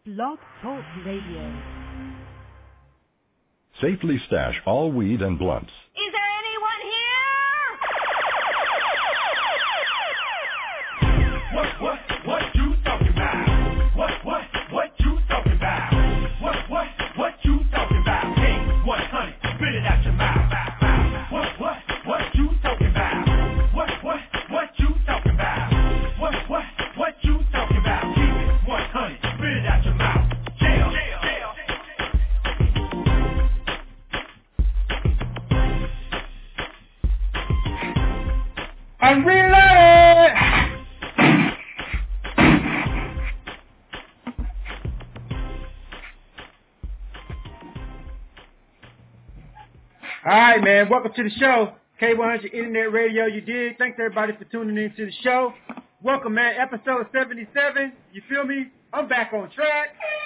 Blog Talk Radio. Safely stash all weed and blunts. Is there anyone here? What you talking about? What you talking about? What you talking about? Hey, 100, spit it out your mouth. What you talking about? What you talking about? What you talking about? Keep it 100, spit it out your mouth. Jail. I'm reloaded! All right, man. Welcome to the show. K100 Internet Radio. You did. Thanks, everybody, for tuning in to the show. Welcome, man. Episode 77. You feel me? I'm back on track.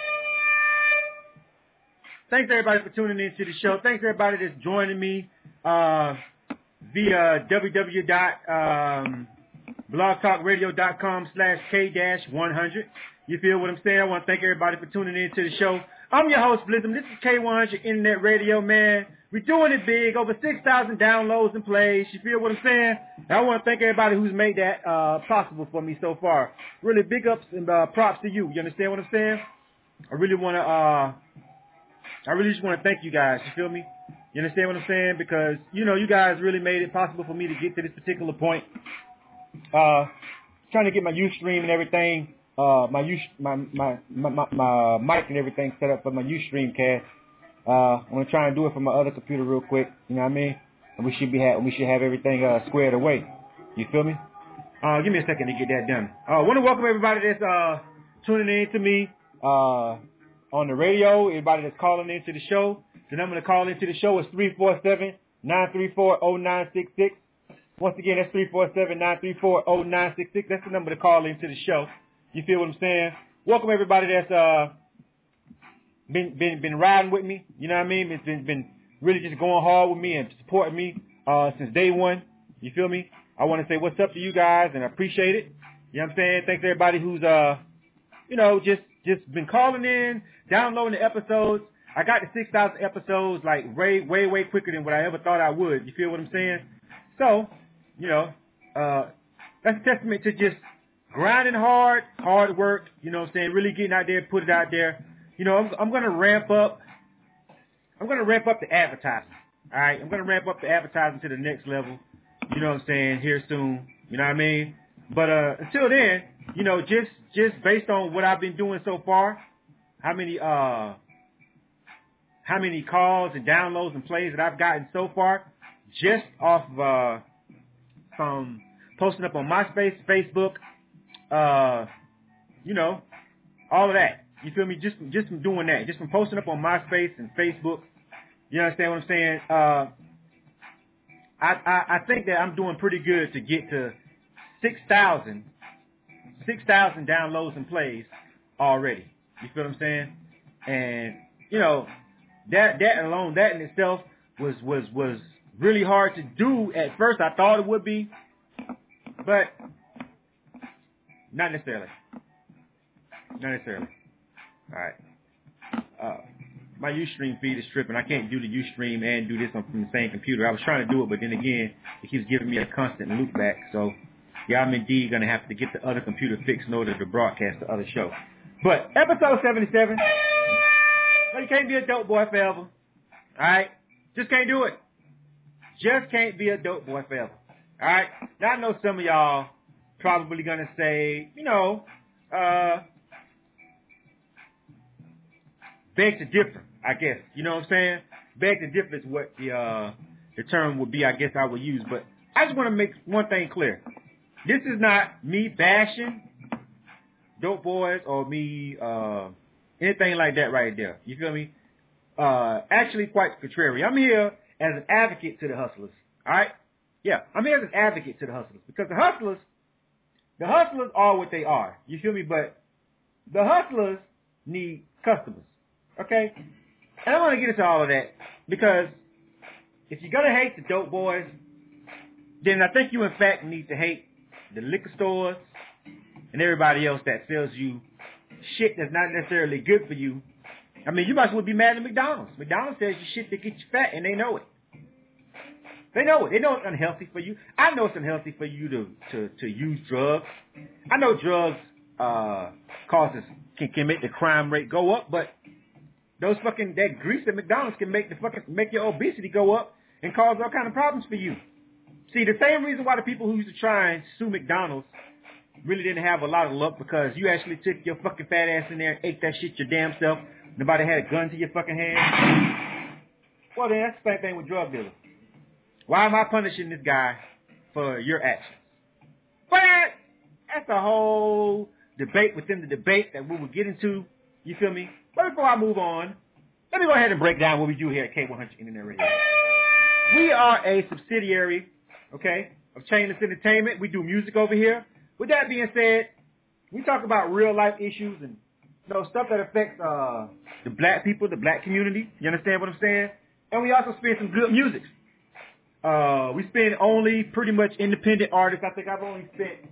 Thanks, everybody, for tuning in to the show. Thanks, everybody, that's joining me via www.blogtalkradio.com/K-100. You feel what I'm saying? I want to thank everybody for tuning in to the show. I'm your host, Blizzum. This is K100 Internet Radio, man. We're doing it big. Over 6,000 downloads and plays. You feel what I'm saying? And I want to thank everybody who's made that possible for me so far. Really big ups and props to you. You understand what I'm saying? I really just want to thank you guys. You feel me? You understand what I'm saying? Because, you know, you guys really made it possible for me to get to this particular point. Trying to get my Ustream and everything, my mic and everything set up for my Ustream cast. I'm gonna try and do it from my other computer real quick. You know what I mean? And we should have everything squared away. You feel me? Give me a second to get that done. I want to welcome everybody that's tuning in to me on the radio. Everybody that's calling into the show. The number to call into the show is 347-934-0966. Once again, that's 347-934-0966. That's the number to call into the show. You feel what I'm saying? Welcome everybody that's been riding with me. You know what I mean? It's been really just going hard with me and supporting me since day one. You feel me? I want to say what's up to you guys, and I appreciate it. You know what I'm saying? Thanks to everybody who's just been calling in, downloading the episodes. I got the 6,000 episodes like way quicker than what I ever thought I would. You feel what I'm saying? So, you know, that's a testament to just grinding hard work, you know what I'm saying, really getting out there, put it out there. You know, I'm going to ramp up the advertising, all right? I'm going to ramp up the advertising to the next level, you know what I'm saying, here soon, you know what I mean? But until then, you know, just based on what I've been doing so far, how many calls and downloads and plays that I've gotten so far, just off from posting up on MySpace, Facebook, you know, all of that. You feel me? Just from doing that, just from posting up on MySpace and Facebook. You understand what I'm saying? I think that I'm doing pretty good to get to 6,000 downloads and plays already. You feel what I'm saying? And you know, that alone, that in itself was really hard to do at first. I thought it would be, but not necessarily. All right. My Ustream feed is tripping. I can't do the Ustream and do this from the same computer. I was trying to do it, but then again, it keeps giving me a constant loop back. So, yeah, I'm indeed going to have to get the other computer fixed in order to broadcast the other show. But episode 77, no, you can't be a dope boy forever. All right? Just can't do it. Just can't be a dope boy forever. All right? Now, I know some of y'all probably going to say, you know, beg to differ, I guess. You know what I'm saying? Beg to differ is what the term would be, I guess I would use. But I just want to make one thing clear. This is not me bashing dope boys or me anything like that right there. You feel me? Actually, quite the contrary. I'm here as an advocate to the hustlers. All right? Yeah, I'm here as an advocate to the hustlers. Because the hustlers are what they are. You feel me? But the hustlers need customers. Okay? And I want to get into all of that because if you're going to hate the dope boys, then I think you, in fact, need to hate the liquor stores and everybody else that sells you shit that's not necessarily good for you. I mean, you might as well be mad at McDonald's. McDonald's sells you shit that gets you fat, and they know it. They know it. They know it's unhealthy for you. I know it's unhealthy for you to use drugs. I know drugs can make the crime rate go up, but that grease at McDonald's can make your obesity go up and cause all kind of problems for you. See, the same reason why the people who used to try and sue McDonald's really didn't have a lot of luck, because you actually took your fucking fat ass in there and ate that shit your damn self. Nobody had a gun to your fucking hand. Well, then that's the same thing with drug dealers. Why am I punishing this guy for your actions? But that's a whole debate within the debate that we will get into. You feel me? But before I move on, let me go ahead and break down what we do here at K100 Internet Radio. We are a subsidiary, okay, of Chainless Entertainment. We do music over here. With that being said, we talk about real life issues and stuff that affects the black people, the black community. You understand what I'm saying? And we also spin some good music. We spin only pretty much independent artists. I think I've only spent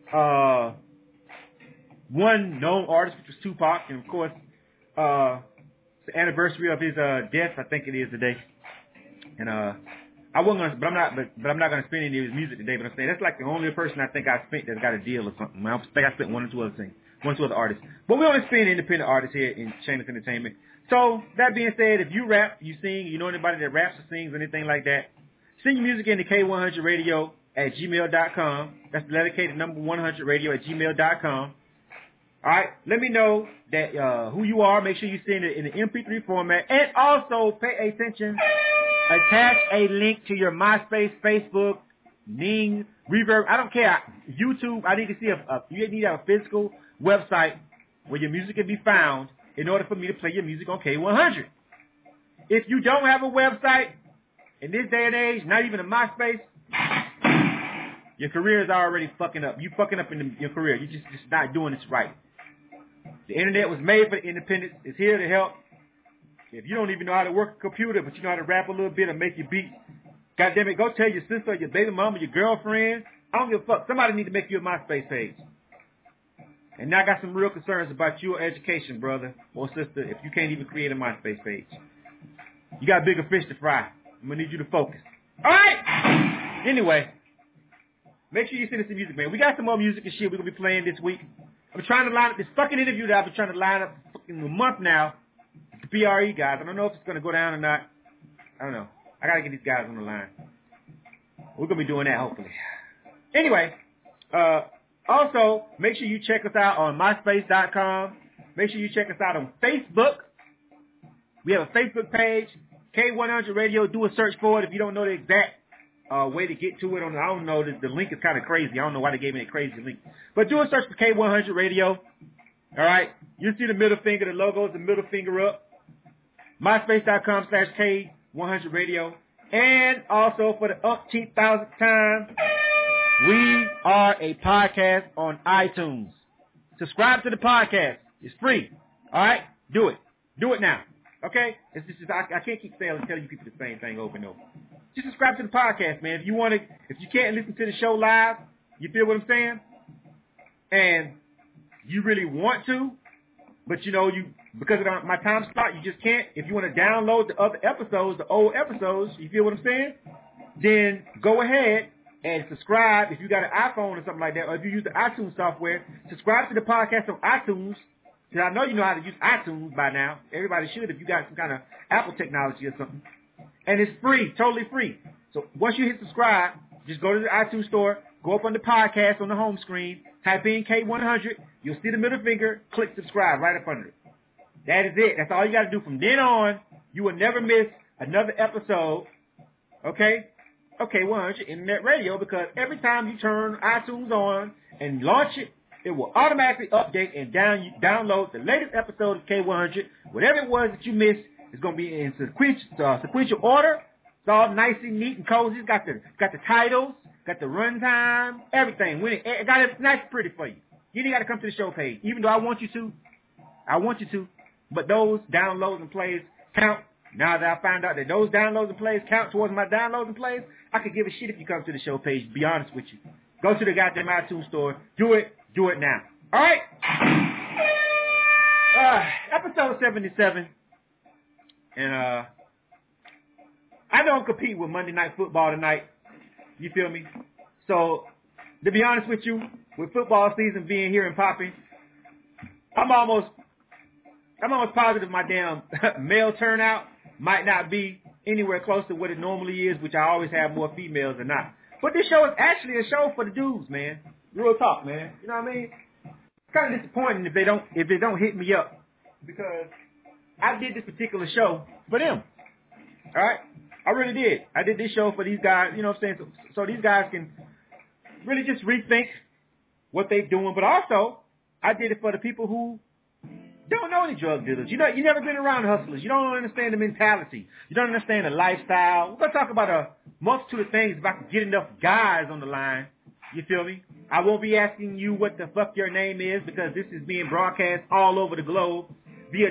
one known artist, which was Tupac, and of course, it's the anniversary of his death. I think it is today. And I wasn't gonna, but I'm not gonna spend any of his music today. But I'm saying that's like the only person I think I spent that's got a deal or something. I think I spent one or two other artists. But we only spend independent artists here in Shameless Entertainment. So that being said, if you rap, you sing, you know anybody that raps or sings or anything like that, send your music into K100Radio at gmail.com. That's the dedicated number 100radio at gmail.com. All right, let me know that who you are. Make sure you send it in the MP3 format, and also pay attention. Attach a link to your MySpace, Facebook, Ning, Reverb. I don't care. YouTube. I need to see you need to have a physical website where your music can be found in order for me to play your music on K100. If you don't have a website in this day and age, not even a MySpace, your career is already fucking up. You fucking up in your career. You just not doing this right. The internet was made for the independents. It's here to help. If you don't even know how to work a computer, but you know how to rap a little bit and make your beats, goddamn it, go tell your sister, your baby mama, your girlfriend. I don't give a fuck. Somebody need to make you a MySpace page. And now I got some real concerns about your education, brother or sister, if you can't even create a MySpace page. You got bigger fish to fry. I'm going to need you to focus. All right? Anyway, make sure you send us some music, man. We got some more music and shit we're going to be playing this week. I'm trying to line up this fucking interview that I've been trying to line up for fucking a month now. The PRE guys. I don't know if it's going to go down or not. I don't know. I got to get these guys on the line. We're going to be doing that, hopefully. Anyway, also, make sure you check us out on MySpace.com. Make sure you check us out on Facebook. We have a Facebook page, K100 Radio. Do a search for it if you don't know the exact way to get to it. I don't know. The link is kind of crazy. I don't know why they gave me a crazy link. But do a search for K100 Radio. All right? You'll see the middle finger. The logo is the middle finger up. MySpace.com/K100 Radio. And also for the umpteenth thousandth time, we are a podcast on iTunes. Subscribe to the podcast. It's free. All right? Do it. Do it now. Okay? It's just I can't keep telling you people the same thing over and over. Just subscribe to the podcast, man. If you can't listen to the show live, you feel what I'm saying? And you really want to, but because of my time slot, you just can't. If you want to download the other episodes, the old episodes, you feel what I'm saying? Then go ahead and subscribe if you got an iPhone or something like that, or if you use the iTunes software, subscribe to the podcast on iTunes, because I know you know how to use iTunes by now. Everybody should if you got some kind of Apple technology or something. And it's free, totally free. So once you hit subscribe, just go to the iTunes store, go up on the podcast on the home screen, type in K100, you'll see the middle finger, click subscribe right up under it. That is it. That's all you got to do. From then on, you will never miss another episode, okay? Okay, 100 Internet Radio, because every time you turn iTunes on and launch it, it will automatically update and download the latest episode of K100. Whatever it was that you missed, it's going to be in sequential order. It's all nice and neat and cozy. It's got the titles, got the runtime, everything. It got it nice and pretty for you. You ain't got to come to the show page, even though I want you to. But those downloads and plays count. Now that I found out that those downloads and plays count towards my downloads and plays, I could give a shit if you come to the show page, to be honest with you. Go to the goddamn iTunes store. Do it now. All right? Episode 77. And I don't compete with Monday Night Football tonight. You feel me? So, to be honest with you, with football season being here and popping, I'm almost positive my damn male turnout might not be anywhere close to what it normally is, which I always have more females than not. But this show is actually a show for the dudes, man. Real talk, man. You know what I mean? It's kind of disappointing if they don't hit me up, because I did this particular show for them. All right? I really did. I did this show for these guys, you know what I'm saying? So these guys can really just rethink what they're doing. But also, I did it for the people who don't know any drug dealers. You never been around hustlers. You don't understand the mentality. You don't understand the lifestyle. We're going to talk about a multitude of things if I can get enough guys on the line. You feel me? I won't be asking you what the fuck your name is, because this is being broadcast all over the globe via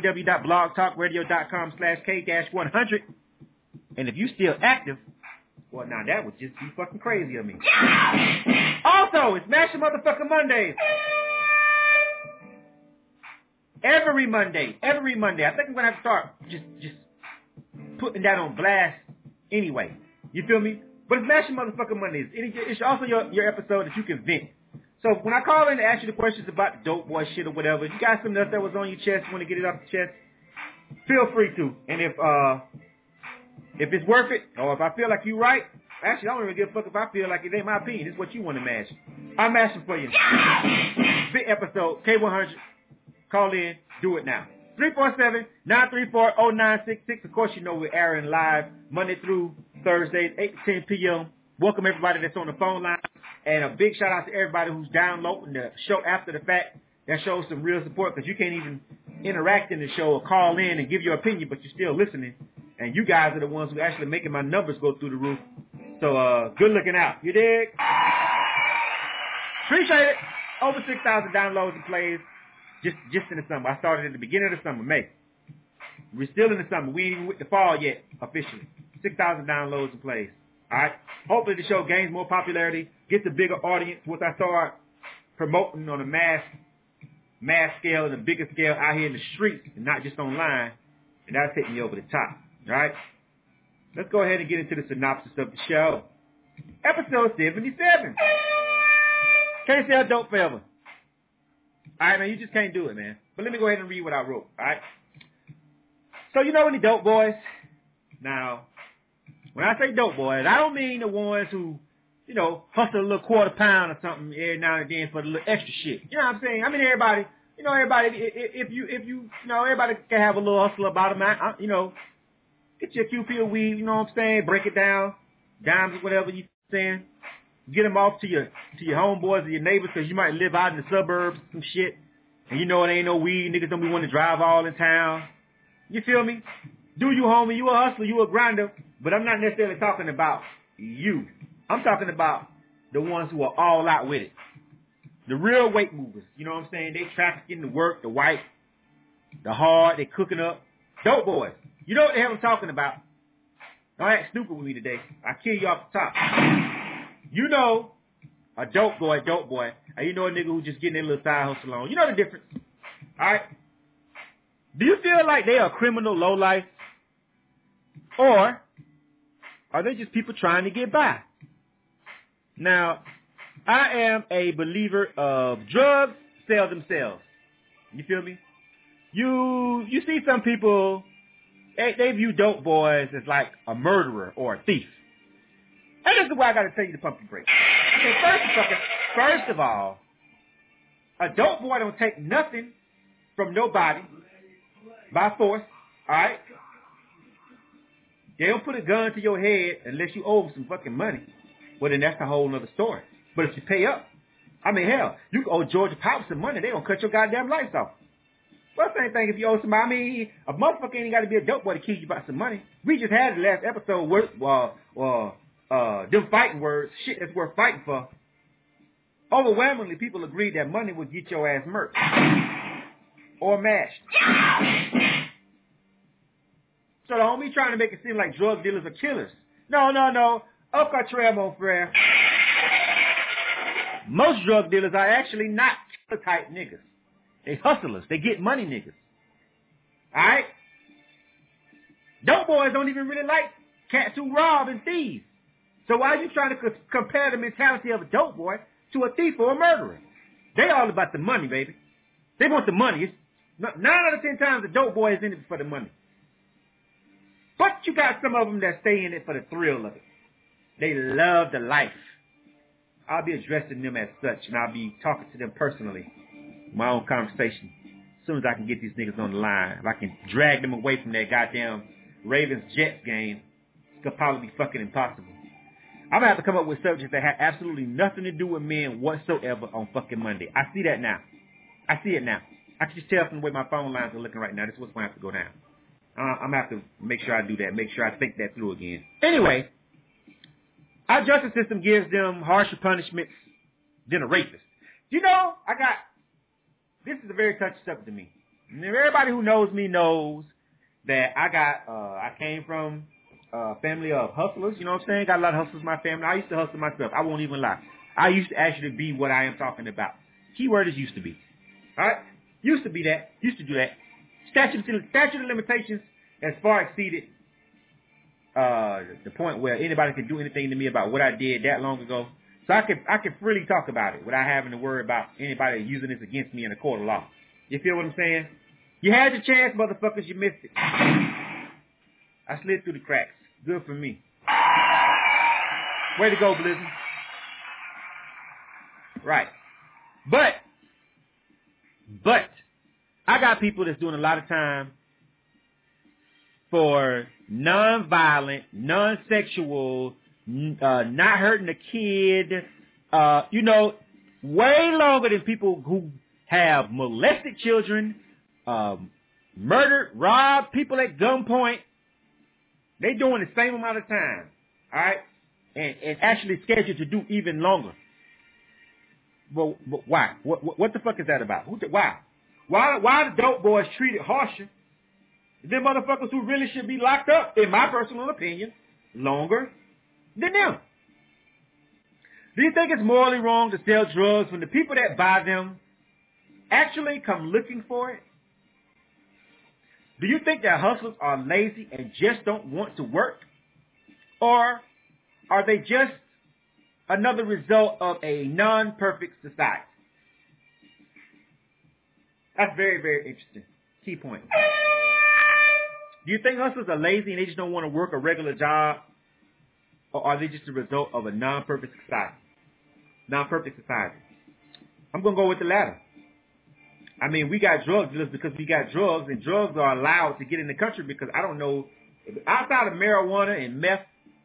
www.blogtalkradio.com/K-100. And if you still active, well, now that would just be fucking crazy of me. Also, it's Mash Your Motherfucking Mondays. Every Monday. I think I'm going to have to start just putting that on blast anyway. You feel me? But it's Mash Your Motherfucking Mondays. It's also your episode that you can vent. So when I call in to ask you the questions about the dope boy shit or whatever, if you got something else that was on your chest, want to get it off your chest, feel free to. And if it's worth it, or if I feel like you're right, actually, I don't really give a fuck if I feel like it ain't my opinion. It's what you want to mash. I'm mashing for you. Big episode, K100. Call in. Do it now. 347-934-0966. Of course, you know we're airing live Monday through Thursdays, 8 to 10 p.m. Welcome everybody that's on the phone line. And a big shout out to everybody who's downloading the show after the fact. That shows some real support, because you can't even interact in the show or call in and give your opinion, but you're still listening. And you guys are the ones who actually making my numbers go through the roof. So, good looking out. You dig? Appreciate it. Over 6,000 downloads and plays just in the summer. I started at the beginning of the summer, May. We're still in the summer. We ain't even with the fall yet, officially. 6,000 downloads and plays. All right? Hopefully the show gains more popularity, gets a bigger audience once I start promoting on a mass scale and a bigger scale out here in the streets and not just online. And that'll take me over the top. All right? Let's go ahead and get into the synopsis of the show. Episode 77. Can't sell dope forever. All right, man, you just can't do it, man. But let me go ahead and read what I wrote, all right? So you know any dope boys? Now, when I say dope boys, I don't mean the ones who, you know, hustle a little quarter pound or something every now and then for the little extra shit. You know what I'm saying? I mean, everybody, if you know, everybody can have a little hustle about them. You know, get your QP of weed, you know what I'm saying? Break it down, dimes or whatever you saying. Get them off to your homeboys or your neighbors, because you might live out in the suburbs, some shit, and you know it ain't no weed. Niggas don't be wanting to drive all in town. You feel me? Do you, homie? You a hustler, you a grinder, but I'm not necessarily talking about you. I'm talking about the ones who are all out with it. The real weight movers. You know what I'm saying? They trafficking the work, the white, the hard, they cooking up. Dope boys. You know what the hell I'm talking about. Don't act stupid with me today. I'll kill you off the top. You know a dope boy, and you know a nigga who just getting their little side hustle on. You know the difference. All right? Do you feel like they are a criminal lowlife? Or are they just people trying to get by? Now, I am a believer of drugs sell themselves. You feel me? You see some people, they view dope boys as like a murderer or a thief. And this is why I got to tell you the pumpkin break. Okay, first of all, a dope boy don't take nothing from nobody by force, all right? They don't put a gun to your head unless you owe them some fucking money. Well, then that's a whole other story. But if you pay up, I mean, hell, you owe Georgia Power some money. They gonna cut your goddamn lights off. Well, same thing if you owe somebody. I mean, a motherfucker ain't got to be a dope boy to keep you about some money. We just had the last episode them fighting words, shit that's worth fighting for. Overwhelmingly, people agreed that money would get your ass murked or mashed. So the homie trying to make it seem like drug dealers are killers. No. Au contraire, mon frere. Most drug dealers are actually not killer type niggas. They hustlers. They get money niggas. All right? Dope boys don't even really like cats who rob and thieves. So why are you trying to compare the mentality of a dope boy to a thief or a murderer? They all about the money, baby. They want the money. It's 9 out of 10 times the dope boy is in it for the money. But you got some of them that stay in it for the thrill of it. They love the life. I'll be addressing them as such, and I'll be talking to them personally. My own conversation. As soon as I can get these niggas on the line, if I can drag them away from that goddamn Ravens-Jets game, it's going to probably be fucking impossible. I'm going to have to come up with subjects that have absolutely nothing to do with men whatsoever on fucking Monday. I see that now. I see it now. I can just tell from the way my phone lines are looking right now. This is what's going to have to go down. I'm going to have to make sure I do that, make sure I think that through again. Anyway, our justice system gives them harsher punishments than a rapist. You know, this is a very touchy subject to me. And everybody who knows me knows that I came from a family of hustlers, you know what I'm saying? Got a lot of hustlers in my family. I used to hustle myself. I won't even lie. I used to actually be what I am talking about. Keyword is used to be. All right? Used to be that. Used to do that. Statute of limitations has far exceeded the point where anybody can do anything to me about what I did that long ago. So I can freely talk about it without having to worry about anybody using this against me in a court of law. You feel what I'm saying? You had your chance, motherfuckers. You missed it. I slid through the cracks. Good for me. Way to go, Blizzard. Right. But I got people that's doing a lot of time for non-violent, non-sexual, not hurting a kid, way longer than people who have molested children, murdered, robbed people at gunpoint. They doing the same amount of time, all right, and actually scheduled to do even longer. But why? What the fuck is that about? Why? Why the dope boys treated harsher than motherfuckers who really should be locked up, in my personal opinion, longer than them? Do you think it's morally wrong to sell drugs when the people that buy them actually come looking for it? Do you think that hustlers are lazy and just don't want to work? Or are they just another result of a non-perfect society? That's very, very interesting. Key point. Do you think hustlers are lazy and they just don't want to work a regular job? Or are they just a result of a non-perfect society? Non-perfect society. I'm going to go with the latter. I mean, we got drug dealers because we got drugs, and drugs are allowed to get in the country because I don't know, outside of marijuana and meth,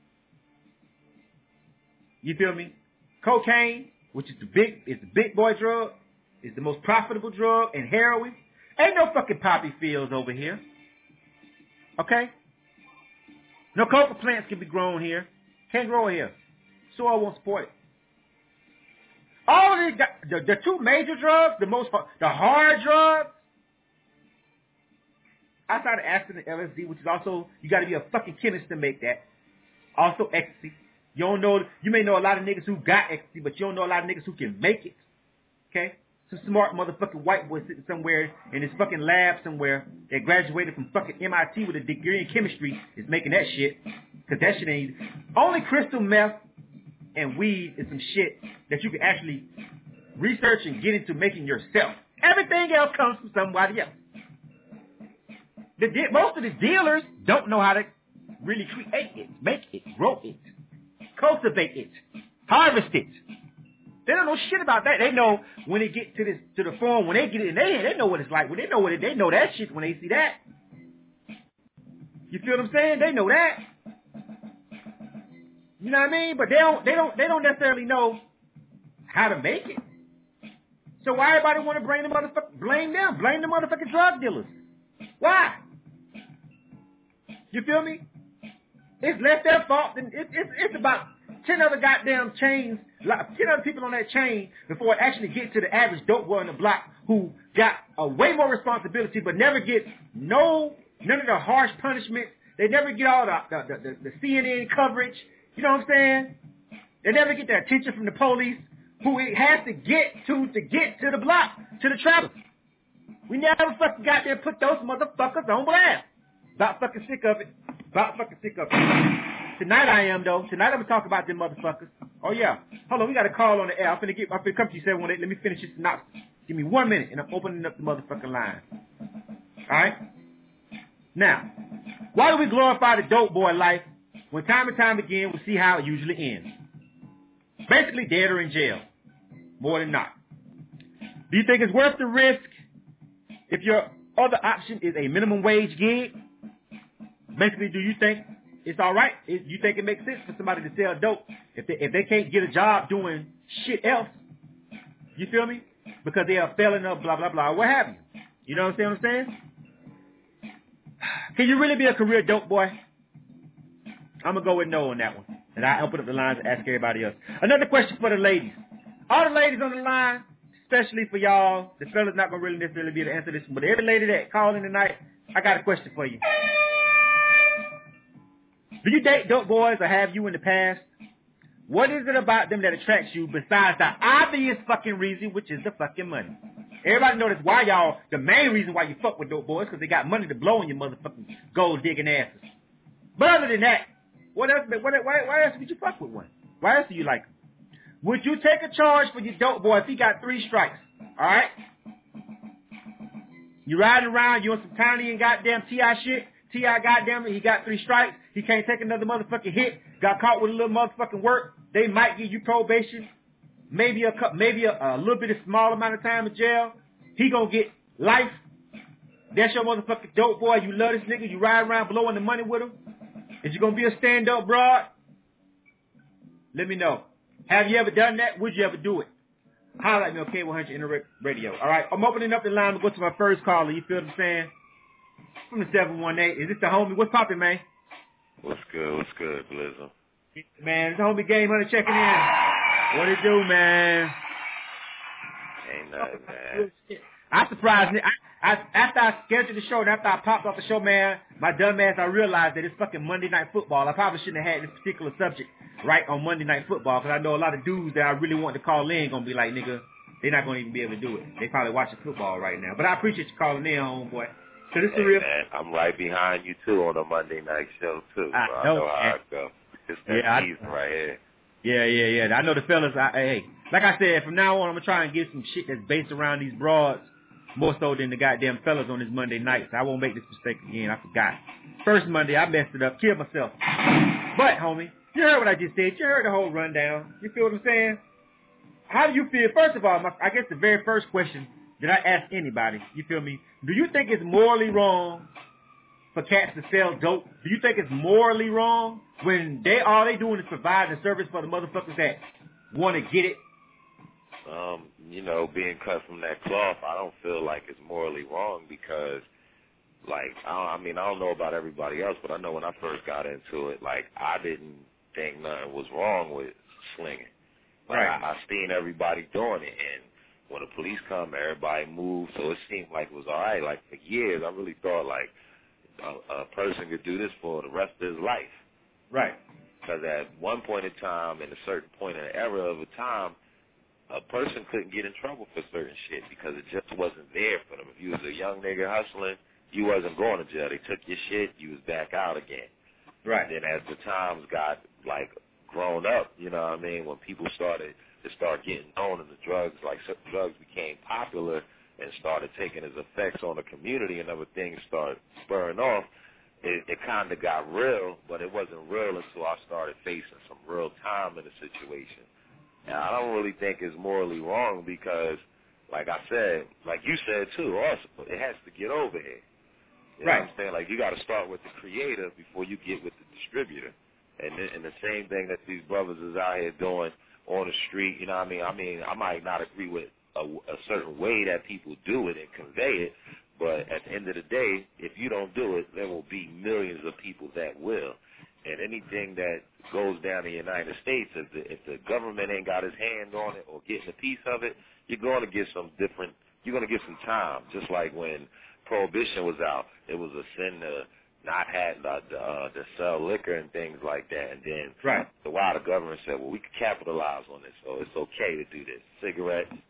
you feel me? Cocaine, which is the big boy drug, is the most profitable drug, and heroin. Ain't no fucking poppy fields over here. Okay? No coca plants can be grown here. Can't grow here. Soil won't support it. All of these, the two major drugs, the hard drugs, outside of acid and LSD, which is also, you got to be a fucking chemist to make that. Also ecstasy. You may know a lot of niggas who got ecstasy, but you don't know a lot of niggas who can make it. Okay? Some smart motherfucking white boy sitting somewhere in his fucking lab somewhere that graduated from fucking MIT with a degree in chemistry is making that shit. Cause that shit ain't, only crystal meth and weed is some shit that you can actually research and get into making yourself. Everything else comes from somebody else. Most of the dealers don't know how to really create it, make it, grow it, cultivate it, harvest it. They don't know shit about that. They know when they get to the farm, when they get it, they know what it's like. When they know that shit when they see that. You feel what I'm saying? They know that. You know what I mean? But they don't necessarily know how to make it. So why everybody want to blame the motherfucking drug dealers? Why? You feel me? It's less their fault than it's about 10 other goddamn chains, 10 other people on that chain before it actually gets to the average dope boy on the block who got a way more responsibility but never get none of the harsh punishment. They never get all the CNN coverage. You know what I'm saying? They never get the attention from the police who it has to get to the block, to the trappers. We never fucking got there and put those motherfuckers on blast. About fucking sick of it. Tonight I am, though. Tonight I'm going to talk about them motherfuckers. Oh, yeah. Hold on, we got a call on the air. I'm finna come to you 718. Let me finish this synopsis. Give me 1 minute, and I'm opening up the motherfucking line. All right? Now, why do we glorify the dope boy life when time and time again we see how it usually ends? Basically dead or in jail. More than not. Do you think it's worth the risk if your other option is a minimum wage gig? Basically, do you think it's all right? You think it makes sense for somebody to sell dope if they can't get a job doing shit else? You feel me? Because they are felon or blah, blah, blah, what have you. You know what I'm saying? Can you really be a career dope boy? I'm going to go with no on that one. And I open up the lines and ask everybody else. Another question for the ladies. All the ladies on the line, especially for y'all, the fellas not going to really necessarily be able to answer this one, but every lady that called in tonight, I got a question for you. Do you date dope boys or have you in the past? What is it about them that attracts you besides the obvious fucking reason, which is the fucking money? Everybody know that's why y'all, the main reason why you fuck with dope boys, because they got money to blow on your motherfucking gold-digging asses. But other than that, why else would you fuck with one? Why else do you like him? Would you take a charge for your dope boy if he got 3 strikes? All right? You riding around, you on some tiny and goddamn T.I. shit. T.I. goddamn it, he got 3 strikes. He can't take another motherfucking hit. Got caught with a little motherfucking work. They might give you probation. Maybe a little bit of small amount of time in jail. He gonna get life. That's your motherfucking dope boy. You love this nigga. You ride around blowing the money with him. Is you gonna be a stand-up broad? Let me know. Have you ever done that? Would you ever do it? Holler at me on K100 Internet Radio. All right, I'm opening up the line to go to my first caller. You feel what I'm saying? From the 718. Is this the homie? What's poppin', man? What's good, Blizzard? Man, it's the homie Game Hunter checking in. What it do, man? Ain't nothing, man. I'm surprised. After I scheduled the show and after I popped off the show, man, my dumb ass, I realized that it's fucking Monday Night Football. I probably shouldn't have had this particular subject right on Monday Night Football because I know a lot of dudes that I really want to call in going to be like, nigga, they're not going to even be able to do it. They probably watching football right now. But I appreciate you calling in, homeboy. So this is real. Man, I'm right behind you, too, on the Monday night show, too. So I know how it goes. It's that season right here. Yeah. I know the fellas, hey, like I said, from now on, I'm going to try and get some shit that's based around these broads more so than the goddamn fellas on this Monday night. So I won't make this mistake again. I forgot. First Monday, I messed it up, killed myself. But, homie, you heard what I just said. You heard the whole rundown. You feel what I'm saying? How do you feel? First of all, I guess the very first question that I ask anybody, you feel me? Do you think it's morally wrong for cats to sell dope? Do you think it's morally wrong when all they doing is providing a service for the motherfuckers that want to get it? Being cut from that cloth, I don't feel like it's morally wrong because, I don't know about everybody else, but I know when I first got into it, I didn't think nothing was wrong with slinging. Right. I seen everybody doing it, and when the police come, everybody moved, so it seemed like it was all right. For years, I really thought, a person could do this for the rest of his life. Right. Because at one point in time, in a certain point in the era of a time, a person couldn't get in trouble for certain shit because it just wasn't there for them. If you was a young nigga hustling, you wasn't going to jail. They took your shit, you was back out again. Right. And then as the times got, grown up, you know what I mean, when people started getting known and the drugs became popular and started taking its effects on the community and other things started spurring off, it kind of got real, but it wasn't real until I started facing some real time in the situation. And I don't really think it's morally wrong because, like I said, like you said too, also, it has to get over here. You know what I'm saying? You got to start with the creator before you get with the distributor. And the same thing that these brothers is out here doing on the street, you know what I mean? I might not agree with a certain way that people do it and convey it, but at the end of the day, if you don't do it, there will be millions of people that will. And anything that goes down in the United States, if the government ain't got his hand on it or getting a piece of it, you're going to get some time. Just like when Prohibition was out, it was a sin to not have to sell liquor and things like that. And then the government said, well, we can capitalize on this, so it's okay to do this. Cigarettes,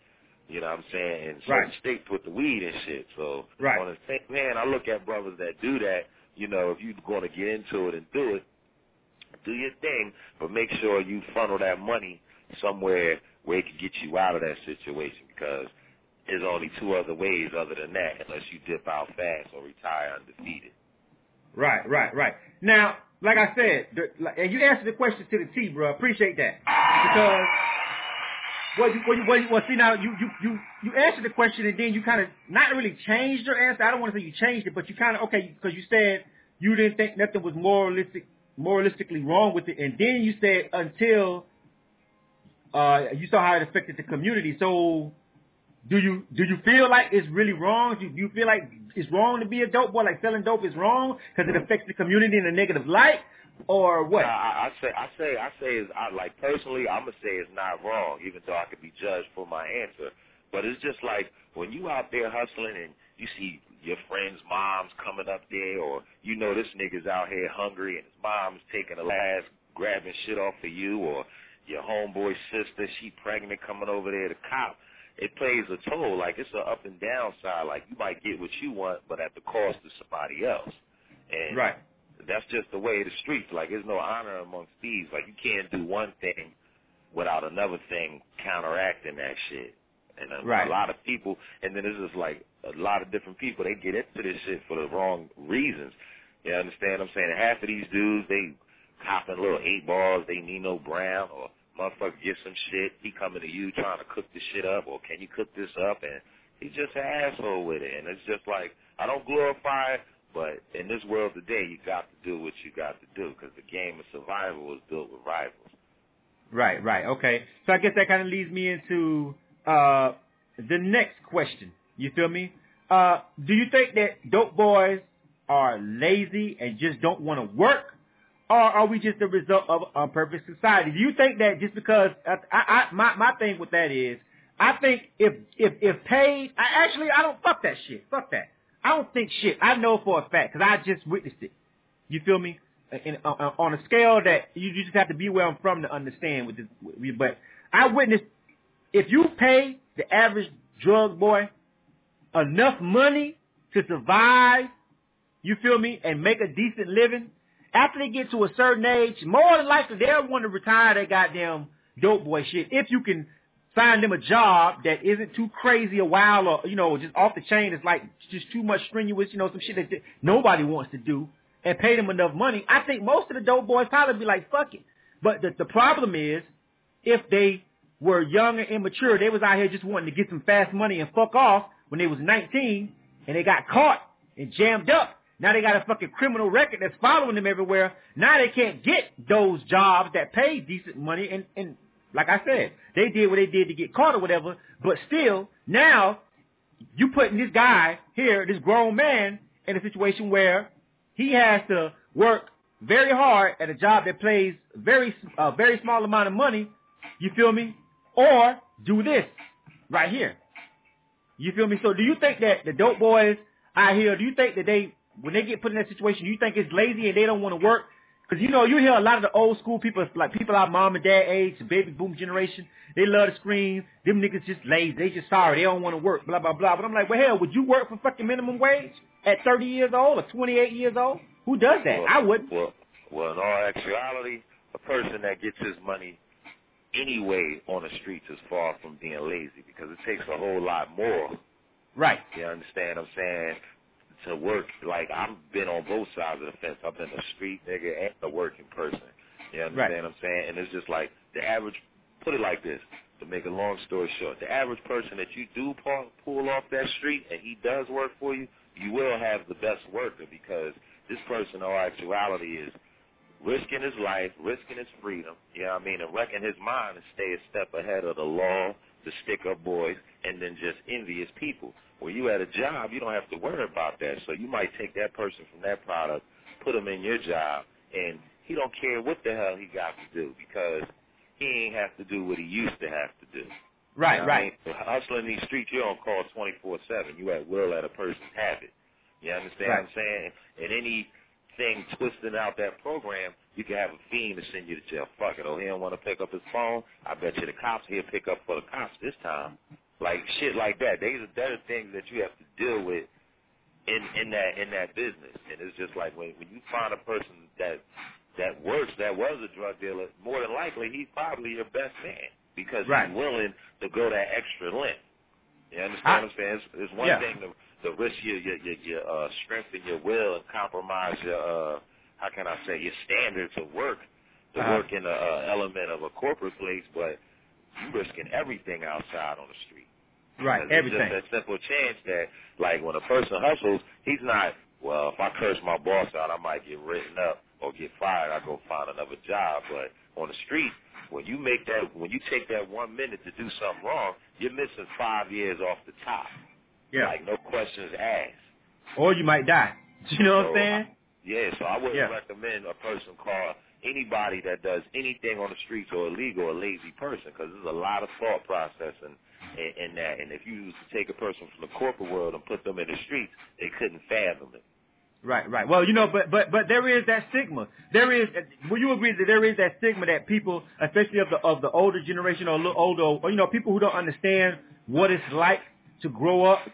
You know what I'm saying? And certain states with the weed and shit. So on the same man, I look at brothers that do that. You know, if you're going to get into it and do it, do your thing, but make sure you funnel that money somewhere where it can get you out of that situation, because there's only two other ways other than that, unless you dip out fast or retire undefeated. Right. Now, like I said, and you answered the question to the T, bro. Appreciate that, because see now you answered the question, and then you kind of not really changed your answer. I don't want to say you changed it, but you kind of because you said you didn't think nothing was moralistically wrong with it, and then you said until you saw how it affected the community. So do you feel like it's really wrong? Do you feel like it's wrong to be a dope boy? Like selling dope is wrong because it affects the community in a negative light, or what? I say like personally, I'm gonna say it's not wrong, even though I could be judged for my answer. But it's just like when you out there hustling and you see your friends' moms coming up there, or you know this nigga's out here hungry and his mom's taking the last grabbing shit off of you, or your homeboy's sister, she pregnant coming over there to cop. It plays a toll. Like, it's an up and down side. Like, you might get what you want, but at the cost of somebody else. And that's just the way of the streets. Like, there's no honor amongst thieves. Like, you can't do one thing without another thing counteracting that shit. And a lot of people, and then it's just like a lot of different people, they get into this shit for the wrong reasons. You understand what I'm saying? And half of these dudes, they copping little 8 balls, they Nino Brown, or motherfucker get some shit, he coming to you trying to cook this shit up, or can you cook this up? And he's just an asshole with it. And it's just like, I don't glorify it, but in this world today, you got to do what you got to do, because the game of survival is built with rivals. Right. Okay. So I guess that kind of leads me into the next question. You feel me? Do you think that dope boys are lazy and just don't want to work? Or are we just a result of unperfect society? Do you think that just because my thing with that is, I think if paid, I don't fuck that shit. Fuck that. I don't think shit. I know for a fact because I just witnessed it. You feel me? On a scale that you just have to be where I'm from to understand with this. But I witnessed, if you pay the average drug boy enough money to survive, you feel me, and make a decent living, after they get to a certain age, more than likely they'll want to retire their goddamn dope boy shit. If you can find them a job that isn't too crazy or wild, or, you know, just off the chain, it's like just too much strenuous, you know, some shit that nobody wants to do, and pay them enough money, I think most of the dope boys probably be like, fuck it. But the problem is, if they were young and immature, they was out here just wanting to get some fast money and fuck off when they was 19, and they got caught and jammed up. Now they got a fucking criminal record that's following them everywhere. Now they can't get those jobs that pay decent money. And like I said, they did what they did to get caught or whatever. But still, now you putting this guy here, this grown man, in a situation where he has to work very hard at a job that pays very small amount of money. You feel me? Or do this right here. You feel me? So do you think that the dope boys out here, do you think that when they get put in that situation, you think it's lazy and they don't want to work? Because, you know, you hear a lot of the old school people, like people our mom and dad age, the baby boom generation, they love to scream, them niggas just lazy, they just sorry, they don't want to work, blah, blah, blah. But I'm like, well, hell, would you work for fucking minimum wage at 30 years old or 28 years old? Who does that? I wouldn't. Well, in all actuality, a person that gets his money anyway on the streets is far from being lazy, because it takes a whole lot more. Right. You understand what I'm saying? To work, like, I've been on both sides of the fence. I've been a street nigga and a working person. You understand what I'm saying? And it's just like the average, put it like this, to make a long story short, the average person that you do pull off that street and he does work for you, you will have the best worker, because this person, in all actuality, is risking his life, risking his freedom, you know what I mean, and wrecking his mind and stay a step ahead of the law, the stick-up boys, and then just envious people. Where you at a job, you don't have to worry about that. So you might take that person from that product, put him in your job, and he don't care what the hell he got to do, because he ain't have to do what he used to have to do. Right, you know right. I mean? Hustling these streets, you're on call 24/7. You at will at a person's habit. You understand what I'm saying? And anything twisting out that program, you can have a fiend to send you to jail. Fuck it. Oh, he don't want to pick up his phone. I bet you the cops, he'll pick up for the cops this time. Like shit like that. Those are things that you have to deal with in that business. And it's just like when you find a person that was a drug dealer, more than likely he's probably your best man because he's willing to go that extra length. You understand what I'm saying? It's one thing to risk your strength and your will and compromise your how can I say, your standards of work to work in a element of a corporate place, but you risking everything outside on the street. Right, everything. It's just that simple chance that, like, when a person hustles, he's not, well, if I curse my boss out, I might get written up or get fired. I go find another job. But on the street, when you take that 1 minute to do something wrong, you're missing 5 years off the top. Yeah. Like, no questions asked. Or you might die. You know what I'm saying? So I wouldn't recommend a person call anybody that does anything on the streets or illegal a lazy person, because there's a lot of thought process in that. And if you was to take a person from the corporate world and put them in the streets, they couldn't fathom it. Right. Well, but there is that stigma. Will you agree that there is that stigma that people, especially of the older generation or a little older, or, people who don't understand what it's like to grow up,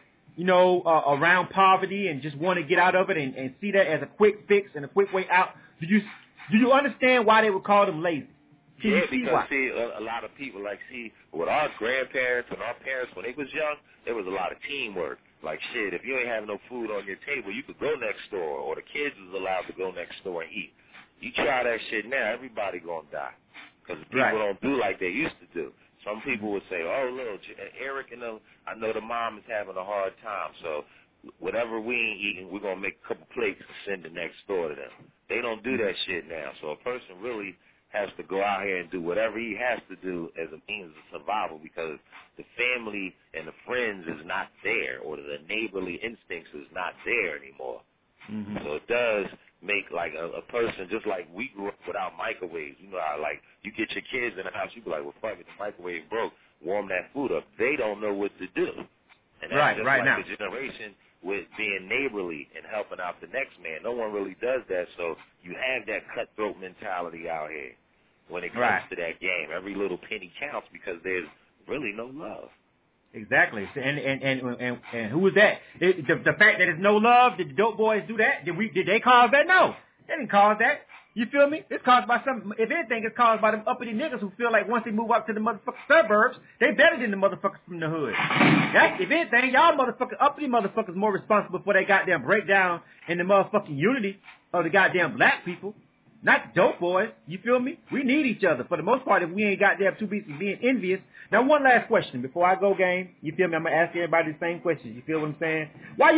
around poverty and just want to get out of it and see that as a quick fix and a quick way out. Do you understand why they would call them lazy? Because a lot of people, with our grandparents and our parents, when they was young, there was a lot of teamwork. Like, shit, if you ain't have no food on your table, you could go next door, or the kids was allowed to go next door and eat. You try that shit now, everybody gonna die. Because people don't do like they used to do. Some people would say, oh, look, Eric and I know the mom is having a hard time, so whatever we ain't eating, we're going to make a couple plates and send it next door to them. They don't do that shit now. So a person really has to go out here and do whatever he has to do as a means of survival, because the family and the friends is not there, or the neighborly instincts is not there anymore. Mm-hmm. So it does make, like, a person, just like we grew up without microwaves. You know how, like, you get your kids in the house, you be like, well, fuck it, the microwave broke, warm that food up. They don't know what to do. And that's just like the generation with being neighborly and helping out the next man. No one really does that, so you have that cutthroat mentality out here when it comes to that game. Every little penny counts because there's really no love. Exactly. And who was that? The fact that there's no love, did the dope boys do that? Did they cause that? No. They didn't cause that. You feel me? It's caused by if anything, it's caused by them uppity niggas who feel like once they move up to the motherfucking suburbs, they better than the motherfuckers from the hood. If anything, y'all uppity motherfuckers more responsible for that goddamn breakdown in the motherfucking unity of the goddamn black people. Not the dope boys. You feel me? We need each other. For the most part, if we ain't goddamn too busy being envious. Now, one last question before I go, game. You feel me? I'm going to ask everybody the same questions. You feel what I'm saying? Why do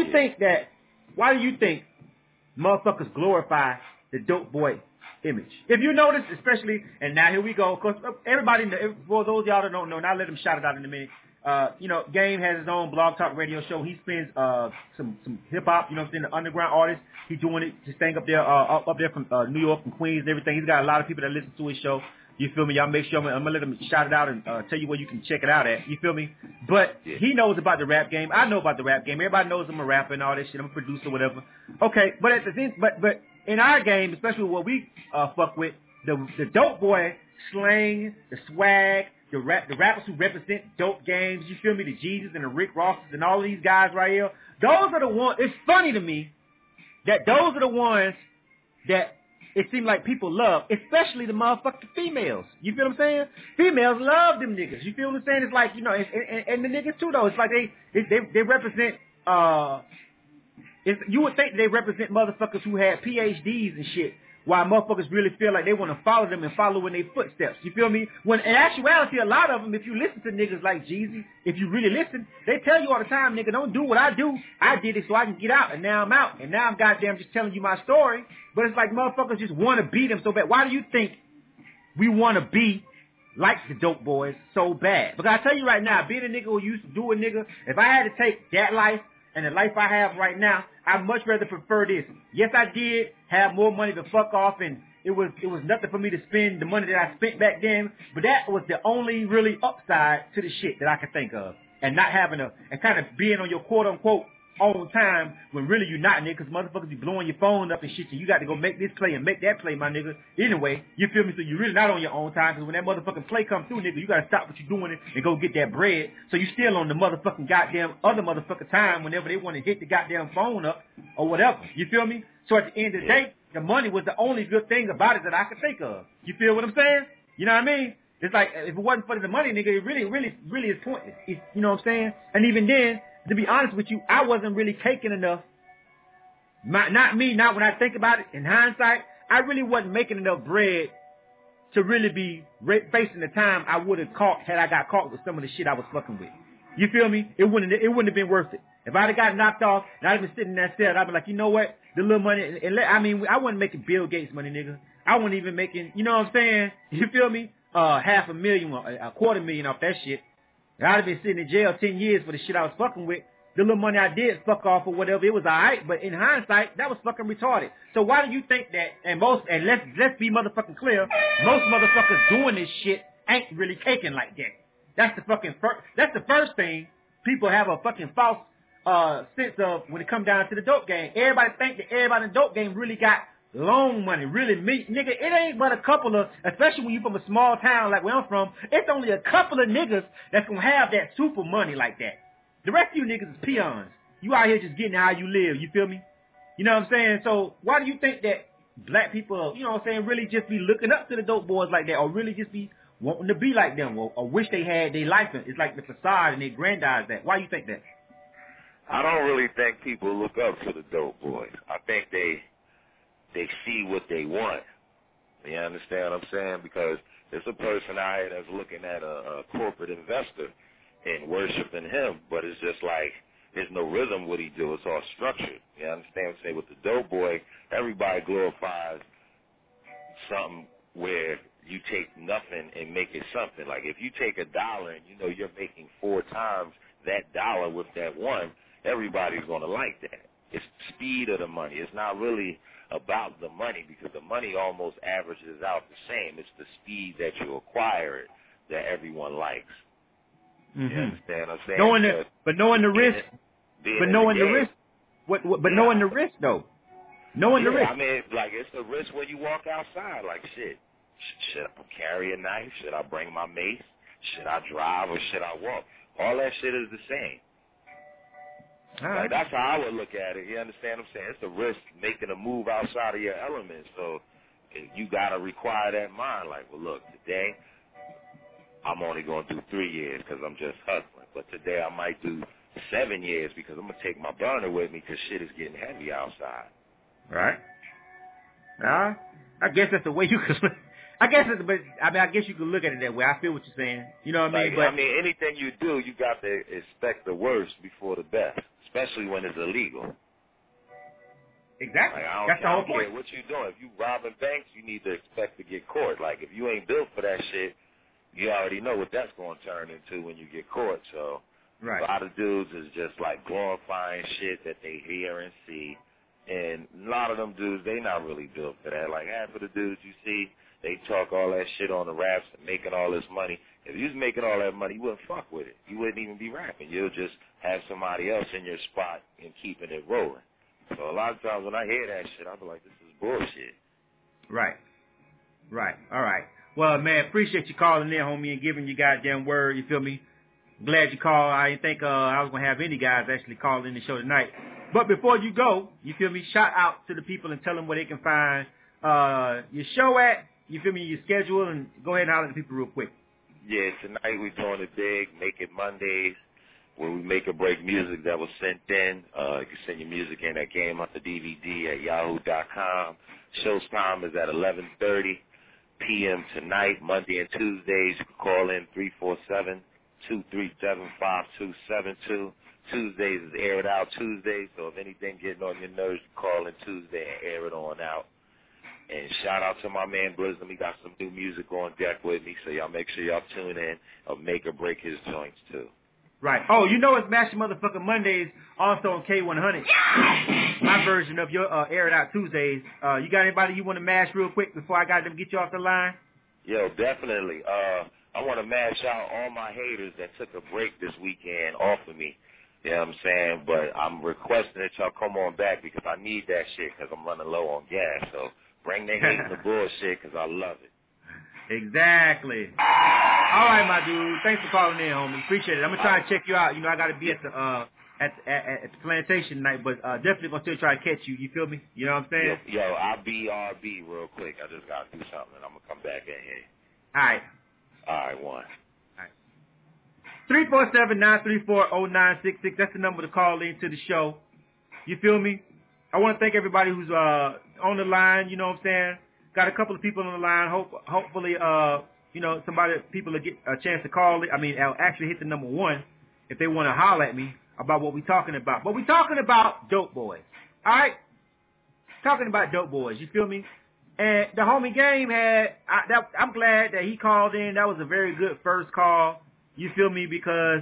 you think motherfuckers glorify the dope boy image? If you notice, especially, and now here we go, because everybody, for those of y'all that don't know, now let them shout it out in a minute. Game has his own blog talk radio show. He spins some hip hop, you know what I'm saying, the underground artists. He's doing it, just staying up there from New York and Queens and everything. He's got a lot of people that listen to his show. You feel me? Y'all make sure I'm gonna let him shout it out and tell you where you can check it out at. You feel me? But he knows about the rap game. I know about the rap game. Everybody knows I'm a rapper and all that shit. I'm a producer, whatever. Okay, but at the end, but in our game, especially what we fuck with, the dope boy slang, the swag, the rappers who represent dope games, you feel me, the Jesus and the Rick Rosses and all these guys right here, those are the ones, it's funny to me that those are the ones that it seems like people love, especially the motherfucking females. You feel what I'm saying? Females love them niggas. You feel what I'm saying? It's like, and the niggas too though, it's like they represent, you would think they represent motherfuckers who had PhDs and shit, while motherfuckers really feel like they want to follow them and follow in their footsteps. You feel me? When in actuality, a lot of them, if you listen to niggas like Jeezy, if you really listen, they tell you all the time, nigga, don't do what I do. I did it so I can get out, and now I'm out. And now I'm goddamn just telling you my story. But it's like motherfuckers just want to be them so bad. Why do you think we want to be like the dope boys so bad? Because I tell you right now, being a nigga who used to do a nigga, if I had to take that life and the life I have right now, I'd much rather prefer this. Yes, I did have more money to fuck off, and it was nothing for me to spend the money that I spent back then, but that was the only really upside to the shit that I could think of. And not having and kind of being on your quote-unquote on time when really you're not, nigga, because motherfuckers be blowing your phone up and shit, and you got to go make this play and make that play, my nigga. Anyway, you feel me? So you're really not on your own time, because when that motherfucking play comes through, nigga, you got to stop what you're doing and go get that bread. So you still on the motherfucking goddamn other motherfucking time whenever they want to hit the goddamn phone up or whatever. You feel me? So at the end of the day, the money was the only good thing about it that I could think of. You feel what I'm saying? You know what I mean? It's like, if it wasn't for the money, nigga, it really is pointless. You know what I'm saying? And even then, to be honest with you, I wasn't really taking enough. Not when I think about it, in hindsight, I really wasn't making enough bread to really be facing the time I would have caught had I got caught with some of the shit I was fucking with. You feel me? It wouldn't have been worth it. If I'd have got knocked off and I'd have been sitting in that cell, I'd be like, you know what? The little money, I wasn't making Bill Gates money, nigga. I wasn't even making, you know what I'm saying? You feel me? $500,000, $250,000 off that shit. I'd have been sitting in jail 10 years for the shit I was fucking with. The little money I did fuck off or whatever, it was alright, but in hindsight, that was fucking retarded. So why do you think that, and let's be motherfucking clear, most motherfuckers doing this shit ain't really caking like that. That's the first thing people have a fucking false sense of when it come down to the dope game. Everybody think that everybody in the dope game really got loan money, really nigga, it ain't but a couple of, especially when you from a small town like where I'm from, it's only a couple of niggas that's gonna have that super money like that. The rest of you niggas is peons. You out here just getting how you live, you feel me? You know what I'm saying? So why do you think that black people, you know what I'm saying, really just be looking up to the dope boys like that, or really just be wanting to be like them, or wish they had their life? It's like the facade and they grandize that. Why you think that? I don't really think people look up to the dope boys. I think they see what they want. You understand what I'm saying? Because there's a person out here that's looking at a corporate investor and worshiping him, but it's just like there's no rhythm what he do. It's all structured. You understand what I'm saying? With the dope boy, everybody glorifies something where you take nothing and make it something. Like if you take $1 and you know you're making 4 times that dollar with that one, everybody's going to like that. It's the speed of the money. It's not really about the money, because the money almost averages out the same. It's the speed that you acquire it that everyone likes. Mm-hmm. You understand what I'm saying? Knowing the risk, knowing the risk though. Knowing the risk. I mean, like, it's the risk when you walk outside. Like, shit, should I carry a knife? Should I bring my mace? Should I drive or should I walk? All that shit is the same. Like, that's how I would look at it. You understand what I'm saying? It's a risk making a move outside of your element. So you got to require that mind. Like, well, look, today I'm only going to do 3 years because I'm just hustling. But today I might do 7 years because I'm going to take my burner with me because shit is getting heavy outside. Right. I guess that's the way you could look. I guess you could look at it that way. I feel what you're saying. You know what I mean? But I mean, anything you do, you got to expect the worst before the best, especially when it's illegal. Exactly. Like, that's the whole point. Care what you doing. If you robbing banks, you need to expect to get caught. Like, if you ain't built for that shit, you already know what that's going to turn into when you get caught. So right. A lot of dudes is just like glorifying shit that they hear and see. And a lot of them dudes, they not really built for that. Like half of the dudes you see, they talk all that shit on the raps and making all this money. If you was making all that money, you wouldn't fuck with it. You wouldn't even be rapping. You'll just have somebody else in your spot and keeping it rolling. So a lot of times when I hear that shit, I'll be like, this is bullshit. Right. All right. Well, man, appreciate you calling in, homie, and giving your goddamn word. You feel me? Glad you called. I didn't think I was going to have any guys actually call in the show tonight. But before you go, you feel me, shout out to the people and tell them where they can find your show at, you feel me, your schedule, and go ahead and holler at the people real quick. Yeah, tonight we're doing it big, Make It Mondays, where we make or break music that was sent in. You can send your music in at Game Up the DVD at yahoo.com. Show's time is at 11:30 p.m. tonight, Monday and Tuesdays. You can call in 347-237-5272. Tuesdays is Air It Out Tuesday, so if anything getting on your nerves, you call in Tuesday and air it on out. And shout out to my man Blizzard. He got some new music on deck with me, so y'all make sure y'all tune in or make or break his joints too. Right. Oh, you know it's Mash Motherfucking Mondays, also on K100. My version of your Air It Out Tuesdays. You got anybody you want to mash real quick before I got them get you off the line? Yo, definitely. I want to mash out all my haters that took a break this weekend off of me. You know what I'm saying? But I'm requesting that y'all come on back because I need that shit because I'm running low on gas. So bring the hate and the bullshit because I love it. Exactly. All right, my dude. Thanks for calling in, homie. Appreciate it. I'm gonna try and check you out. You know, I gotta be at the plantation tonight, but definitely gonna still try to catch you. You feel me? You know what I'm saying? Yo, I'll BRB real quick. I just gotta do something. I'm gonna come back in here. All right. All right, one. 347-934-0966. That's the number to call in to the show. You feel me? I want to thank everybody who's on the line. You know what I'm saying? Got a couple of people on the line. Hopefully, you know, people will get a chance to call it. I mean, I'll actually hit the number 1 if they want to holler at me about what we're talking about. But we're talking about dope boys. All right? Talking about dope boys. You feel me? And the homie Game I'm glad that he called in. That was a very good first call. You feel me? Because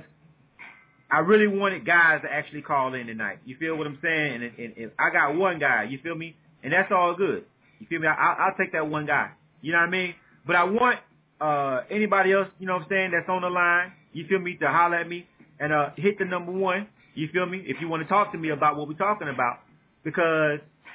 I really wanted guys to actually call in tonight. You feel what I'm saying? And I got one guy. You feel me? And that's all good. You feel me? I'll take that one guy. You know what I mean? But I want anybody else, you know what I'm saying, that's on the line, you feel me, to holler at me and hit the number 1. You feel me? If you want to talk to me about what we're talking about. Because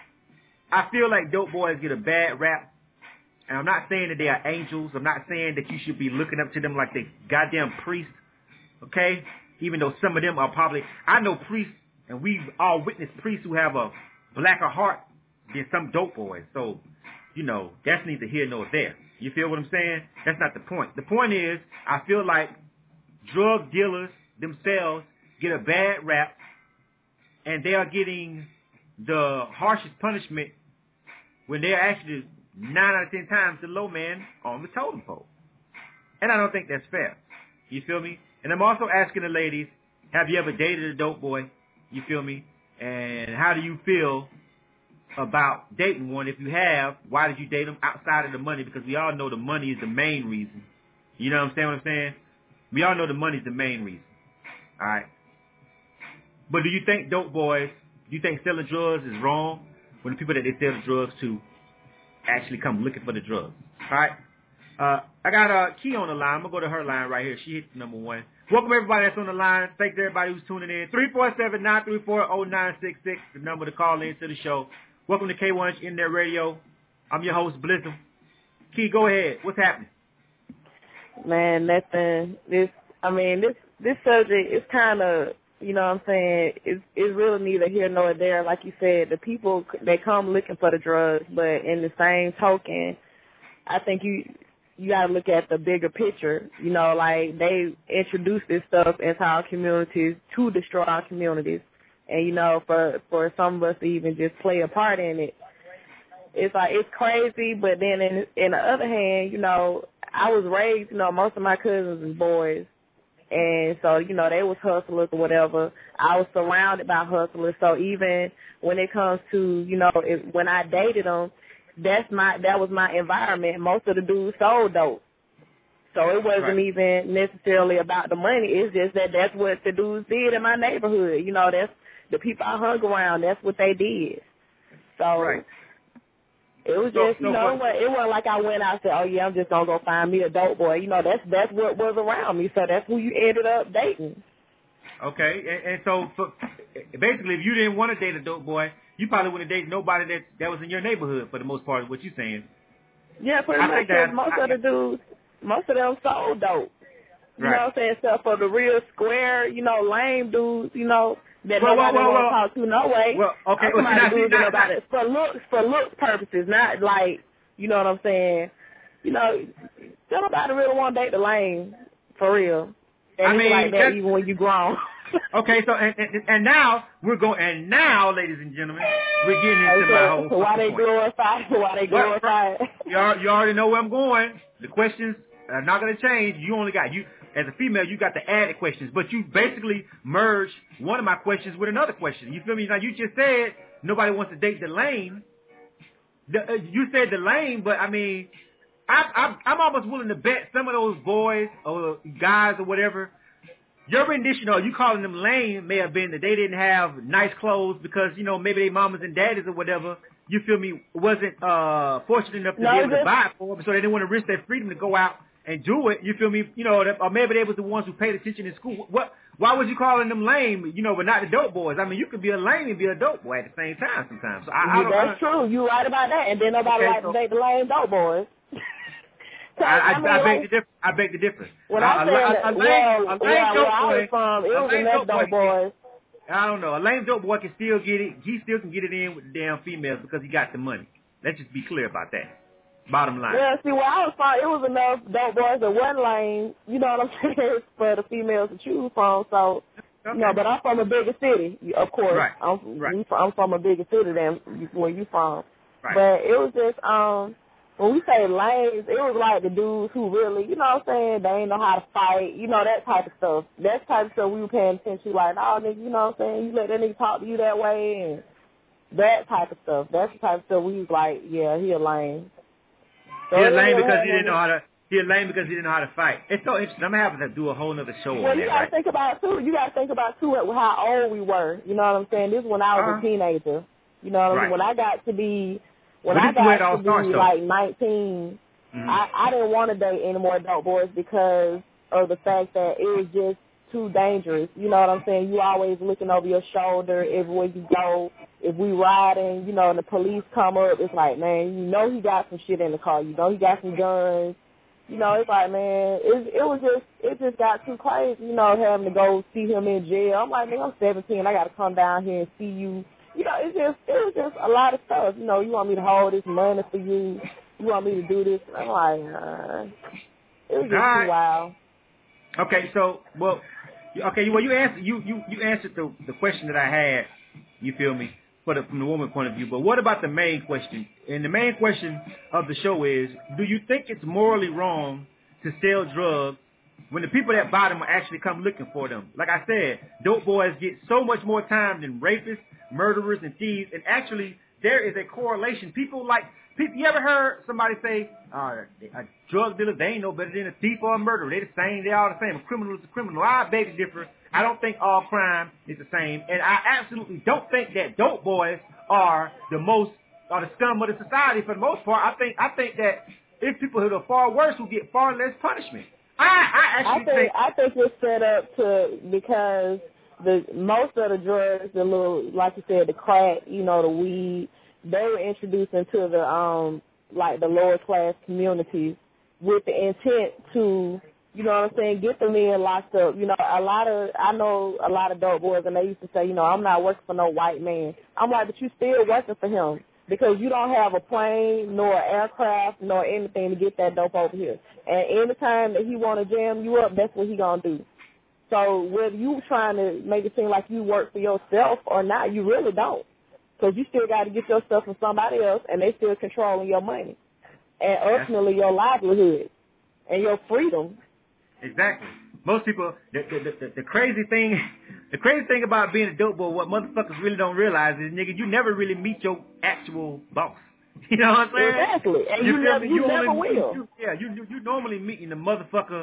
I feel like dope boys get a bad rap. And I'm not saying that they are angels. I'm not saying that you should be looking up to them like they goddamn priests. Okay? Even though some of them are probably, I know priests, and we've all witnessed priests who have a blacker heart than some dope boys. So, you know, that's neither here nor there. You feel what I'm saying? That's not the point. The point is, I feel like drug dealers themselves get a bad rap, and they are getting the harshest punishment when they're actually 9 out of 10 times the low man on the totem pole. And I don't think that's fair. You feel me? And I'm also asking the ladies, have you ever dated a dope boy? You feel me? And how do you feel about dating one? If you have, why did you date them outside of the money? Because we all know the money is the main reason. You know what I'm saying? We all know the money is the main reason. All right? But do you think dope boys, do you think selling drugs is wrong when the people that they sell the drugs to actually come looking for the drugs? All right? I got Key on the line. I'm going to go to her line right here. She hit the number 1. Welcome everybody that's on the line. Thanks everybody who's tuning in. 347-934-0966, the number to call in to the show. Welcome to K1 In There Radio. I'm your host, Blizzum. Key, go ahead. What's happening? Man, nothing. This subject is kind of, you know what I'm saying, it's really neither here nor there. Like you said, the people, they come looking for the drugs, but in the same token, I think you got to look at the bigger picture. You know, like, they introduce this stuff into our communities to destroy our communities. And, you know, for some of us to even just play a part in it, it's like, it's crazy. But then in the other hand, you know, I was raised, you know, most of my cousins is boys. And so, you know, they was hustlers or whatever. I was surrounded by hustlers. So even when it comes to, you know, when I dated them, that was my environment. Most of the dudes sold dope. So it wasn't even necessarily about the money. It's just that that's what the dudes did in my neighborhood. You know, that's the people I hung around. That's what they did. So it was just, you know, it wasn't like I went out and said, oh, yeah, I'm just going to go find me a dope boy. You know, that's what was around me. So that's who you ended up dating. Okay. And so basically, if you didn't want to date a dope boy, you probably wouldn't date nobody that was in your neighborhood for the most part, is what you're saying. Yeah, pretty much. Most of the dudes, most of them sold dope. You know what I'm saying? Except for the real square, you know, lame dudes, you know, that nobody want to talk to no way. Well, okay. For looks purposes, not like, you know what I'm saying? You know, nobody really want to date the lame, for real. And it's like that even when you grown. Okay, so and now ladies and gentlemen, we're getting into my whole. So why they glorify? You already know where I'm going. The questions are not going to change. You as a female, you got the added questions, but you basically merged one of my questions with another question. You feel me? Now you just said nobody wants to date the lame. You said the lame, but I mean, I'm almost willing to bet some of those boys or guys or whatever, your rendition or you calling them lame may have been that they didn't have nice clothes because, you know, maybe their mamas and daddies or whatever, you feel me, wasn't fortunate enough to be able to buy it for them, so they didn't want to risk their freedom to go out and do it. You feel me? You know, or maybe they was the ones who paid attention in school. Why was you calling them lame? You know, but not the dope boys. I mean, you could be a lame and be a dope boy at the same time sometimes. So that's true. You're right about that. And then nobody likes to date the lame dope boys. I beg the difference. When I said where I was from, it was enough dope boys. I don't know. A lame dope boy can still get it. He still can get it in with the damn females because he got the money. Let's just be clear about that. Bottom line. Yeah, see, where I was from, it was enough dope boys that wasn't lame, you know what I'm saying, for the females to choose from. So, you know, but I'm from a bigger city, of course. Right. I'm from a bigger city than where you from. Right. But it was just, when we say lames, it was like the dudes who really, you know what I'm saying, they ain't know how to fight, you know, that type of stuff. That type of stuff we were paying attention to, like, oh, nigga, you know what I'm saying, you let that nigga talk to you that way, and that type of stuff. That's the type of stuff we was like, yeah, he a lame. So he a lame because he didn't know how to. He a lame because he didn't know how to fight. It's so interesting. I'm gonna have to do a whole other show on that. Well, you gotta think about too. You gotta think about too how old we were. You know what I'm saying? This is when I was a teenager. You know what I mean? When I got to be, like 19, I didn't want to date any more dope boys because of the fact that it was just too dangerous. You know what I'm saying? You always looking over your shoulder everywhere you go. If we riding, you know, and the police come up, it's like, man, you know he got some shit in the car. You know he got some guns. You know, it's like, man, it just got too crazy, you know, having to go see him in jail. I'm like, man, I'm 17. I got to come down here and see you. You know, it was just a lot of stuff. You know, you want me to hold this money for you. You want me to do this. I'm like, it was just too wild. Okay, so, you answered the question that I had, you feel me, from the woman point of view. But what about the main question? And the main question of the show is, do you think it's morally wrong to sell drugs when the people that buy them will actually come looking for them? Like I said, dope boys get so much more time than rapists, murderers, and thieves. And actually, there is a correlation. You ever heard somebody say, a drug dealer, they ain't no better than a thief or a murderer. They the same. They all the same. A criminal is a criminal. I beg to differ. I don't think all crime is the same. And I absolutely don't think that dope boys are the scum of the society for the most part. I think that it's people who are far worse who get far less punishment. I think it's set up because most of the drugs, the little, like you said, the crack, you know, the weed, they were introduced into the the lower class communities with the intent to, you know what I'm saying, get them in locked up. You know, I know a lot of dope boys, and they used to say, you know, I'm not working for no white man. I'm like, but you still working for him because you don't have a plane nor aircraft nor anything to get that dope over here. And any time that he want to jam you up, that's what he gonna do. So whether you trying to make it seem like you work for yourself or not, you really don't. Because you still got to get your stuff from somebody else, and they still controlling your money. And ultimately your livelihood and your freedom. Exactly. Most people, the crazy thing about being a dope boy, what motherfuckers really don't realize is, nigga, you never really meet your actual boss. You know what I'm saying? Exactly. And you never will. You normally meeting the motherfucker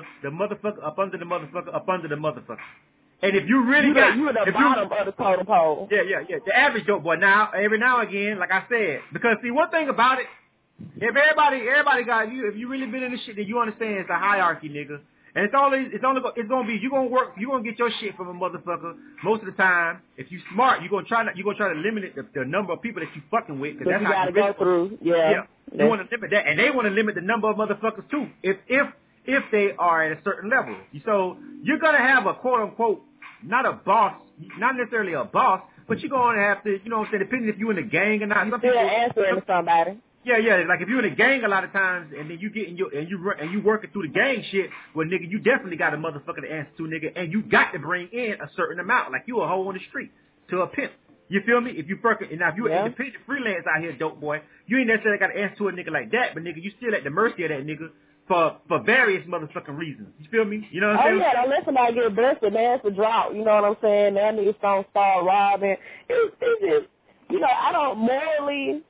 up under the motherfucker. And if you really you're the bottom of the totem pole. Yeah. The average dope boy. Now, every now and again, like I said, because see, one thing about it, if everybody got you, if you really been in this shit, then you understand it's a hierarchy, nigga. And it's gonna be, you're gonna get your shit from a motherfucker most of the time. If you smart, you're gonna try to limit the number of people that you fucking with, because that's you how you gotta go through. Yeah. You want to limit that, and they want to limit the number of motherfuckers too, if they are at a certain level. So you're gonna have a quote unquote, not a boss, not necessarily a boss, but you're gonna have to, you know what I'm saying, depending if you're in a gang or not. You still answering to somebody. Yeah. Like if you're in a gang a lot of times, and then you get in you working through the gang shit, well, nigga, you definitely got a motherfucker to answer to, nigga, and you got to bring in a certain amount, like you a hoe on the street to a pimp. You feel me? If you fucking, and now if you're an independent freelance out here, dope boy, you ain't necessarily got to answer to a nigga like that, but nigga, you still at the mercy of that nigga for various motherfucking reasons. You feel me? You know what I'm saying? Oh yeah, don't let somebody get busted, man. It's a drought. You know what I'm saying? That nigga's gonna start robbing. It's just, you know, I don't morally.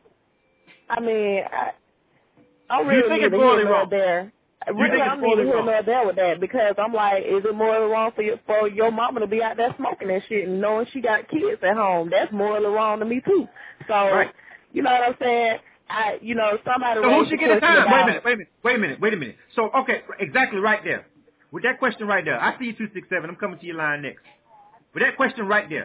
I mean, I'm really neither here nor there. Really, I'm neither here nor there with that, because I'm like, is it morally wrong for your mama to be out there smoking that shit and knowing she got kids at home? That's morally wrong to me too. So, you know what I'm saying? somebody So who raised should the get a question time? about, Wait a minute. So, okay, exactly right there. With that question right there, I see you 267. I'm coming to your line next. With that question right there,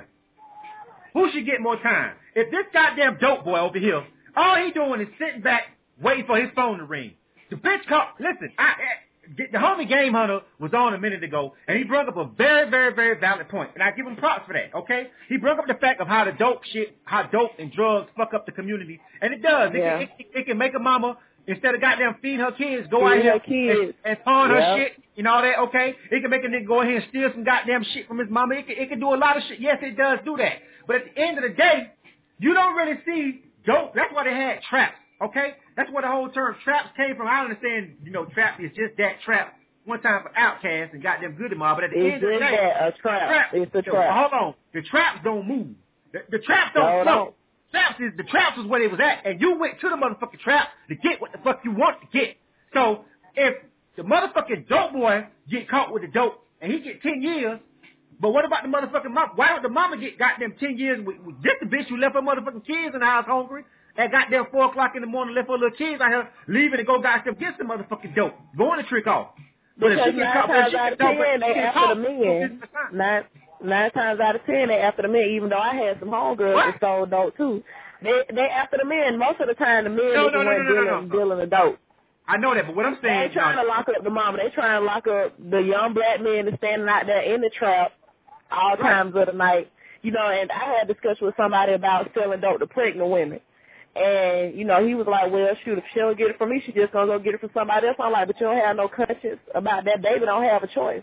who should get more time? If this goddamn dope boy over here, all he doing is sitting back waiting for his phone to ring. The bitch called. Listen, the homie Game Hunter was on a minute ago, and he brought up a very, very, very valid point, and I give him props for that. Okay, he brought up the fact of how dope and drugs fuck up the community, and it does. Yeah. It can make a mama, instead of goddamn feeding her kids, go out here and pawn her shit and all that. Okay, it can make a nigga go ahead and steal some goddamn shit from his mama. It can do a lot of shit. Yes, it does do that. But at the end of the day, you don't really see dope. That's why they had traps. Okay? That's where the whole term traps came from. I understand, trap is just that, trap. One time for Outkast and goddamn Goody Mob, but at the end of the day, a trap. It's a trap. Hold on. The traps don't move. The traps don't float. The traps is where they was at, and you went to the motherfucking trap to get what the fuck you want to get. So if the motherfucking dope boy get caught with the dope and he get 10 years, but what about the motherfucking mama? Why don't the mama get goddamn 10 years with just the bitch who left her motherfucking kids in the house hungry? At goddamn 4 o'clock in the morning, left her little kids out here leaving to go goddamn get some motherfucking dope. Going to trick off. But because 9 times out of 10, they after the men. 9 times out of 10, they after the men. Even though I had some homegirls that sold dope too, they after the men. Most of the time, the men weren't dealing the dope. I know that, but what I'm saying, they ain't trying to lock up the mama. They trying to lock up the young black men that's standing out there in the trap all times of the night. And I had a discussion with somebody about selling dope to pregnant women. And, he was like, well, shoot, if she don't get it from me, she just gonna go get it from somebody else. I'm like, but you don't have no conscience about that. Baby don't have a choice.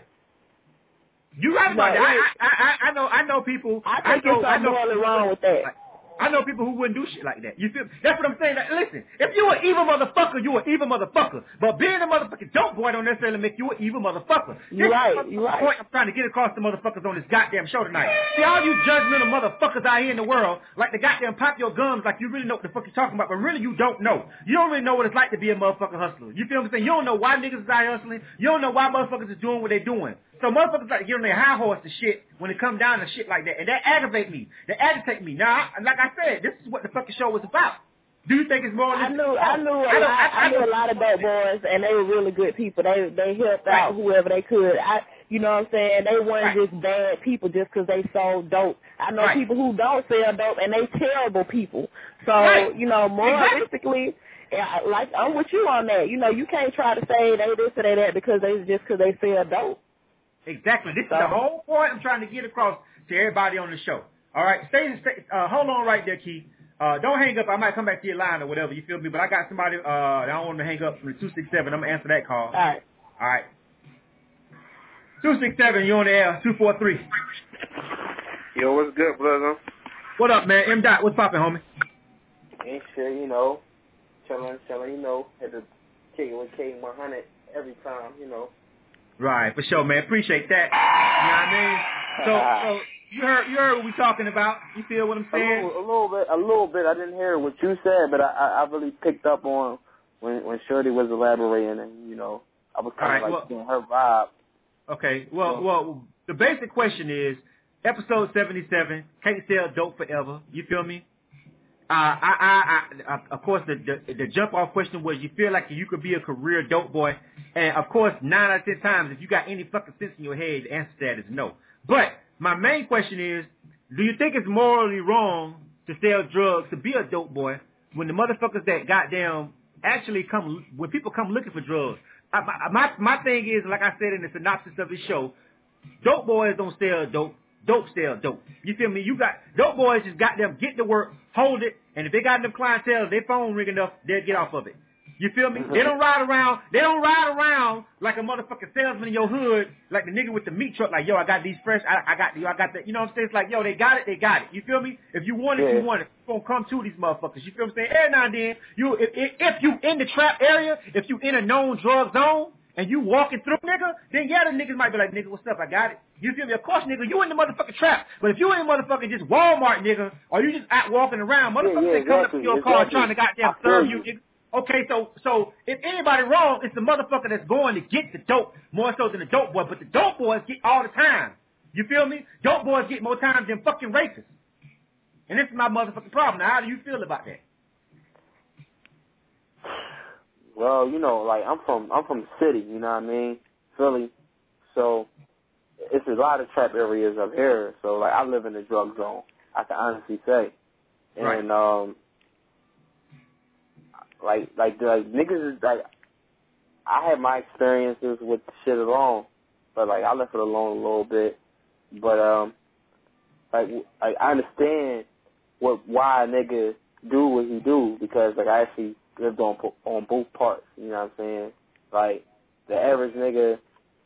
You right about that. I know people. I think there's something morally wrong with that. I know people who wouldn't do shit like that. You feel? That's what I'm saying. Like, listen, if you an evil motherfucker, you an evil motherfucker. But being a motherfucking dope boy don't necessarily make you an evil motherfucker. You're right. Point I'm trying to get across the motherfuckers on this goddamn show tonight. See, all you judgmental motherfuckers out here in the world, like the goddamn pop your gums, like you really know what the fuck you're talking about, but really you don't know. You don't really know what it's like to be a motherfucking hustler. You feel what I'm saying? You don't know why niggas is out here hustling. You don't know why motherfuckers is doing what they're doing. So motherfuckers like to get on their high horse and shit when it come down to shit like that. And that aggravate me. That agitate me. Now, like I said, this is what the fucking show was about. Do you think it's more I knew a lot of dope boys, and they were really good people. They helped out whoever they could. You know what I'm saying? They weren't just bad people just because they sold dope. I know people who don't sell dope, and they terrible people. So, moralistically, like I'm with you on that. You can't try to say they this or they that because they sell dope. Exactly. This is the whole point I'm trying to get across to everybody on the show. All right, hold on right there, Keith. Don't hang up. I might come back to your line or whatever. You feel me? But I got somebody. I don't want them to hang up from the 267. I'm gonna answer that call. All right. 267. You on the air? 243. Yo, what's good, brother? What up, man? M. Dot, what's poppin', homie? Ain't shit, chilling. Had to kick it with K100 every time, Right, for sure, man. Appreciate that. You know what I mean? So you heard what we talking about. You feel what I'm saying? A little bit. I didn't hear what you said, but I really picked up on when Shorty was elaborating, and I was kind of getting her vibe. Okay. Well, the basic question is episode 77. Can't sell dope forever. You feel me? Of course, the jump off question was, you feel like you could be a career dope boy, and of course, 9 out of 10 times, if you got any fucking sense in your head, the answer to that is no. But my main question is, do you think it's morally wrong to sell drugs, to be a dope boy, when the motherfuckers that goddamn actually when people come looking for drugs? My thing is, like I said in the synopsis of the show, dope boys don't sell dope. Dope sell dope. You feel me? You got dope boys just got them get to work, hold it, and if they got them clientele, their phone ring enough, they'll get off of it. You feel me? They don't ride around like a motherfucking salesman in your hood, like the nigga with the meat truck, like, yo, I got these fresh, I got that, you know what I'm saying? It's like, yo, they got it. You feel me? If you want it, you want it. You're gonna come to these motherfuckers. You feel what I'm saying? Every now and then, if you in the trap area, if you in a known drug zone, and you walking through, nigga, then the niggas might be like, nigga, what's up? I got it. You feel me? Of course, nigga, you in the motherfucking trap. But if you in motherfucking just Walmart, nigga, or you just out walking around, motherfuckers ain't coming up to your car trying to goddamn serve you, nigga. Okay, so if anybody wrong, it's the motherfucker that's going to get the dope more so than the dope boy. But the dope boys get all the time. You feel me? Dope boys get more times than fucking rapists. And this is my motherfucking problem. Now, how do you feel about that? Well, you know, like I'm from the city, you know what I mean? Philly. So it's a lot of trap areas up here. So like I live in the drug zone, I can honestly say. And like niggas is like, I had my experiences with the shit alone, but like I left it alone a little bit. But like I understand why a nigga do what he do, because like I actually lived on both parts. You know what I'm saying? Like the average nigga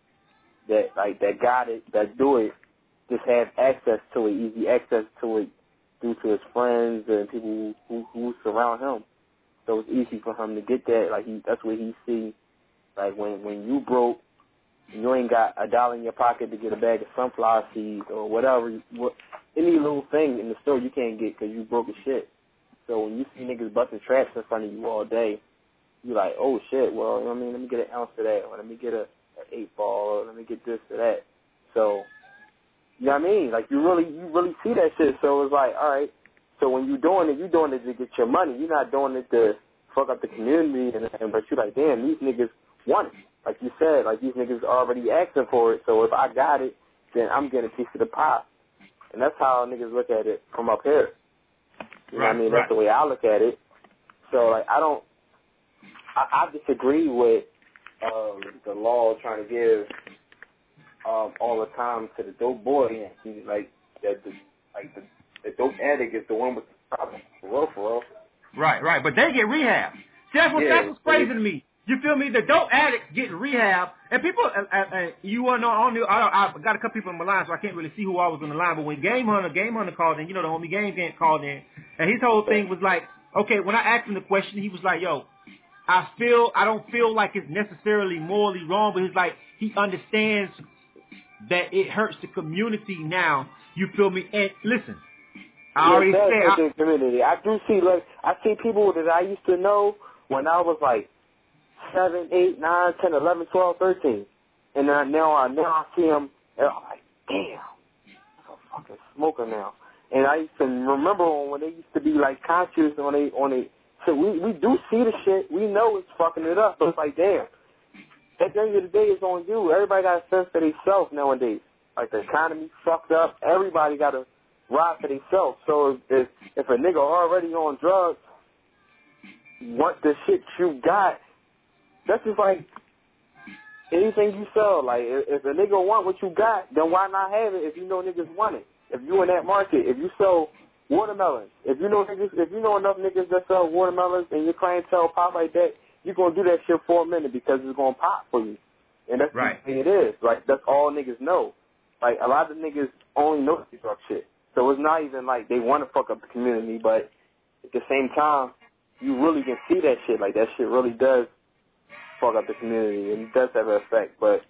that got it, that do it, just have access to it, easy access to it, due to his friends and people who surround him. So it's easy for him to get that. Like that's what he see. Like when you broke, you ain't got $1 in your pocket to get a bag of sunflower seeds or whatever, any little thing in the store you can't get because you broke as shit. So when you see niggas busting traps in front of you all day, you like, oh shit, well, you know what I mean, let me get an ounce of that, or let me get an 8-ball, or let me get this or that. So, you know what I mean? Like you really see that shit. So it's like, all right. So when you're doing it to get your money. You're not doing it to fuck up the community. But you're like, damn, these niggas want it. Like you said, like these niggas are already asking for it. So if I got it, then I'm getting a piece of the pie. And that's how niggas look at it from up here. You know what I mean? That's the way I look at it. So like I disagree with the law trying to give all the time to the dope boy. And like the dope addict is the one with the problem. For real. Right. But they get rehab. See, that's what's crazy to me. You feel me? The dope addicts get rehab, and people. You want to know? I got a couple people on my line, so I can't really see who I was on the line. But when Game Hunter called in, you know, the homie Game called in, and his whole thing was like, okay, when I asked him the question, he was like, yo, I don't feel like it's necessarily morally wrong, but he's like, he understands that it hurts the community now. You feel me? And listen, I already said the community. I do see, like, I see people that I used to know when I was like 7, 8, 9, 10, 11, 12, 13. And now I see them, and I'm like, damn, I'm a fucking smoker now. And I used to remember when they used to be like conscious on they. So we do see the shit. We know it's fucking it up. But it's like, damn. At the end of the day, it's on you. Everybody got a sense for themselves nowadays. Like the economy fucked up. Everybody got to ride for themselves. So if a nigga already on drugs, want the shit you got, that's just like anything you sell. Like if a nigga want what you got, then why not have it if you know niggas want it? If you in that market, if you sell watermelons, if you know enough niggas that sell watermelons and your clientele pop like that, you're gonna do that shit for a minute because it's gonna pop for you. And that's the thing it is. Like that's all niggas know. Like a lot of niggas only know this drug shit. So it's not even like they want to fuck up the community, but at the same time, you really can see that shit. Like that shit really does fuck up the community, and it does have an effect. But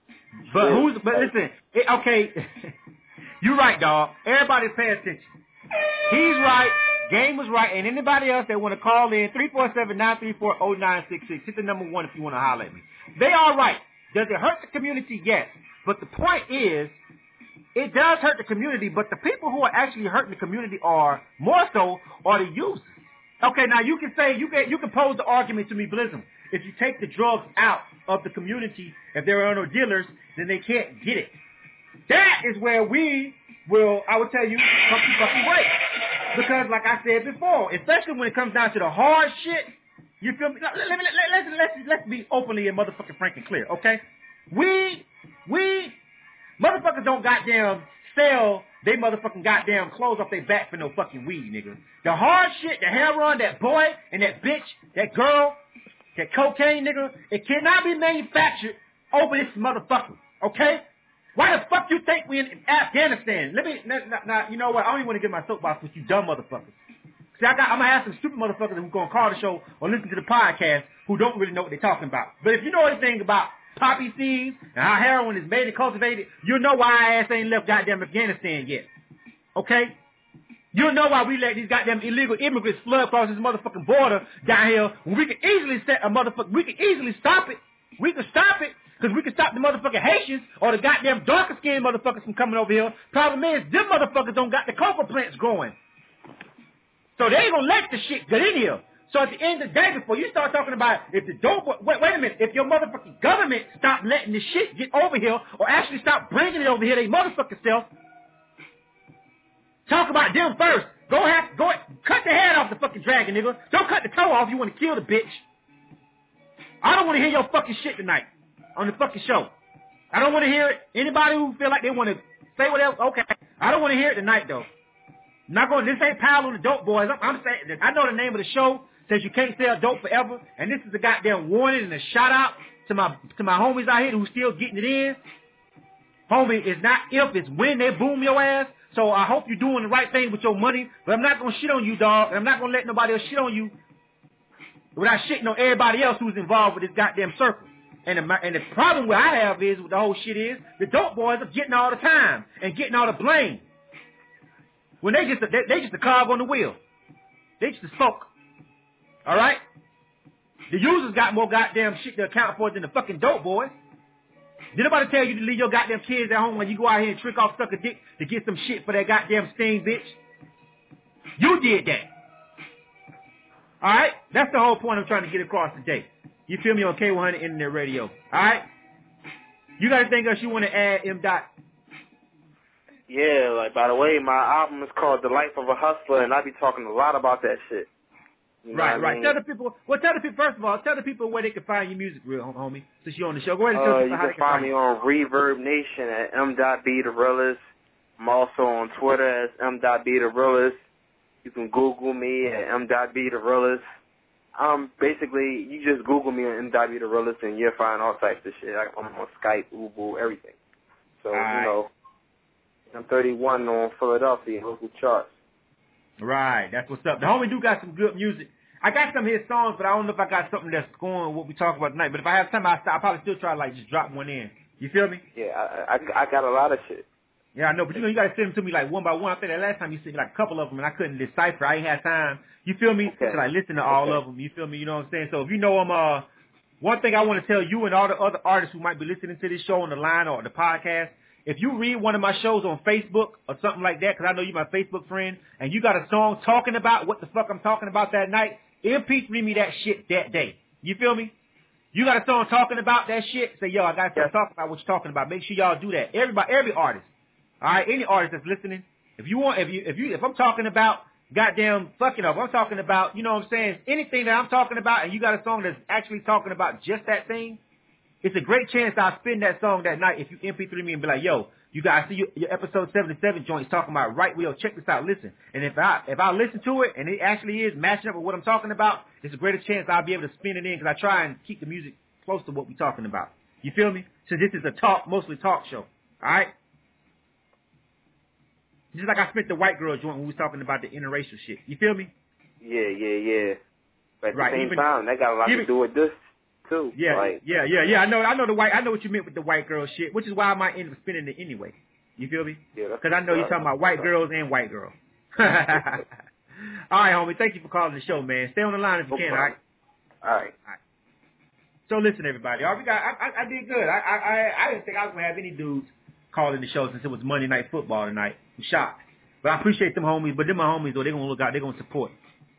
listen, okay, you're right, dog. Everybody pay attention. He's right. Game was right. And anybody else that want to call in, 347-934-0966. Hit the number 1 if you want to holler at me. They are right. Does it hurt the community? Yes. But the point is, it does hurt the community, but the people who are actually hurting the community are the users. Okay, now you can say, you can pose the argument to me, Blizzum. If you take the drugs out of the community, if there are no dealers, then they can't get it. That is where I would tell you, fucking wait. Because like I said before, especially when it comes down to the hard shit, you feel me? Let's be openly and motherfucking frank and clear, okay? We motherfuckers don't goddamn sell they motherfucking goddamn clothes off their back for no fucking weed, nigga. The hard shit, the heroin, that boy and that bitch, that girl, that cocaine, nigga, it cannot be manufactured over this motherfucker, okay? Why the fuck you think we in Afghanistan? Now, you know what? I don't even want to get my soapbox with you dumb motherfuckers. See, I'm going to have some stupid motherfuckers who going to call the show or listen to the podcast who don't really know what they're talking about. But if you know anything about poppy seeds and how heroin is made and cultivated, you'll know why our ass ain't left goddamn Afghanistan yet. Okay? You'll know why we let these goddamn illegal immigrants flood across this motherfucking border down here when we can easily we can easily stop it. We can stop it. Because we can stop the motherfucking Haitians or the goddamn darker skinned motherfuckers from coming over here. Problem is, them motherfuckers don't got the cocoa plants growing. So they ain't gonna let the shit get in here. So at the end of the day, before you start talking about if the dope, wait a minute, if your motherfucking government stop letting this shit get over here, or actually stop bringing it over here, they motherfucking self, talk about them first. Go cut the head off the fucking dragon, nigga. Don't cut the toe off. You want to kill the bitch. I don't want to hear your fucking shit tonight on the fucking show. I don't want to hear it. Anybody who feel like they want to say whatever, okay. I don't want to hear it tonight though. Not going. This ain't Pal on the Dope Boys. I'm saying. I know the name of the show says you can't sell dope forever, and this is a goddamn warning and a shout out to my homies out here who still getting it in. Homie, it's not if, it's when they boom your ass. So I hope you're doing the right thing with your money, but I'm not gonna shit on you, dog, and I'm not gonna let nobody else shit on you without shitting on everybody else who's involved with this goddamn circle. And the problem what I have is with the whole shit is the dope boys are getting all the time and getting all the blame. When they just a cog on the wheel. They just a spoke. All right? The users got more goddamn shit to account for than the fucking dope boys. Did nobody tell you to leave your goddamn kids at home when you go out here and trick off suck a dick to get some shit for that goddamn sting, bitch? You did that. All right? That's the whole point I'm trying to get across today. You feel me on K100 Internet Radio. All right? You got anything else you want to add, M. Dot? Yeah, like, by the way, my album is called The Life of a Hustler, and I be talking a lot about that shit. You know right. I mean? Tell the people, first of all, tell the people where they can find your music, real homie, since you're on the show. Go ahead and tell people how they can find me on Reverb Nation at M.B the Realest. I'm also on Twitter as M.B the Realest. You can Google me at M.B the Realest. Basically, you just Google me on M.B the Realest and you'll find all types of shit. I'm on Skype, Ubu, everything. So, you know, I'm 31 on Philadelphia local charts. Right, that's what's up. The homie do got some good music. I got some of his songs, but I don't know if I got something that's going with what we talk about tonight. But if I have time, I'll probably still try to like just drop one in. You feel me? Yeah, I got a lot of shit. Yeah, I know, but you know, you gotta send them to me like one by one. I think that last time you sent me like a couple of them, and I couldn't decipher. I ain't had time. You feel me? Okay. To like listen to all of them. You feel me? You know what I'm saying? So if you know them, one thing I want to tell you and all the other artists who might be listening to this show on the line or the podcast, if you read one of my shows on Facebook or something like that, because I know you're my Facebook friend, and you got a song talking about what the fuck I'm talking about that night, MP3 me that shit that day. You feel me? You got a song talking about that shit, say, yo, I got to talk about what you're talking about. Make sure y'all do that. Every artist. All right, any artist that's listening, if I'm talking about goddamn fucking up, I'm talking about, you know what I'm saying, anything that I'm talking about, and you got a song that's actually talking about just that thing, it's a great chance I'll spin that song that night if you MP3 me and be like, yo, you guys see your episode 77 joints talking about right wheel. Check this out. Listen. And if I listen to it and it actually is matching up with what I'm talking about, it's a greater chance I'll be able to spin it in because I try and keep the music close to what we're talking about. You feel me? So this is a mostly talk show. All right? Just like I spent the white girl joint when we was talking about the interracial shit. You feel me? Yeah. But at right. the same time, that got a lot to do with this too. Yeah, like, yeah. I know what you meant with the white girl shit, which is why I might end up spinning it anyway. You feel me? Yeah. Because I know you're talking about white girls and white girls. All right, homie. Thank you for calling the show, man. Stay on the line if you can. All right. All right. So listen, everybody. All right, I did good. I didn't think I was gonna have any dudes calling the show since it was Monday Night Football tonight. I'm shocked, but I appreciate them homies. But them my homies though. They're gonna look out. They're gonna support.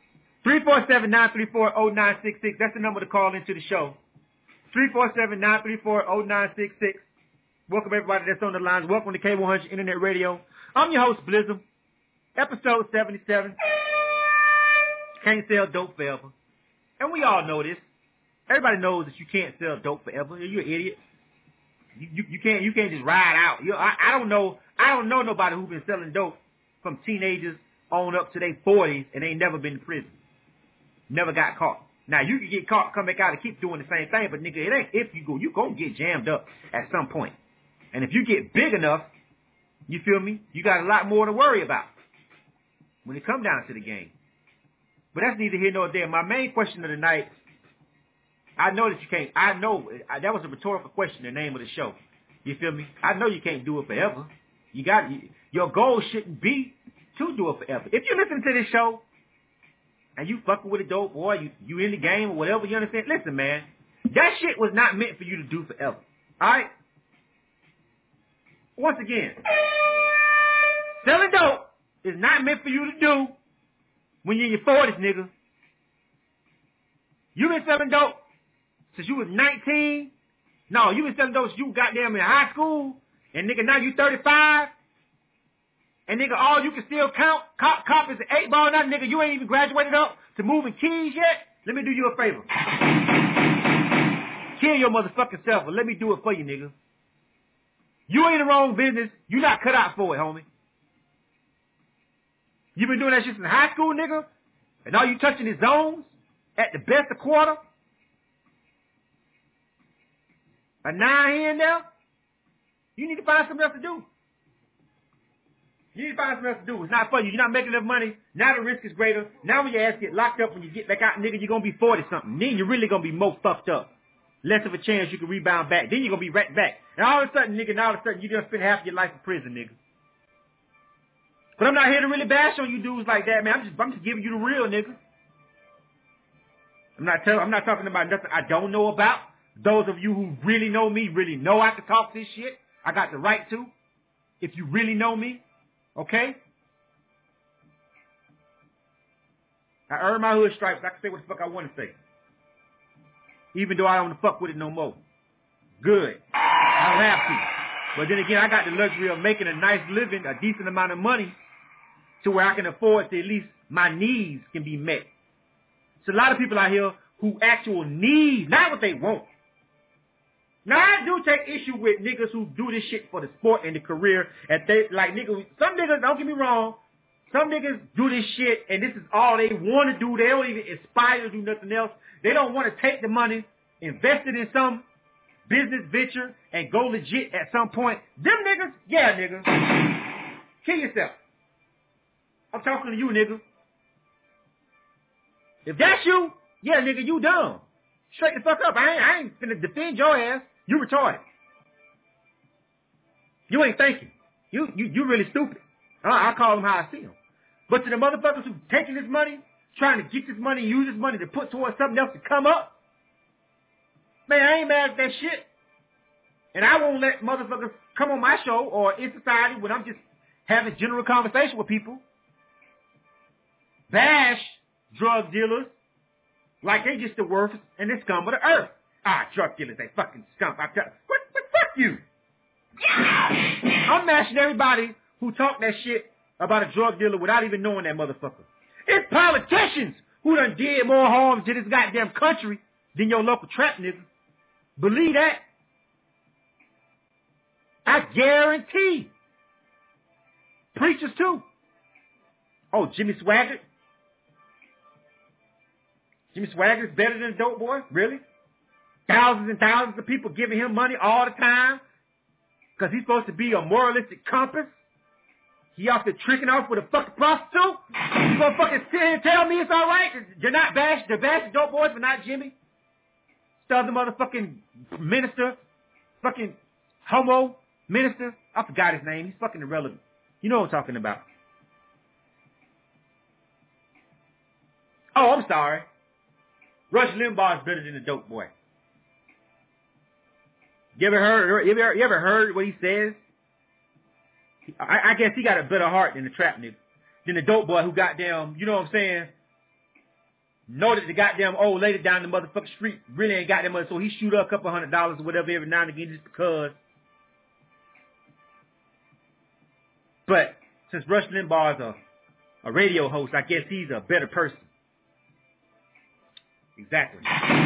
347-934-0966. That's the number to call into the show. 347-934-0966. Welcome everybody that's on the lines. Welcome to K100 Internet Radio. I'm your host, Blizzum. Episode 77. Can't sell dope forever. And we all know this. Everybody knows that you can't sell dope forever. You're an idiot. You can't just ride out. I don't know nobody who's been selling dope from teenagers on up to their 40s and ain't never been to prison. Never got caught. Now you can get caught, come back out and keep doing the same thing, but nigga, it ain't if you go, you gonna get jammed up at some point. And if you get big enough, you feel me? You got a lot more to worry about when it come down to the game. But that's neither here nor there. My main question of the night, I know that you can't. I know that was a rhetorical question. The name of the show. You feel me? I know you can't do it forever. Your goal shouldn't be to do it forever. If you listen to this show and you fucking with a dope boy, you in the game or whatever, you understand? Listen, man, that shit was not meant for you to do forever. All right? Once again, selling dope is not meant for you to do when you're in your 40s, nigga. You been selling dope since you was 19? No, you been selling dope since you goddamn in high school. And nigga, now you 35. And nigga, all you can still cop is an 8-ball now. Nigga, you ain't even graduated up to moving keys yet. Let me do you a favor. Kill your motherfucking self, but let me do it for you, nigga. You ain't in the wrong business. You not cut out for it, homie. You been doing that shit since high school, nigga? And all you touching is zones at the best of quarter? A 9 here and there? You need to find something else to do. You need to find something else to do. It's not for you. You're not making enough money. Now the risk is greater. Now when your ass get locked up, when you get back out, nigga, you're going to be 40-something. Then you're really going to be more fucked up. Less of a chance you can rebound back. Then you're going to be right back. And all of a sudden, nigga, you just spend half your life in prison, nigga. But I'm not here to really bash on you dudes like that, man. I'm just giving you the real, nigga. I'm not talking about nothing I don't know about. Those of you who really know me really know I can talk this shit. I got the right to. If you really know me, okay? I earned my hood stripes. I can say what the fuck I want to say. Even though I don't want to fuck with it no more. Good. I don't have to. But then again, I got the luxury of making a nice living, a decent amount of money, to where I can afford to at least my needs can be met. There's a lot of people out here who actual need, not what they want. Now, I do take issue with niggas who do this shit for the sport and the career. And they, like, niggas, some niggas, don't get me wrong, some niggas do this shit and this is all they want to do. They don't even aspire to do nothing else. They don't want to take the money, invest it in some business venture, and go legit at some point. Them niggas, yeah, nigga. Kill yourself. I'm talking to you, nigga. If that's you, yeah, nigga, you dumb. Straight the fuck up. I ain't finna defend your ass. You retarded. You ain't thinking. You really stupid. I call them how I see them. But to the motherfuckers who taking this money, trying to get this money, use this money to put towards something else to come up, man, I ain't mad at that shit. And I won't let motherfuckers come on my show or in society when I'm just having general conversation with people, bash drug dealers like they just the worst and the scum of the earth. Drug dealers, they fucking scum. What fuck you? I'm mashing everybody who talk that shit about a drug dealer without even knowing that motherfucker. It's politicians who done did more harm to this goddamn country than your local trap nigga. Believe that. I guarantee. Preachers too. Oh, Jimmy Swaggart? Jimmy Swaggart's better than a dope boy? Really? Thousands and thousands of people giving him money all the time because he's supposed to be a moralistic compass? He out there tricking off with a fucking prostitute? You gonna fucking sit here and tell me it's alright? You're not they're bashing dope boys, but not Jimmy? Southern motherfucking minister, fucking homo minister. I forgot his name. He's fucking irrelevant. You know what I'm talking about. Oh, I'm sorry. Rush Limbaugh is better than a dope boy. You ever heard what he says? I guess he got a better heart than the trap nigga. Than the dope boy who goddamn, you know what I'm saying, know that the goddamn old lady down the motherfucking street really ain't got that money, so he shoot her a couple $100 or whatever every now and again just because. But since Rush Limbaugh is a radio host, I guess he's a better person. Exactly.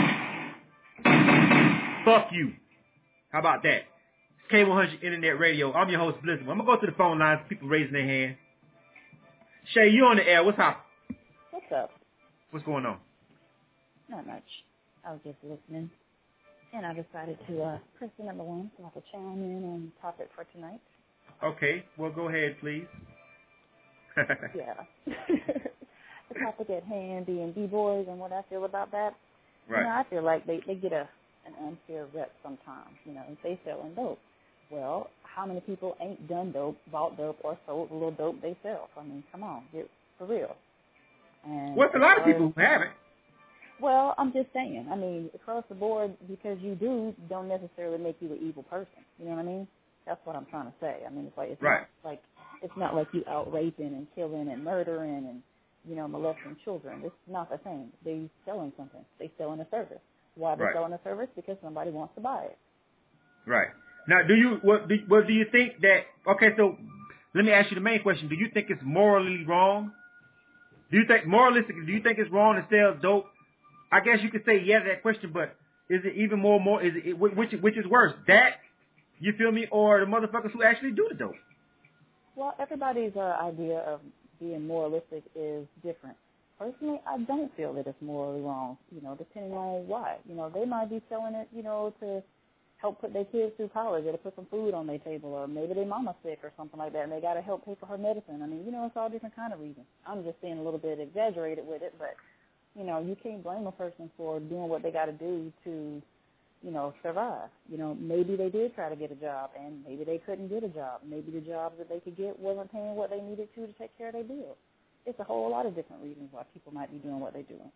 Fuck you. How about that? It's K100 Internet Radio. I'm your host, Blizzard. I'm going to go to the phone lines. People raising their hand. Shay, you on the air. What's up? What's up? What's going on? Not much. I was just listening. And I decided to press the number one so I could chime in on the topic for tonight. Okay. Well, go ahead, please. Yeah. The topic at hand being B-boys and what I feel about that. Right. You know, I feel like they get an unfair rep sometimes. You know, if they selling dope. Well, how many people ain't done dope, bought dope, or sold a little dope they sell? I mean, come on, get for real. And what's a lot of people who haven't? Well, I'm just saying. I mean, across the board, because you do, don't necessarily make you an evil person. You know what I mean? That's what I'm trying to say. I mean, it's like it's right. not like you out raping and killing and murdering and molesting children. It's not the same. They're selling something. They're selling a service. Why they're selling a service? Because somebody wants to buy it. Right. Now, do you think that? Okay, so let me ask you the main question. Do you think it's morally wrong? Do you think moralistically? Do you think it's wrong to sell dope? I guess you could say yeah to that question, but is it even more? Is it which is worse? That, you feel me, or the motherfuckers who actually do the dope? Well, everybody's idea of being moralistic is different. Personally, I don't feel that it's morally wrong, depending on why. They might be selling it, to help put their kids through college or to put some food on their table, or maybe their mama's sick or something like that, and they got to help pay for her medicine. I mean, it's all different kind of reasons. I'm just being a little bit exaggerated with it, but, you can't blame a person for doing what they got to do to, survive. Maybe they did try to get a job, and maybe they couldn't get a job. Maybe the jobs that they could get wasn't paying what they needed to take care of their bills. It's a whole lot of different reasons why people might be doing what they're doing.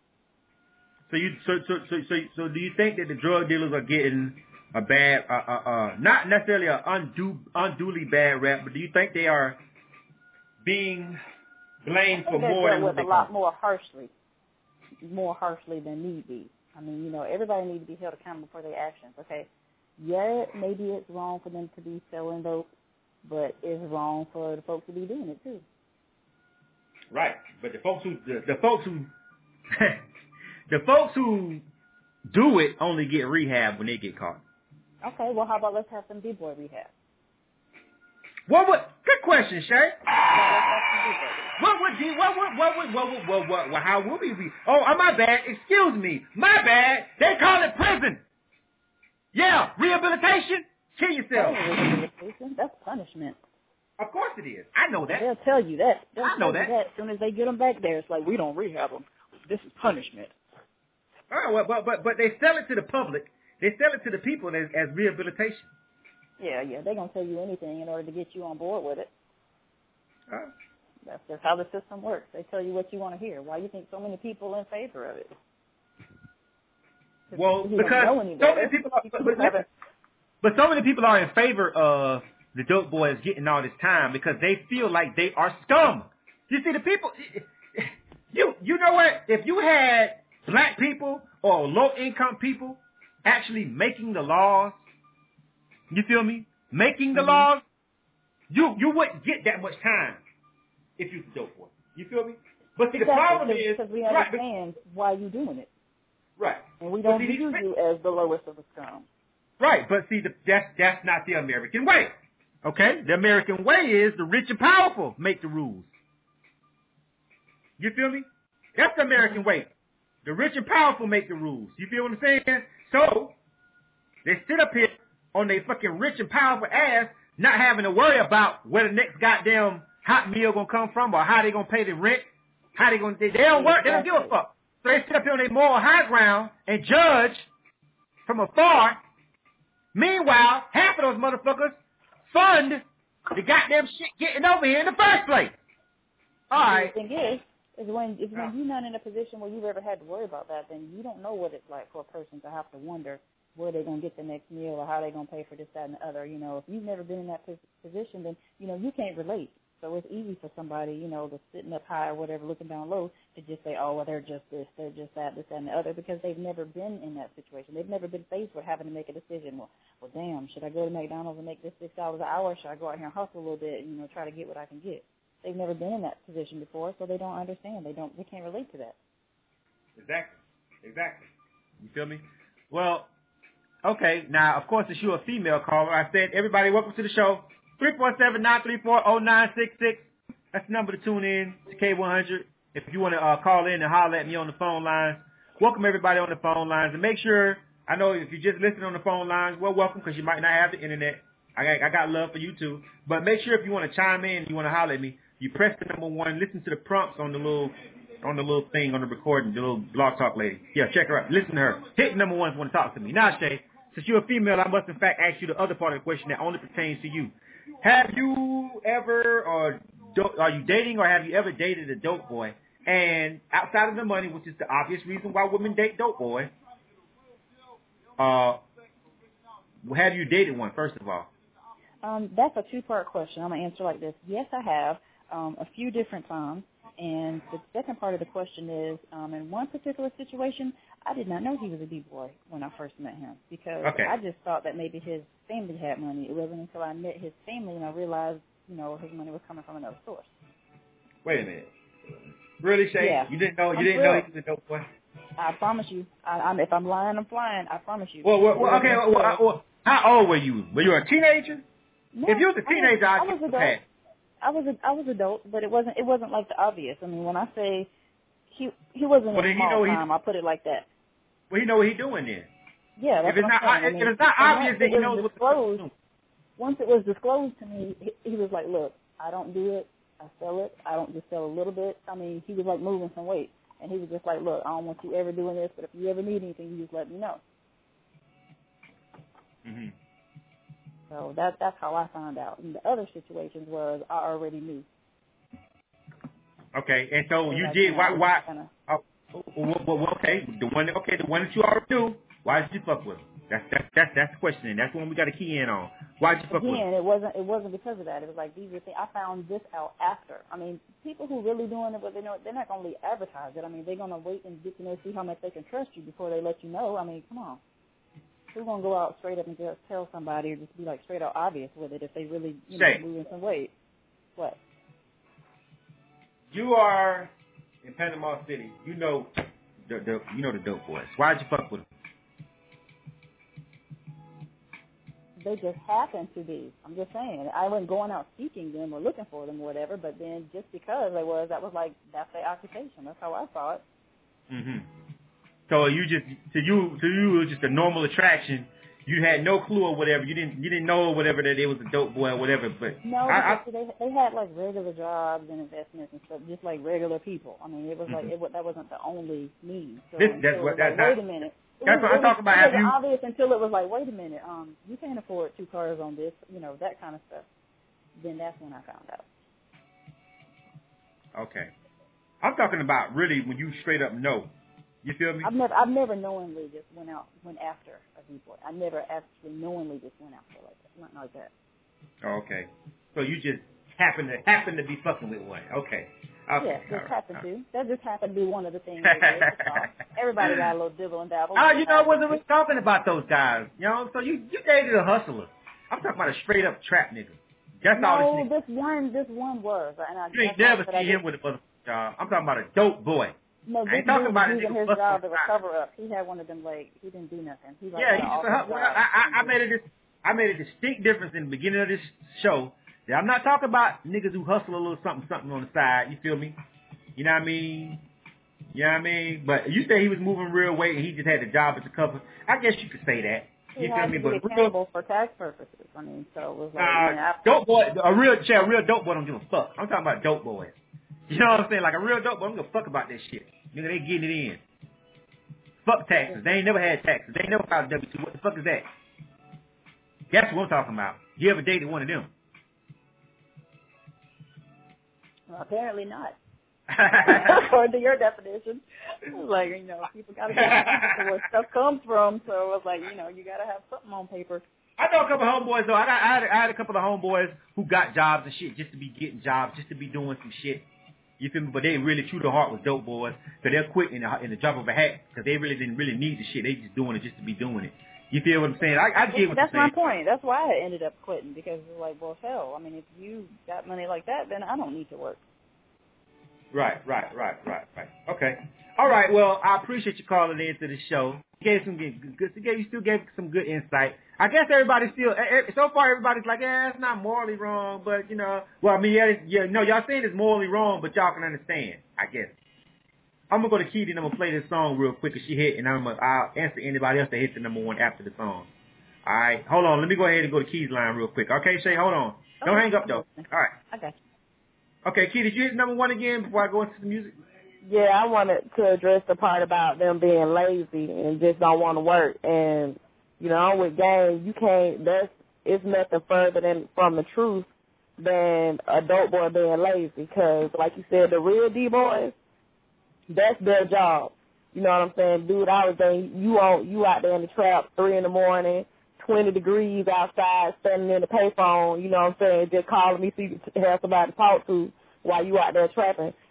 So do you think that the drug dealers are getting a bad, not necessarily an unduly bad rap, but do you think they are being blamed for more than what they a lot more harshly than need be? I mean, everybody needs to be held accountable for their actions. Okay, yeah, maybe it's wrong for them to be selling dope, but it's wrong for the folks to be doing it too. Right, but the folks who do it only get rehab when they get caught. Okay, well, how about let's have some D-boy rehab? Good question, Shay. How will we be? Oh, my bad. Excuse me. My bad. They call it prison. Yeah, rehabilitation. Kill yourself. Rehabilitation? That's punishment. Of course it is. I know that. They'll tell you that. I know that. As soon as they get them back there, it's like, we don't rehab them. This is punishment. Oh, but they sell it to the public. They sell it to the people as rehabilitation. Yeah, they're going to tell you anything in order to get you on board with it. That's just how the system works. They tell you what you want to hear. Why do you think so many people are in favor of it? Well, because so many people, but so many people are in favor of the dope boys getting all this time because they feel like they are scum. You see, the people, you know what? If you had black people or low-income people actually making the laws, you feel me? Making the laws, you wouldn't get that much time if you dope boy. You feel me? But see, the problem is because we understand why you're doing it. Right. And we don't view you as the lowest of the scum. Right, but see, that's not the American way. Okay? The American way is the rich and powerful make the rules. You feel me? That's the American way. The rich and powerful make the rules. You feel what I'm saying? So, they sit up here on their fucking rich and powerful ass, not having to worry about where the next goddamn hot meal gonna come from or how they gonna pay the rent. How they don't work, they don't give a fuck. So they sit up here on their moral high ground and judge from afar. Meanwhile, half of those motherfuckers fund the goddamn shit getting over here in the first place. All right. The thing is when you're not in a position where you've ever had to worry about that, then you don't know what it's like for a person to have to wonder where they're going to get the next meal or how they're going to pay for this, that, and the other. If you've never been in that position, then, you can't relate. So it's easy for somebody, that's sitting up high or whatever, looking down low, to just say, oh, well, they're just this, they're just that, this, that, and the other, because they've never been in that situation. They've never been faced with having to make a decision. Well, damn, should I go to McDonald's and make this $6 an hour, or should I go out here and hustle a little bit and, try to get what I can get? They've never been in that position before, so they don't understand. They can't relate to that. Exactly. You feel me? Well, okay, now, of course, it's you a female caller. I said, everybody, welcome to the show. 347-934-0966. That's the number to tune in to K100. If you want to call in and holler at me on the phone lines, welcome everybody on the phone lines. And make sure, I know if you just listen on the phone lines, well, welcome, because you might not have the internet. I got love for you too. But make sure if you want to chime in and you want to holler at me, you press the number 1, listen to the prompts on the little thing on the recording, the little blog talk lady. Yeah, check her out. Listen to her. Hit number 1 if you want to talk to me. Now, Shay, since you're a female, I must in fact ask you the other part of the question that only pertains to you. Have you ever, or are you dating, or have you ever dated a dope boy? And outside of the money, which is the obvious reason why women date dope boys, have you dated one, first of all? That's a 2-part question. I'm going to answer like this. Yes, I have, a few different times. And the second part of the question is, in one particular situation, I did not know he was a D-boy when I first met him because I just thought that maybe his family had money. It wasn't until I met his family and I realized, his money was coming from another source. Wait a minute. Really, Shay? Yeah. You didn't know he was a dope boy? I promise you. If I'm lying, I'm flying. I promise you. Well, okay. Well, how old were you? Were you a teenager? No, if you was a teenager, I was adult. I was adult, but it wasn't like the obvious. I mean, when I say he wasn't a small time, I put it like that. Well, he know what he's doing then. Yeah, that's if it's not obvious, then he knows what he's doing. Once it was disclosed to me, he was like, "Look, I don't do it. I sell it. I don't just sell a little bit." I mean, he was like moving some weight, and he was just like, "Look, I don't want you ever doing this, but if you ever need anything, you just let me know." Mm-hmm. So that's how I found out. And the other situations was I already knew. Okay, and so you did. Why? Okay, the one that you already knew. Why did you fuck with him? That's the question, and that's the one we got to key in on. Why did you fuck with him? Again, it wasn't because of that. It was like these are things I found this out after. I mean, people who really doing it, but they're not going to advertise it. I mean, they're going to wait and get to know, see how much they can trust you before they let you know. I mean, come on. Who's going to go out straight up and just tell somebody or just be like straight out obvious with it if they really moving some weight? What? You are in Panama City. You know the dope boys. Why did you fuck with them? They just happen to be. I'm just saying. I wasn't going out seeking them or looking for them or whatever, but then just because that's their occupation. That's how I saw it. Mm-hmm. So you it was just a normal attraction. You had no clue or whatever. You didn't know or whatever that it was a dope boy or whatever. But no, they had like regular jobs and investments and stuff, just like regular people. I mean, it was like that wasn't the only means. So wait a minute. That's what I'm talking about. It was obvious until it was like, wait a minute, you can't afford 2 cars on this, that kind of stuff. Then that's when I found out. Okay, I'm talking about really when you straight up know. You feel me? I've never knowingly just went after a D-boy. I never actually knowingly just went after nothing like that. Oh, okay. So you just happen to be fucking with one. Okay. Yeah, just happened to. That just happened to be one of the things. Everybody got a little dibble and dabble. Oh, I wasn't really talking about those guys. So you dated a hustler. I'm talking about a straight up trap nigga. That's all this nigga. this one was. And you ain't never see him with a motherfucker job. I'm talking about a dope boy. No, this dude was using his job as a cover up. He had one of them he didn't do nothing. He I made a distinct difference in the beginning of this show. That I'm not talking about niggas who hustle a little something on the side. You feel me? You know what I mean? But you say he was moving real weight and he just had the job as a cover. I guess you could say that. He had to be accountable for tax purposes. I mean, so it was like dope boy, a real dope boy don't give a fuck. I'm talking about dope boys. You know what I'm saying? Like a real dope boy, I don't give a fuck about that shit. Nigga, they getting it in. Fuck taxes. They ain't never had taxes. They ain't never filed a W-2. What the fuck is that? That's what I'm talking about. You ever dated one of them? Well, apparently not. According to your definition. Like, people got to get where stuff comes from. So it was like, you got to have something on paper. I know a couple of homeboys, though. I had a couple of homeboys who got jobs and shit just to be getting jobs, just to be doing some shit. You feel me? But they really true to heart was dope boys. So they'll quit in the drop of a hat because they really didn't really need the shit. They just doing it just to be doing it. You feel what I'm saying? I get what you're saying. That's my point. That's why I ended up quitting because it's like, well, hell, I mean, if you got money like that, then I don't need to work. Right. Okay. All right. Well, I appreciate you calling in to the show. You still gave some good insight. I guess everybody's so far everybody's like, it's not morally wrong, but well, I mean, y'all saying it's morally wrong, but y'all can understand, I guess. I'm gonna go to Keith and I'm gonna play this song real quick as she hit, and I'll answer anybody else that hits the number 1 after the song. All right, hold on. Let me go ahead and go to Keith's line real quick. Okay, Shay, hold on. Don't hang up though. All right. I got you. Okay, Keith, did you hit number 1 again before I go into the music? Yeah, I wanted to address the part about them being lazy and just don't want to work. And with gangs, you can't. It's nothing further from the truth than a dope boy being lazy. Because, like you said, the real D boys, that's their job. You know what I'm saying? Dude, I was saying you out there in the trap 3 a.m, 20 degrees outside, standing in the payphone. You know what I'm saying? Just calling me so you can have somebody to talk to while you out there trapping.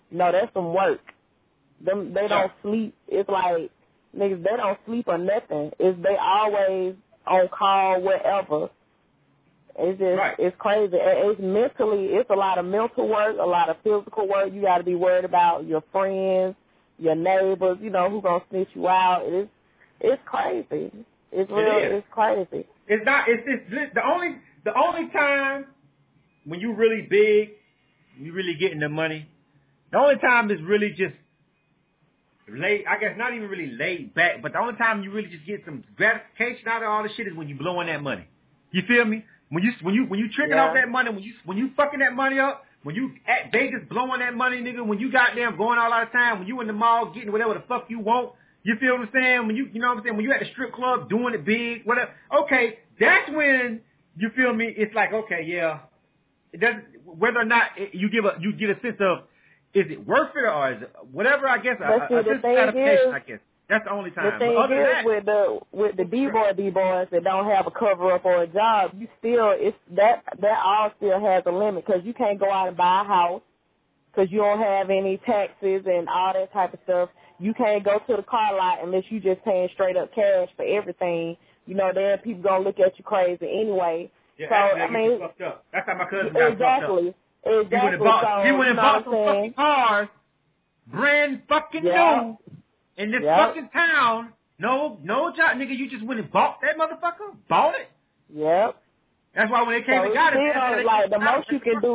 No, that's some work. They don't sleep. It's like, niggas, they don't sleep or nothing. They always on call, wherever. It's just, it's crazy. It's mentally, it's a lot of mental work, a lot of physical work. You got to be worried about your friends, your neighbors, you know, who's going to snitch you out. It's crazy. It's crazy. It's not, it's the only time when you really big, you really getting the money, the only time is really just laid, I guess not even really laid back, but the only time you really just get some gratification out of all this shit is when you blowing that money. You feel me? When you tricking off that money, when you fucking that money up, when you at Vegas blowing that money, nigga, when you goddamn going all out of time, when you in the mall getting whatever the fuck you want, you feel what I'm saying? When you know what I'm saying? When you at the strip club doing it big, whatever. Okay, that's when you feel me. It's like, okay, yeah. It doesn't, whether or not you get a sense of, is it worth it or is it whatever? I guess a sense of gratification. I guess that's the only time. The thing is, with the D-boys that don't have a cover up or a job, you still that all still has a limit, because you can't go out and buy a house because you don't have any taxes and all that type of stuff. You can't go to the car lot unless you just paying straight up cash for everything. You know, then people gonna look at you crazy anyway. Yeah, so I mean, fucked up. That's how my cousin got fucked up. Exactly. He went and bought some fucking cars, brand fucking new, in this fucking town. No job, nigga. You just went and bought that motherfucker. Bought it. Yep. That's why when they came and got it, like the most you can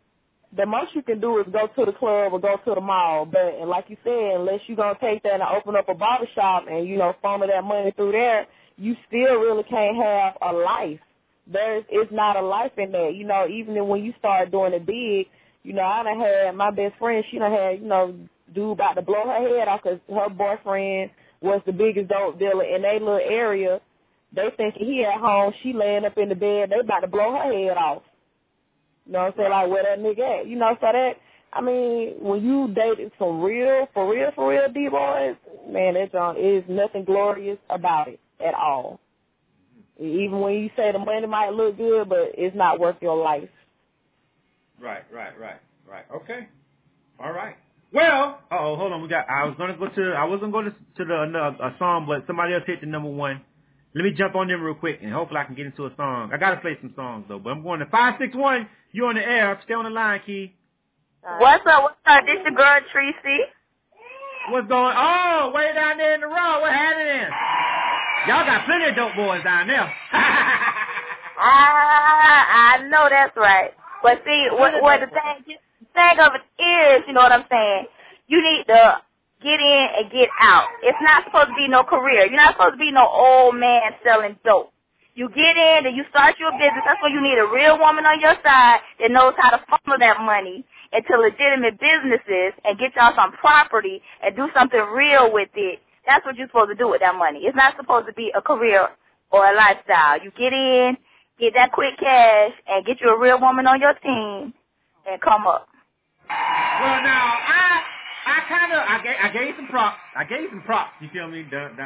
do is go to the club or go to the mall. But and like you said, unless you're gonna take that and open up a barbershop and funnel that money through there, you still really can't have a life. It's not a life in that. Even when you start doing it big, I done had my best friend, she done had, dude about to blow her head off because her boyfriend was the biggest dope dealer in their little area. They thinking he at home, she laying up in the bed, they about to blow her head off. You know what I'm saying? Like, where that nigga at? So that, I mean, when you dated some for real D-boys, man, is nothing glorious about it at all. Even when you say the money might look good, but it's not worth your life. Right. Okay. All right. Well, hold on. I wasn't gonna go to a song, but somebody else hit the number one. Let me jump on them real quick, and hopefully I can get into a song. I gotta play some songs though, but I'm going to 561. You on the air? Stay on the line, Key. What's up? This your girl Tracy. What's going? Oh, way down there in the row. What happening? Y'all got plenty of dope boys down there. I know that's right. But see, what the thing of it is, you know what I'm saying? You need to get in and get out. It's not supposed to be no career. You're not supposed to be no old man selling dope. You get in and you start your business. That's when you need a real woman on your side that knows how to funnel that money into legitimate businesses and get y'all some property and do something real with it. That's what you're supposed to do with that money. It's not supposed to be a career or a lifestyle. You get in, get that quick cash, and get you a real woman on your team, and come up. Well, now, I gave you some props. You feel me?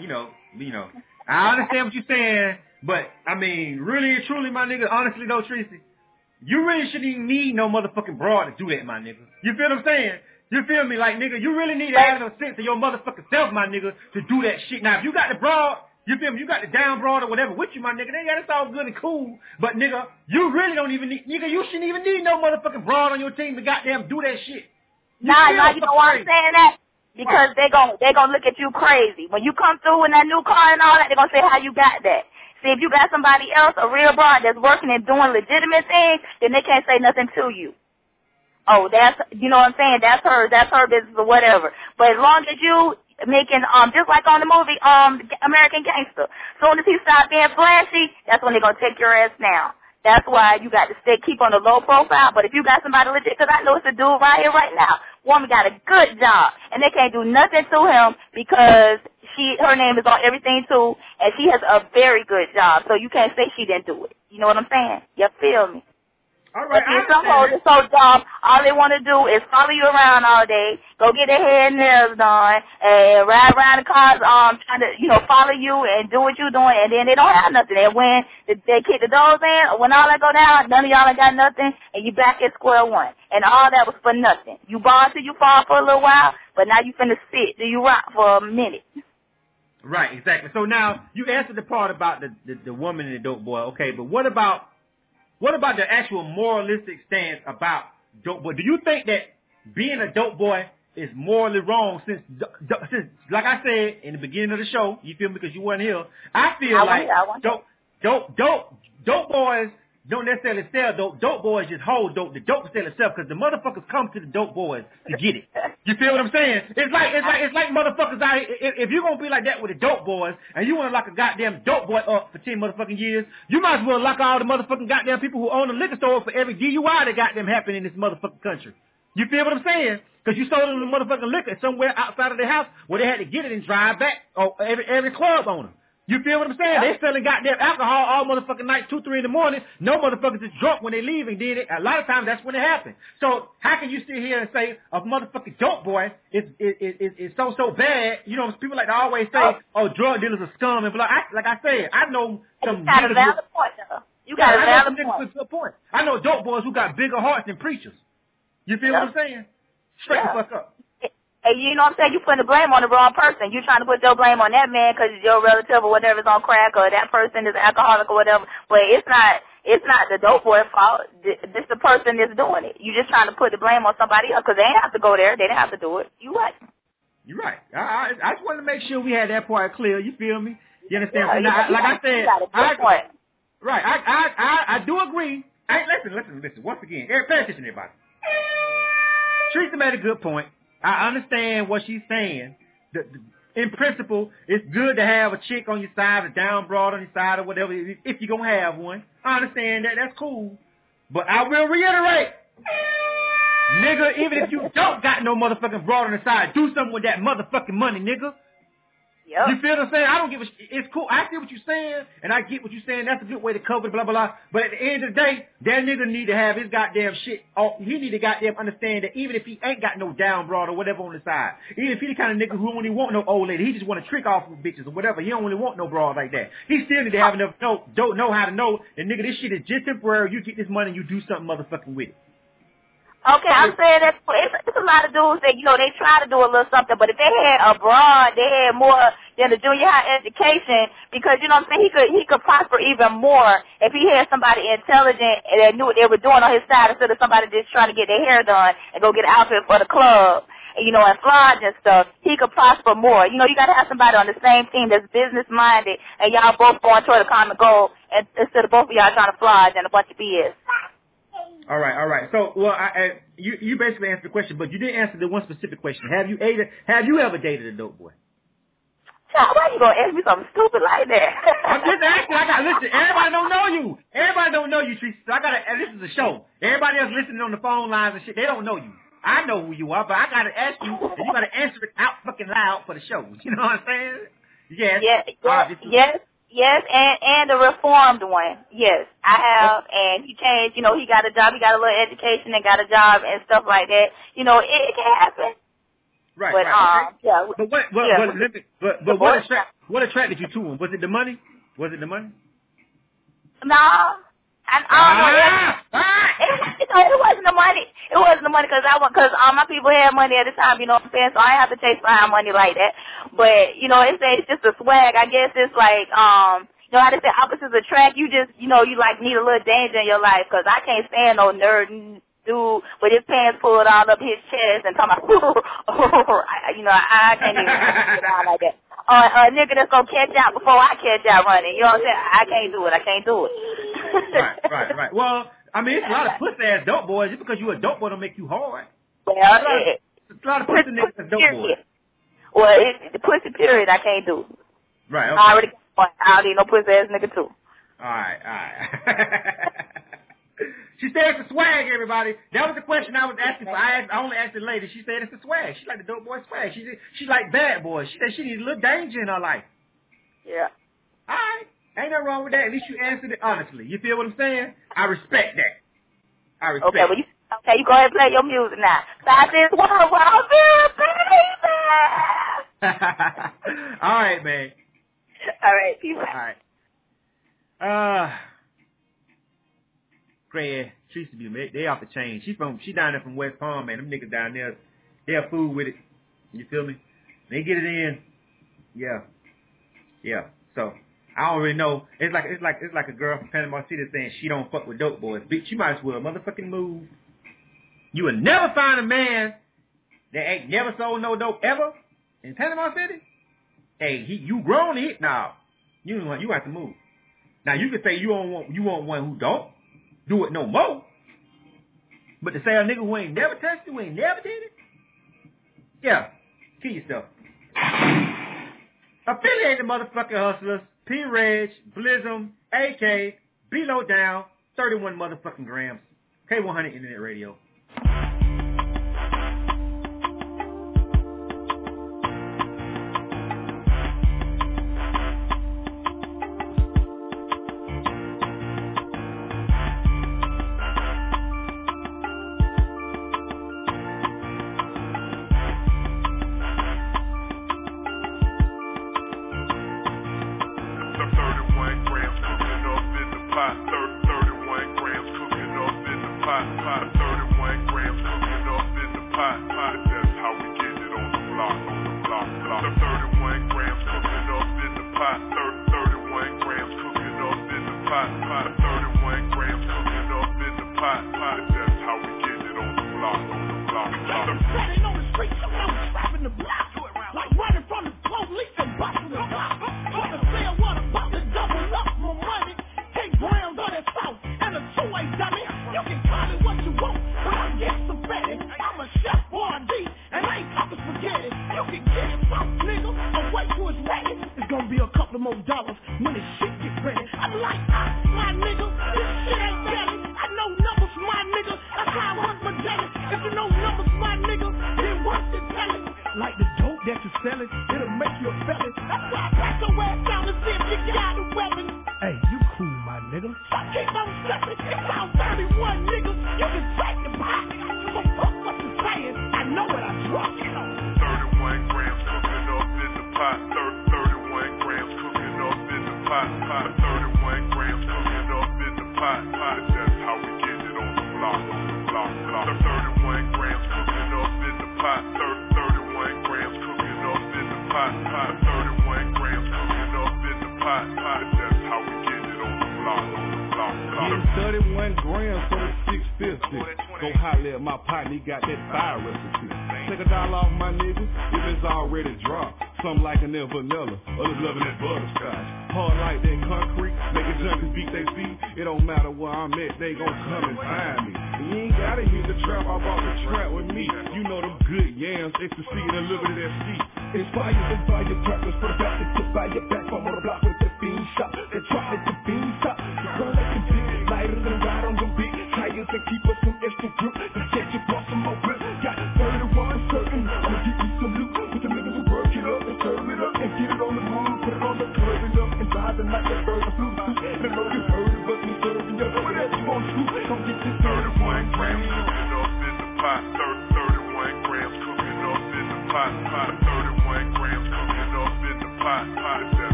I understand what you're saying, but, I mean, really and truly, my nigga, honestly though, Tracy, you really shouldn't even need no motherfucking broad to do that, my nigga. You feel what I'm saying? You feel me? Like, nigga, you really need to have a sense of your motherfucking self, my nigga, to do that shit. Now, if you got the broad, you feel me? You got the down broad or whatever with you, my nigga. That's all good and cool. But, nigga, you really don't even need, nigga, you shouldn't even need no motherfucking broad on your team to goddamn do that shit. You know why I'm saying that? Because they gonna look at you crazy. When you come through in that new car and all that, they're gonna say how you got that. See, if you got somebody else, a real broad that's working and doing legitimate things, then they can't say nothing to you. Oh, that's, you know what I'm saying? That's her business or whatever. But as long as you making, just like on the movie, American Gangster, soon as he stopped being flashy, that's when they're going to take your ass down. That's why you got to keep on the low profile. But if you got somebody legit, because I know it's a dude right here right now, woman got a good job, and they can't do nothing to him because her name is on everything too, and she has a very good job. So you can't say she didn't do it. You know what I'm saying? You feel me? All right. And some hoes are so dumb. All they want to do is follow you around all day, go get their hair and nails done, and ride around the cars, trying to, follow you and do what you're doing, and then they don't have nothing. And when they kick the doors in, when all that go down, none of y'all ain't got nothing, and you back at square one. And all that was for nothing. You bond till you fall for a little while, but now you finna sit. Do you rock for a minute? Right, exactly. So now you answered the part about the woman and the dope boy. Okay, but what about the actual moralistic stance about dope boy? Do you think that being a dope boy is morally wrong? Since like I said in the beginning of the show, you feel me? Because you weren't here. I feel like dope boys don't necessarily sell dope. Dope boys just hold dope. The dope sell itself because the motherfuckers come to the dope boys to get it. You feel what I'm saying? It's like motherfuckers out here. If you're gonna be like that with the dope boys and you wanna lock a goddamn dope boy up for 10 motherfucking years, you might as well lock all the motherfucking goddamn people who own a liquor store for every DUI that goddamn happened in this motherfucking country. You feel what I'm saying? Because you sold them the motherfucking liquor somewhere outside of their house where they had to get it and drive back. Or every club owner. You feel what I'm saying? They selling goddamn alcohol all motherfucking night, 2, 3 in the morning. No motherfuckers is drunk when they leave, and then a lot of times that's when it happens. So how can you sit here and say a motherfucking dope boy is so bad? You know, people like to always say, oh, drug dealers are scum and blah. Like I said, I know some. You got a valid point, though. You got a valid point. I know dope boys who got bigger hearts than preachers. You feel what I'm saying? Straight the fuck up. Hey, you know what I'm saying? You putting the blame on the wrong person. You trying to put your blame on that man because your relative or whatever is on crack or that person is alcoholic or whatever. But it's not the dope boy's fault. This the person that's doing it. You just trying to put the blame on somebody else because they ain't have to go there. They didn't have to do it. You right. You're right. I just wanted to make sure we had that part clear. You feel me? You understand? Yeah, like I said, right. I do agree. Listen. Once again, pay attention, everybody. Teresa made a good point. I understand what she's saying. In principle, it's good to have a chick on your side, a down broad on your side, or whatever, if you're going to have one. I understand that. That's cool. But I will reiterate, nigga, even if you don't got no motherfucking broad on the side, do something with that motherfucking money, nigga. Yep. You feel what I'm saying? I don't give a shit. It's cool. I see what you're saying, and I get what you're saying. That's a good way to cover it, blah, blah, blah. But at the end of the day, that nigga need to have his goddamn shit. He need to goddamn understand that even if he ain't got no down broad or whatever on the side, even if he the kind of nigga who don't really want no old lady, he just want to trick off with bitches or whatever. He don't really want no broad like that. He still need to have enough know how to know that, nigga, this shit is just temporary. You get this money and you do something motherfucking with it. Okay, I'm saying that it's a lot of dudes that, they try to do a little something, but if they had a broad, they had more than a junior high education, because, you know what I'm saying, he could prosper even more if he had somebody intelligent that knew what they were doing on his side instead of somebody just trying to get their hair done and go get an outfit for the club, and flodge and stuff. He could prosper more. You got to have somebody on the same team that's business-minded, and y'all both going toward a common goal, instead of both of y'all trying to flodge and a bunch of BS. All right. So, you basically answered the question, but you didn't answer the one specific question. Have you ever dated a dope boy? Child, why you gonna ask me something stupid like that? I'm just asking. Listen. Everybody don't know you. Everybody don't know you, Teresa. So this is a show. Everybody else listening on the phone lines and shit, they don't know you. I know who you are, but I gotta ask you, and you gotta answer it out fucking loud for the show. You know what I'm saying? Yes. Yes, and the reformed one. Yes, I have, and he changed. He got a job, he got a little education, and got a job and stuff like that. It can happen. Right. But okay. yeah. But what attracted you to him? Was it the money? Nah. It wasn't the money. It wasn't the money because my people had money at the time, you know what I'm saying? So I didn't have to chase behind money like that. But, it's just a swag. I guess it's like, how they say opposites attract. You just, you like need a little danger in your life because I can't stand no nerd dude with his pants pulled all up his chest and talking about, I can't even get out like that. A nigga that's gonna catch out before I catch out running. You know what I'm saying? I can't do it. Right. Well, it's a lot of pussy-ass dope boys. Just because you a dope boy don't make you hard. Well, it's a lot of pussy niggas that's dope boys. Well, the pussy period I can't do. Right, okay. I already know pussy-ass nigga too. All right. She said it's a swag, everybody. That was the question I was asking for. I only asked the lady. She said it's a swag. She like the dope boy swag. She like bad boys. She said she needs a little danger in her life. Yeah. All right. Ain't nothing wrong with that. At least you answered it honestly. You feel what I'm saying? I respect that. I respect. Okay, well, you go ahead and play your music now. Stop this one, baby. All right, man. All right, peace out. All right. Crazy. She used to be, they off the chain. She down there from West Palm, man. Them niggas down there, they have food with it. You feel me? They get it in. Yeah. So I don't really know. It's like a girl from Panama City saying she don't fuck with dope boys. Bitch, you might as well motherfucking move. You will never find a man that ain't never sold no dope ever in Panama City. Hey, you grown to hit now. You have to move. Now you can say you want one who don't do it no more. But to say a nigga who ain't never touched it, who ain't never did it, yeah, kill yourself. Affiliated motherfucking hustlers, P-Reg, Blizzum, AK, B-Low Down, 31 motherfucking grams, K100 Internet Radio.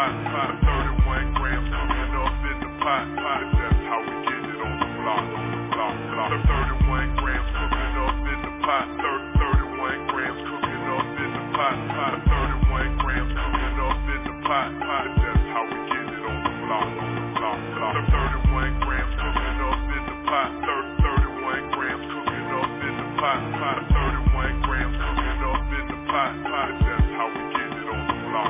pot. 31 grams cooking up in the pot. That's how we get it on the block. 31 grams cooking up in the pot. 31 grams cooking up in the pot. 31 grams cooking up in the pot. That's how we get it on the block. 31 grams cooking up in the pot. 31 grams cooking up in the pot. 31 grams cooking up in the pot. That's how we get it on the block.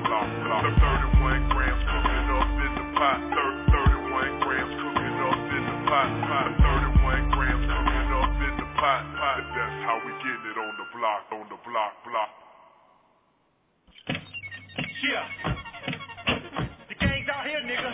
31 grams cooking up in the pot. 31 grams cooking up in the pot. 31 grams cooking up in the pot. That's how we get it on the block. Yeah. The gang's out here, nigga.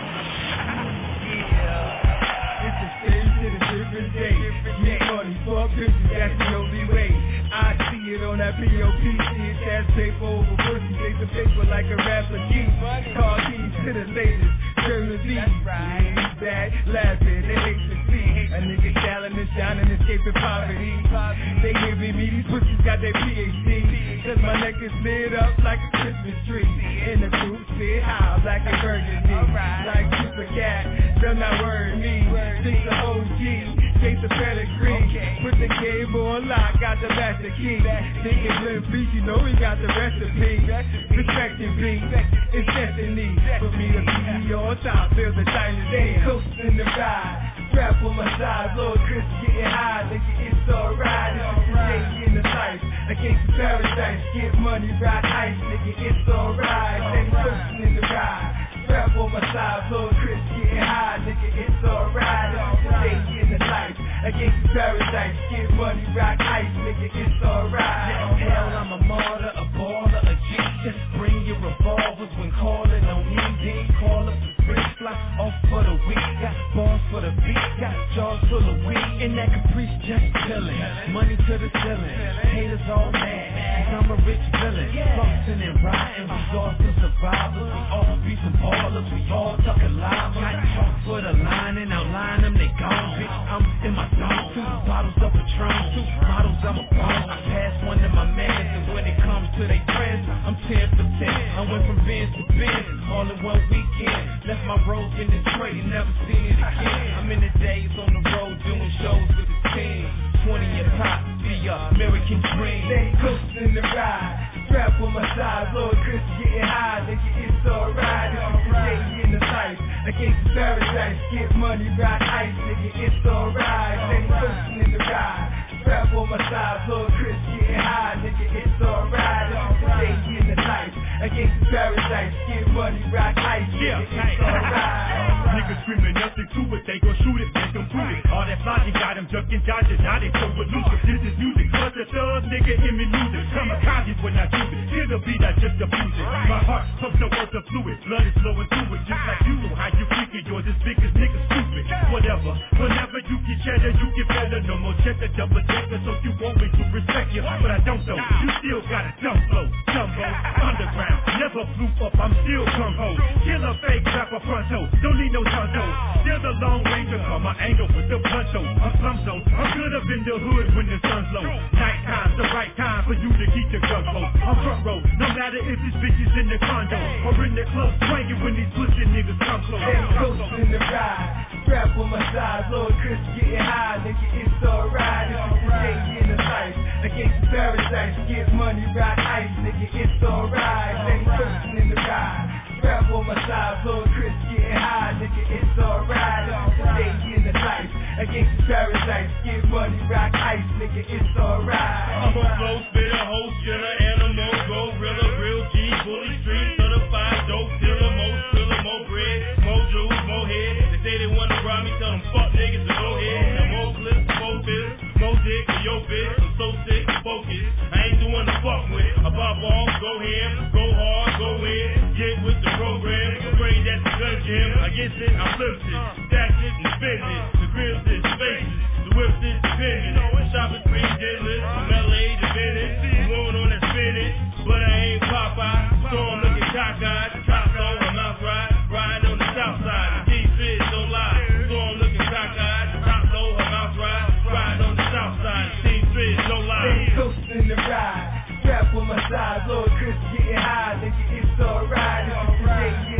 It's the same shit, a different day. Get money, fuck bitches, that's the only way. I see it on that POP, see it as paper over pussy, take the paper like a rapper G. Car keys to the latest, turn the Z. Back, laughing, they hate to see a nigga shining and shining, escaping poverty. They giving me these pussies got their PhD, cause my neck is lit up like a Christmas tree. And the group sit high like a burgundy, like Super Cat, does not worry me. Think the OG, chase the pedigree, put the game on lock, got the master key. Thinking Glenn Beach, you know we got the recipe. Respecting me, it's destiny for me to be on top, build a dynasty. Coasting the ride, strap on my side, Lord Chris getting high, nigga, it's alright. It's a day in the life, against paradise, get money, ride ice, nigga, it's alright. Steady coasting in the ride, strap on my side, Lord Chris getting high, nigga, it's alright. It's a day in the life, against paradise, get money, ride ice, nigga, it's alright. Hell, I'm a martyr, a baller, a G. Just bring your revolvers when calling on me. Then call up the free fly off for the week. Got balls for the beat, got jaws full of weed. And that caprice just chillin', money to the ceiling. Haters all mad, cause I'm a rich villain. Flossing and riding, we all some survivors. We all be some ballers, we all talkin' live. Got chalk for the line and outline them, they gone. Bitch, I'm in my zone. 2 bottles of Patron, 2 bottles I'm a bone. I pass one to my mans, and when it comes to they friends, I'm 10 for 10. I went from Benz to Benz, all in one weekend. Left my road in Detroit and never seen it again. I'm in the days on the road doing shows with the team. 20 and pop, the American dream. They coasting the ride, strap on my side, Lord Chris getting high, nigga, it's alright. It's a day in the life, against paradise, get money, ride ice, nigga, it's alright. They coasting in the ride, strap on my side, Lord Chris getting high, nigga, it's alright. It's a day in the life, against paradise, get money, ride ice, nigga, it's alright. Niggas screaming nothing to it, they gon' shoot it, make them prove it. All that flogging got them ducking, dodging, now they so elusive. This is music, but the thug nigga in me lose it. Kamikaze when I choose it, hear the beat, I just abuse it. My heart pumps no earth of fluid, blood is flowing through it. Just like you know how you freaking, yours is big as niggas stupid. Whatever, whenever you get cheddar, you get better. No more cheddar, double checker, so you want me to respect you. But I don't though, you still got a dumb flow, jumbo, underground. Never flew up, I'm still gung-ho. Kill a fake rapper fronto, don't need no tonto. Still the Long Ranger, call my angle with the puncho. I'm slum zone, I'm good up in the hood when the sun's low. Night time's the right time for you to keep your gun close. I'm front row, no matter if this bitch is in the condo or in the club, swinging when these pussy niggas come close. They coasting the ride, strap on my side, Lord Chris getting high, nigga, it's alright. It's a day in the life, against paradise, get money, ride ice, nigga, it's alright. They coasting in the ride, strap on my side, Lord Chris getting high, nigga, it's alright. It's a day in the life, against paradise, get money, ride ice, nigga, it's alright. I'm a flow spitter, host, killer, animal, gorilla, real G, bully street, certified dope dealer, more thriller, more bread, more jewels, more head. They say they wanna rob me, tell them fuck niggas to go ahead. Now more clips, more pills, more dick for your bitch. I'm so sick and focused, I ain't the one to fuck with. Above all, go ham, go hard, go in, get with the program. Afraid that the gun jam, against it, I flip it, stack it and spin it. The grills is spaces, the whips is dependent. Shopping spree dealers, from LA to Venice. I'm going on that spinach, but I ain't Popeye. So I'm looking cockeyed, top on my mouth ride, ride on the south side. These fish don't lie, so I'm looking cockeyed, top low, her mouth ride on the south side. These fish don't lie. They coasting the ride, strap on my side, Lord Chris getting high, nigga, it's alright. It's a day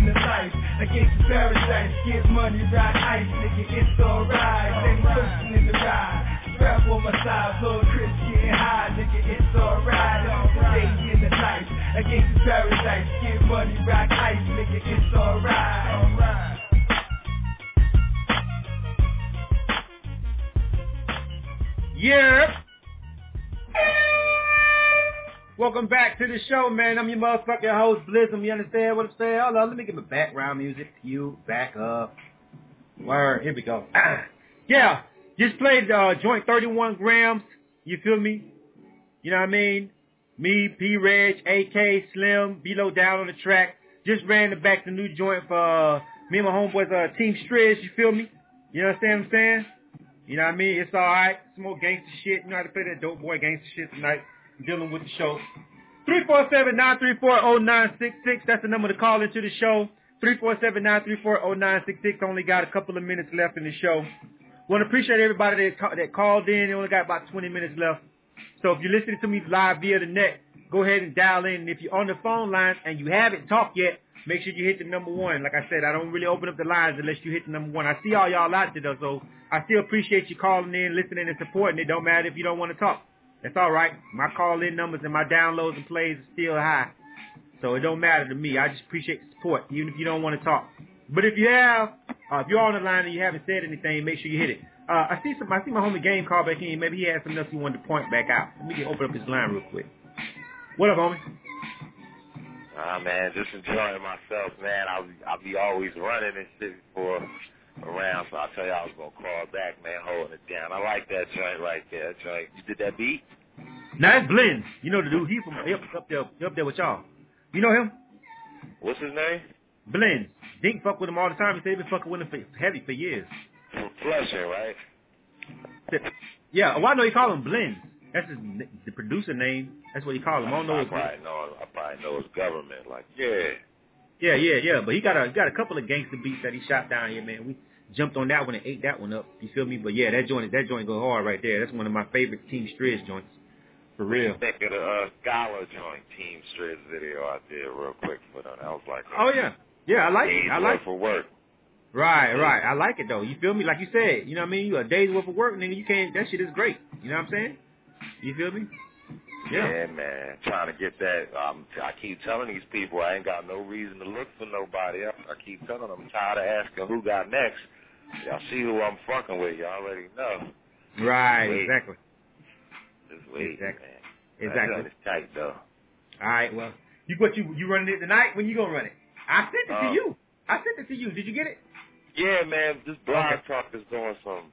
paradise, get money, ride ice, nigga, it's alright. Steady pushing in the ride. Strap on my side, blood Chris getting high, nigga, it's alright. It's the day in the night, against the paradise, get money, ride ice, nigga, it's alright. Yeah. Welcome back to the show, man. I'm your motherfucking host, Blizzum. You understand what I'm saying? Hold on, let me get my background music cue back up. Word, here we go. Yeah, just played joint 31 grams. You feel me? You know what I mean? Me, P-Reg, AK, Slim, B-Lo down on the track. Just ran the back the new joint for me and my homeboys, Team Striz. You feel me? You understand what I'm saying? You know what I mean? It's alright. Some more gangster shit. You know how to play that dope boy gangster shit tonight. Dealing with the show. 347-934-0966. That's the number to call into the show. 347-934-0966. Only got a couple of minutes left in the show. Want to appreciate everybody that called in. They only got about 20 minutes left. So if you're listening to me live via the net, go ahead and dial in. And if you're on the phone line and you haven't talked yet, make sure you hit the number 1. Like I said, I don't really open up the lines unless you hit the number 1. I see all y'all out there, though, so I still appreciate you calling in, listening, and supporting. It don't matter if you don't want to talk. That's all right. My call-in numbers and my downloads and plays are still high. So it don't matter to me. I just appreciate the support, even if you don't want to talk. But if you have, if you're on the line and you haven't said anything, make sure you hit it. I see my homie Game call back in. Maybe he had something else he wanted to point back out. Let me open up his line real quick. What up, homie? Man, just enjoying myself, man. I'll be always running and shit for around, so I tell you I was gonna call back, man, holding it down. I like that joint right there. That joint. You did that beat? Nah, it's Blends. You know the dude. He from up there with y'all. You know him? What's his name? Blends. Dink fuck with him all the time. He said he been fucking with him for years. From Flushing, right? Yeah. Well, I know he call him Blends. That's the producer name. That's what he call him. I don't know. I probably know his government. Like, yeah. Yeah. But he got a couple of gangster beats that he shot down here, man. We jumped on that one and ate that one up. You feel me? But yeah, that joint go hard right there. That's one of my favorite Team Striz joints. For real. Think of the Scholar joint Team Striz video I did real quick for them. I was like, oh yeah. Yeah, I like it. I like for work. Right. I like it though. You feel me? Like you said, you know what I mean? You a day's worth of work, nigga. You can't. That shit is great. You know what I'm saying? You feel me? Yeah, man. Trying to get that. I keep telling these people I ain't got no reason to look for nobody else. I keep telling them I'm tired of asking who got next. Y'all see who I'm fucking with. Y'all already know. Right. Exactly. Just wait, exactly. Man. Exactly. It's tight though. All right. Well, you running it tonight? When you gonna run it? I sent it to you. I sent it to you. Did you get it? Yeah, man. This Blog Talk is doing some.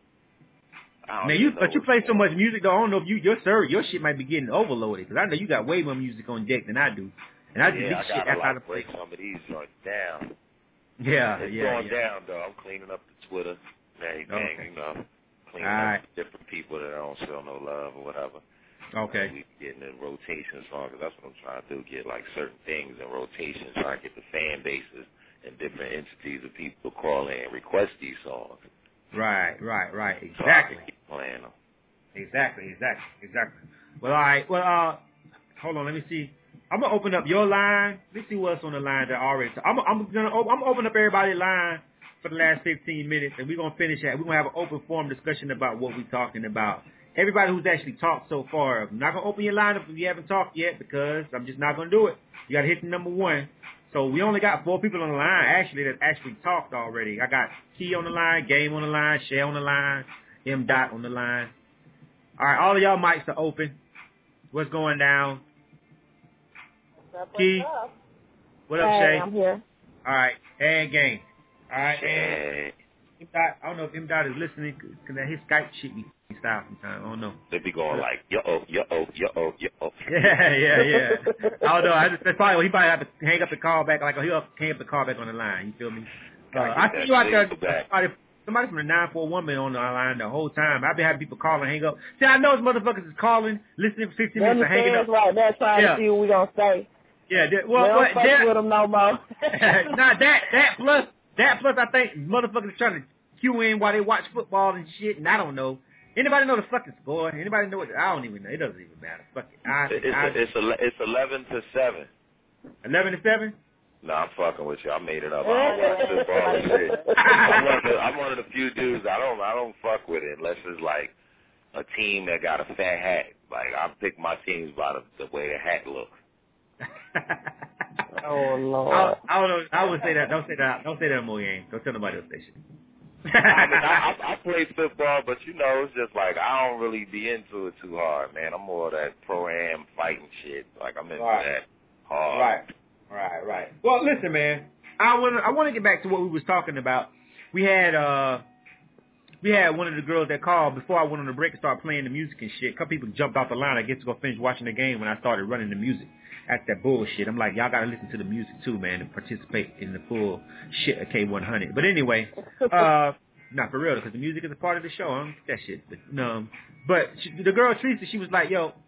Man, you play so much music though. I don't know if your shit might be getting overloaded because I know you got way more music on deck than I do, and I just shit after I break some of these joints down. Yeah, it's going down though. I'm cleaning up the Twitter and everything, you know, cleaning up different people that I don't show no love or whatever. Okay. We getting in rotation songs. That's what I'm trying to do. Get like certain things in rotation. Trying to get the fan bases and different entities of people to call in and request these songs. Right. Exactly. Playing them. Exactly. Well, all right. Well, hold on. Let me see. I'm gonna open up your line. Let's see what's on the line that already. I'm gonna open up everybody's line for the last 15 minutes, and we're gonna finish that. We're gonna have an open forum discussion about what we're talking about. Everybody who's actually talked so far, I'm not gonna open your line up if you haven't talked yet because I'm just not gonna do it. You gotta hit the number 1. So we only got 4 people on the line actually that actually talked already. I got Key on the line, Game on the line, Shay on the line, M. Dot on the line. All right, all of y'all mics are open. What's going down? Key. What up, Shay? I'm here. All right, and Game. All right, and M. Dot. I don't know if M. Dot is listening because his Skype shit be style sometimes. I don't know. They be going like yo. Yeah. I don't know. That's probably he probably have to hang up the call back. Like he'll hang up the call back on the line. You feel me? I see you out there. Somebody from the 941 been on the line the whole time. I've been having people call and hang up. See, I know those motherfuckers is calling, listening for 15 minutes and hanging up. Right, that's trying to see what we gonna say. Yeah, we don't fuck with them no more. Nah, that plus I think motherfuckers are trying to cue in while they watch football and shit, and I don't know. Anybody know the fucking score? Anybody know it? I don't even know. It doesn't even matter. Fuck it. It's 11-7. 11-7? Nah, I'm fucking with you. I made it up. I don't like football and shit. I'm one of the few dudes. I don't fuck with it unless it's like a team that got a fat hat. Like I pick my teams by the way the hat looks. Oh Lord. I don't know. I would say that. Don't say that. Don't say that, Moyang. Don't tell nobody else station. I mean, I play football, but you know, it's just like I don't really be into it too hard, man. I'm more of that pro-am fighting shit. Like I'm into that hard. Right. Well, listen, man. I want to get back to what we was talking about. We had one of the girls that called before I went on the break and started playing the music and shit. A couple people jumped off the line. I guess to go finish watching the game when I started running the music. That's that bullshit. I'm like, y'all got to listen to the music too, man, and participate in the full shit of K100. But anyway, not for real, because the music is a part of the show. I don't get that shit. But the girl Teresa, she was like, yo,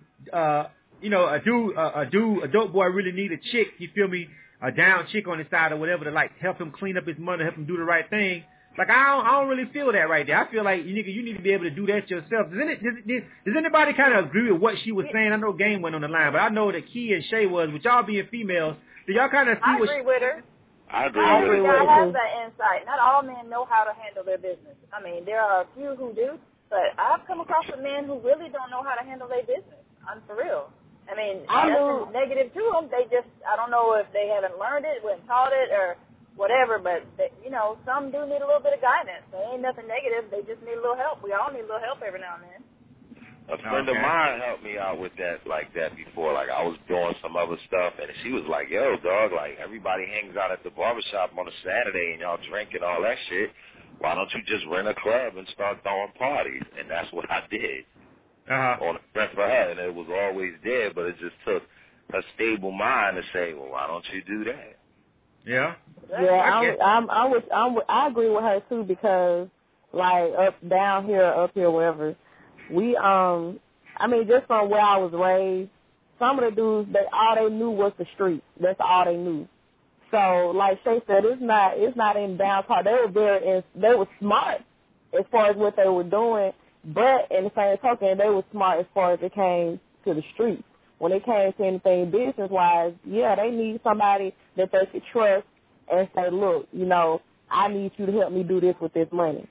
you know, a dope boy really need a chick, you feel me, a down chick on his side or whatever to like help him clean up his money, help him do the right thing. Like I don't really feel that right there. I feel like you need to be able to do that yourself. Does anybody kind of agree with what she was saying? I know Game went on the line, but I know that Key and Shay was, with y'all being females, do y'all kind of see I agree with her. I agree with her. I have that insight. Not all men know how to handle their business. I mean, there are a few who do, but I've come across with men who really don't know how to handle their business. I'm for real. I mean, nothing negative to them. They just, I don't know if they haven't learned it, wasn't taught it, or whatever, but, they, you know, some do need a little bit of guidance. They ain't nothing negative. They just need a little help. We all need a little help every now and then. A friend of mine helped me out with that, like that before. Like I was doing some other stuff, and she was like, yo, dog, like everybody hangs out at the barbershop on a Saturday and y'all drink and all that shit. Why don't you just rent a club and start throwing parties? And that's what I did. On a friend for her, and it was always there, but it just took a stable mind to say, well, why don't you do that? Yeah. Yeah, I agree with her too, because like down here, up here, wherever, we I mean, just from where I was raised, some of the dudes, all they knew was the street. That's all they knew. So like Shay said, it's not in downtown. They were smart as far as what they were doing, but in the same token, they were smart as far as it came to the streets. When it came to anything business-wise, yeah, they need somebody that they could trust and say, look, you know, I need you to help me do this with this money.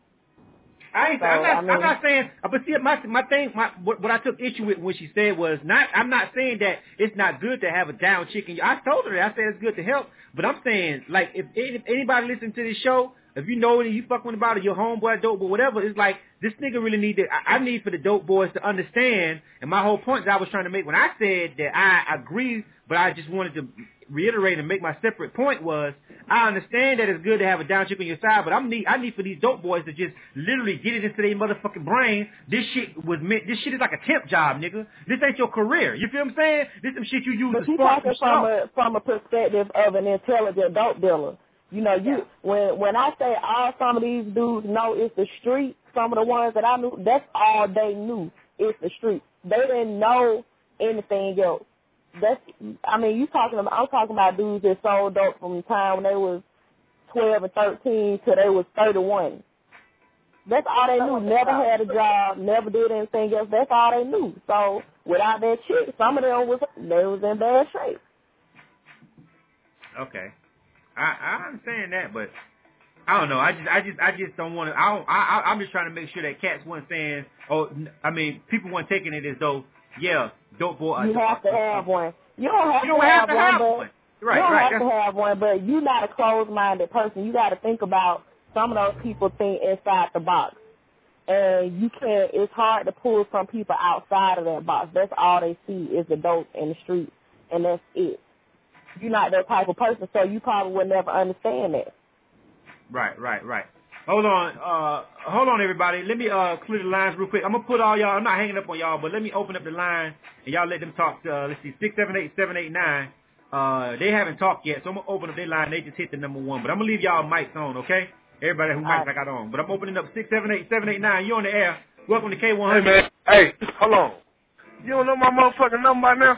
I'm not saying, but see, what I took issue with when she said was I'm not saying that it's not good to have a down chicken. I told her that. I said it's good to help, but I'm saying, like, if anybody listening to this show, if you know it and you fucking about it, your homeboy, dope boy, whatever, it's like, this nigga really need to, I need for the dope boys to understand, and my whole point that I was trying to make when I said that I agree, but I just wanted to reiterate and make my separate point was, I understand that it's good to have a down chick on your side, but I need for these dope boys to just literally get it into their motherfucking brain. This shit is like a temp job, nigga. This ain't your career. You feel what I'm saying? This some shit you use to spark yourself. But from a perspective of an intelligent dope dealer. You know, when I say some of these dudes know it's the street, some of the ones that I knew, that's all they knew. It's the street. They didn't know anything else. I'm talking about dudes that sold dope from the time when they was 12 and 13 till they was 31. That's all they knew. Never had a job, never did anything else. That's all they knew. So without that chick, some of them was in bad shape. Okay. I understand that, but I don't know. I just don't want to. I'm just trying to make sure that cats weren't saying. People weren't taking it as though, yeah, dope boy. You have to have one. You don't have to have one. Right, you don't right. have to have one, but you're not a closed-minded person. You got to think about some of those people think inside the box, and you can't. It's hard to pull some people outside of that box. That's all they see is the dope in the street, and that's it. You're not that type of person, so you probably would never understand that. Right. Hold on, everybody. Let me clear the lines real quick. I'm gonna put all y'all. I'm not hanging up on y'all, but let me open up the line and y'all let them talk. Let's see, 678-789. They haven't talked yet, so I'm gonna open up their line. They just hit the number 1, but I'm gonna leave y'all mics on, okay? Everybody who mics I got on, but I'm opening up 678-789. You on the air? Welcome to K100. Hey man, hey, hold on. You don't know my motherfucking number by now?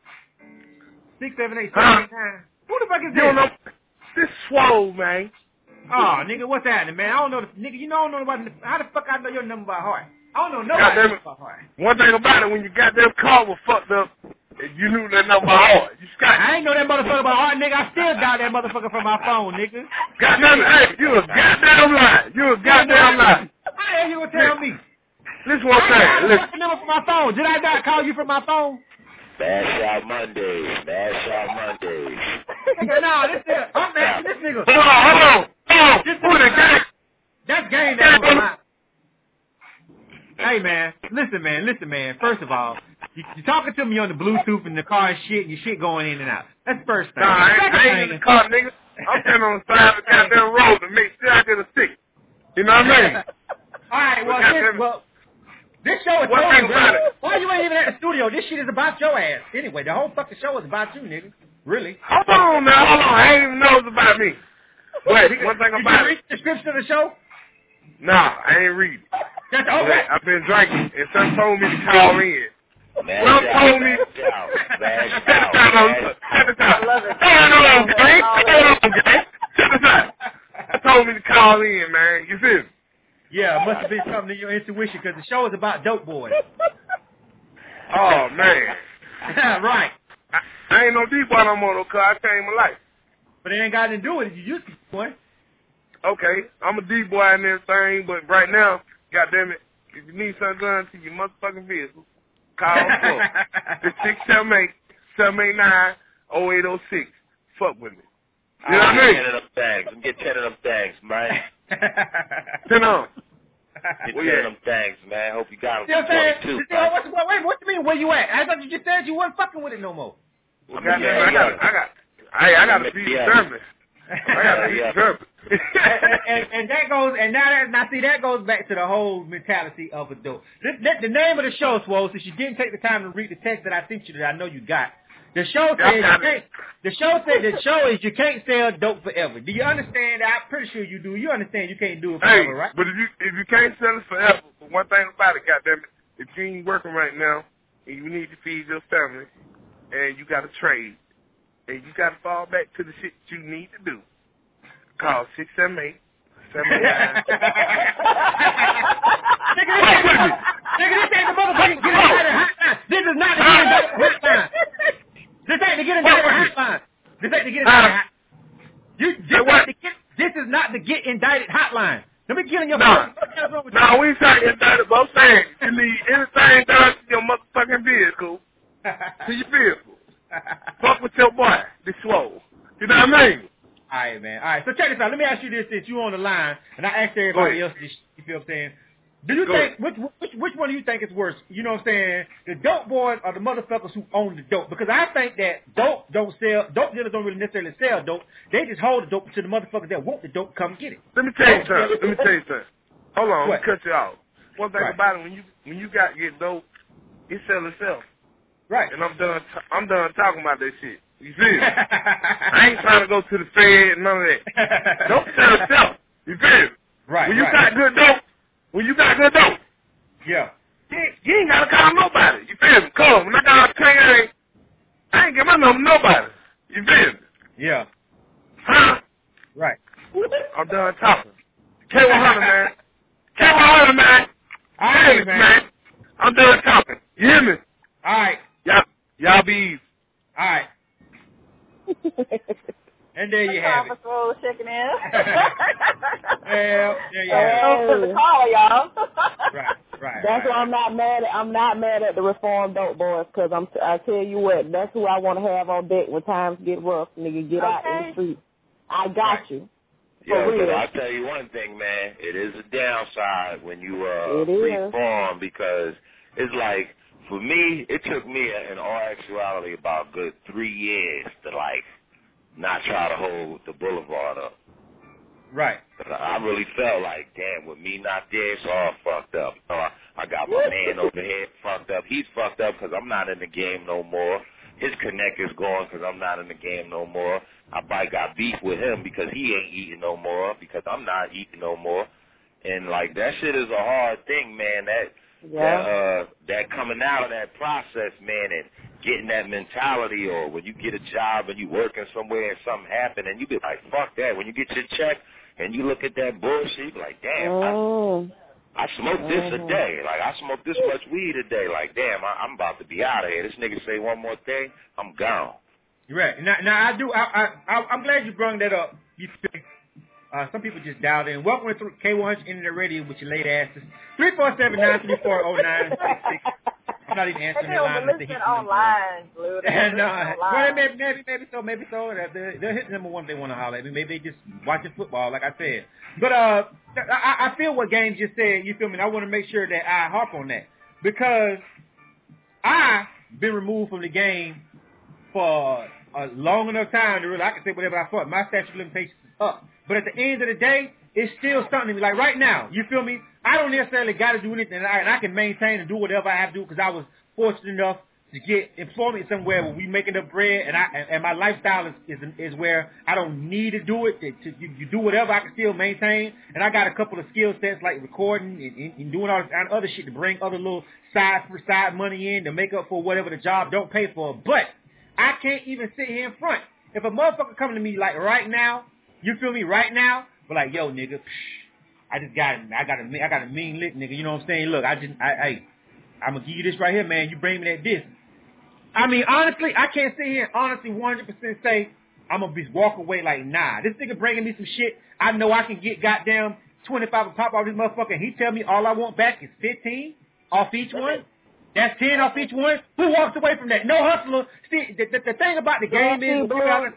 678-789. Who the fuck is this? You don't know? This Swole, man. Oh, nigga, what's happening, man? I don't know. Nigga, you don't know about how the fuck I know your number by heart? I don't know nobody's number by heart. One thing about it, when you got them call was fucked up, You knew that number by heart. You Scott. I ain't know that motherfucker by heart, nigga. I still got that motherfucker from my phone, nigga. Goddamn, hey, you a goddamn lie. You a goddamn lie. How the hell you gonna tell me? Listen what I'm saying. I got the number from my phone. Did I not call you from my phone? Bash out Mondays. Bash out Mondays. No, this nigga. I'm asking this nigga. Hold on. Who the gang? That's game that was mine. Hey, man. Listen, man. First of all, you're talking to me on the Bluetooth and the car and shit, and your shit going in and out. That's the first thing. Nah, I ain't in the car, nigga. I'm standing on the side of the goddamn road to make sure I get a stick. You know what I mean? All right, this show is totally bro. Why you ain't even at the studio? This shit is about your ass. Anyway, the whole fucking show is about you, nigga. Really. Hold on now, I ain't even know it's about me. But one thing about it. Did you read the description of the show? Nah, I ain't read it. That's okay. I've been drinking, and some told me to call in. Some told me. I told me to call in, man. You feel me? Yeah, it must have been something in your intuition because the show is about dope boys. Oh, man. Right. I ain't no D-boy no more, though, because I changed my life. But it ain't got to do with it. You used to be, boy. Okay, I'm a D-boy and everything, but right now, goddammit, if you need something done to your motherfucking vehicle, call it's 678-789-0806. Fuck with me. You know what I mean? 10 of them things. Get 10 of them things, man. 10 on. Get 10 of them things, man. Hope you got them. You know what I'm saying? Wait, what you mean, where you at? I thought you just said you wasn't fucking with it no more. I got to be determined. I got to be determined. and that goes, and now see, that goes back to the whole mentality of a dope. The name of the show, Swole, since you didn't take the time to read the text that I sent you that I know you got. The show said the show is you can't sell dope forever. Do you understand that? I'm pretty sure you do. You understand you can't do it forever, right? But if you can't sell it forever, but one thing about it, goddammit, if you ain't working right now and you need to feed your family and you got to trade and you got to fall back to the shit you need to do, call 678-789. Nigga, this ain't the motherfucking get indicted hotline. This is not the get indicted hotline. This ain't the get indicted hotline. This ain't the get indicted hotline. This is not the get indicted hotline. Let me get in your phone. No, we ain't trying to get indicted, but I'm saying you need anything done to your motherfucking vehicle, to your vehicle. Fuck with your boy, the Swole. You know what I mean? All right, man. All right, so check this out. Let me ask you this since you on the line, and I asked everybody else this. You feel what I'm saying? Do you think which one do you think is worse? You know what I'm saying? The dope boys or the motherfuckers who own the dope? Because I think that dope dealers don't really necessarily sell dope. They just hold the dope to the motherfuckers that want the dope come get it. Let me tell you something. Hold on, let me cut you off. One thing about it, when you got to get dope, it sell itself. Right. And I'm done talking about that shit. You feel me? I ain't trying to go to the Fed and none of that. Dope sell itself. You feel me? Right. When you got good dope. Yeah. You ain't got to call nobody. You feel me? Call when I got a thing, I ain't give my number to nobody. You feel me? Yeah. Huh? Right. I'm done talking. K100, man. K100, man. All right, man. I'm done talking. You hear me? All right. Y'all be easy. All right. And there you have it. Patrol checking in. Well, there you have it. The caller, y'all. Right. That's why I'm not mad at the Reform Dope Boys, because I tell you what, that's who I want to have on deck when times get rough, nigga. Get out in the street. I got you. Yeah, but I'll tell you one thing, man. It is a downside when you reform, because it's like, for me, it took me in all actuality about a good 3 years to not try to hold the boulevard up. Right. But I really felt like, damn, with me not there, it's all fucked up. I got my man over here fucked up. He's fucked up because I'm not in the game no more. His connect is gone because I'm not in the game no more. I probably got beef with him because he ain't eating no more, because I'm not eating no more. And, that shit is a hard thing, man. That coming out of that process, man, and getting that mentality, or when you get a job and you working somewhere and something happen and you be like, fuck that. When you get your check and you look at that bullshit, you be like, damn, I smoked this a day. Like, I smoked this much weed a day. Like, damn, I'm about to be out of here. This nigga say one more thing, I'm gone. Right. Now I'm glad you brought that up. You feel some people just dialed in. Welcome to K100 Internet Radio with your late asses. 347-934-0966. I'm not even answering that line. They're listening online, Blue. And well, maybe so. They'll hit number one if they want to holler at me. Maybe they just watching football, like I said. But I feel what Game just said. You feel me? And I want to make sure that I harp on that because I've been removed from the game for a long enough time to really I can say whatever I thought. My statute of limitations is up. But at the end of the day, it's still something to me. Like right now, you feel me? I don't necessarily got to do anything, and I can maintain and do whatever I have to do because I was fortunate enough to get employment somewhere where we making up bread, and my lifestyle is where I don't need to do it. You do whatever I can still maintain, and I got a couple of skill sets like recording and doing all this other shit to bring other little side money in to make up for whatever the job don't pay for. But I can't even sit here in front. If a motherfucker come to me like right now, you feel me? Right now, but like, yo, nigga, I got a mean lick, nigga. You know what I'm saying? Look, I'm gonna give you this right here, man. You bring me that disc. I mean, honestly, I can't sit here and honestly 100% say I'm gonna be walk away like, nah. This nigga bringing me some shit. I know I can get goddamn 25 and pop off this motherfucker. And he tell me all I want back is 15 off each one. That's 10 off each one. Who walks away from that? No hustler. See, the thing about the game is,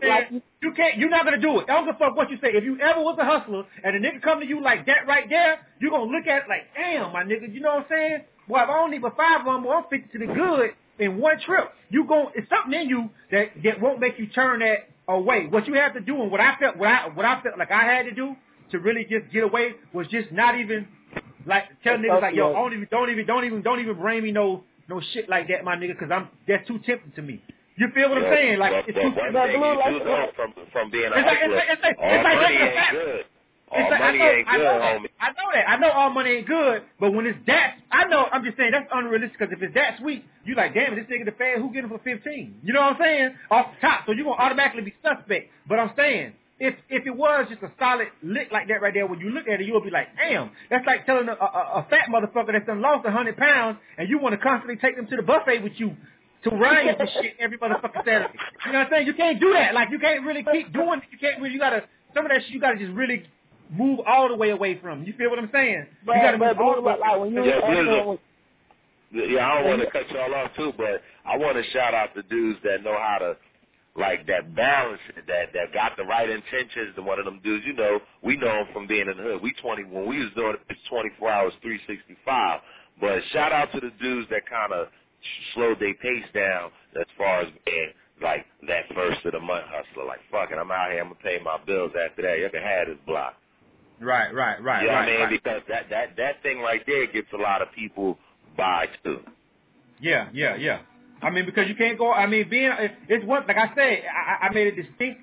you're not going to do it. I don't give a fuck what you say. If you ever was a hustler and a nigga come to you like that right there, you're going to look at it like, damn, my nigga, you know what I'm saying? Well, if I don't need but 5 of them, I'm 50 to the good in one trip. It's something in you that won't make you turn that away. What you have to do and what I felt like I had to do to really just get away was just not even like tell niggas like, yo, don't even bring me no shit like that, my nigga, because that's too tempting to me. You feel what I'm saying? Like, it's too one thing you do know from being a hustler, all money ain't good. All money ain't good, homie. I know that. I know all money ain't good, but when it's that, I'm just saying that's unrealistic, because if it's that sweet, you like, damn, this nigga the Fed, who get him for 15? You know what I'm saying? Off the top, so you're going to automatically be suspect. But I'm saying, if it was just a solid lick like that right there, when you look at it, you'll be like, damn, that's like telling a fat motherfucker that's done lost 100 pounds, and you want to constantly take them to the buffet with you to Ryan's and shit every motherfucking Saturday. You know what I'm saying? You can't do that. Like, you can't really keep doing it. You can't really, some of that shit you got to just really move all the way away from. You feel what I'm saying? But, you got to move all the way away. Yeah, I don't want to cut y'all off too, but I want to shout out the dudes that know how to, like, that balance, that got the right intentions. And one of them dudes, you know, we know him from being in the hood. When we was doing it, it's 24 hours, 365. But shout out to the dudes that kind of slowed their pace down as far as being like that first of the month hustler. Like, fuck it, I'm out here, I'm gonna pay my bills after that. You can have this block. Right. You know what I mean? Because that thing right there gets a lot of people by too. Yeah. I mean, because you can't go. I mean, it's one. Like I said, I made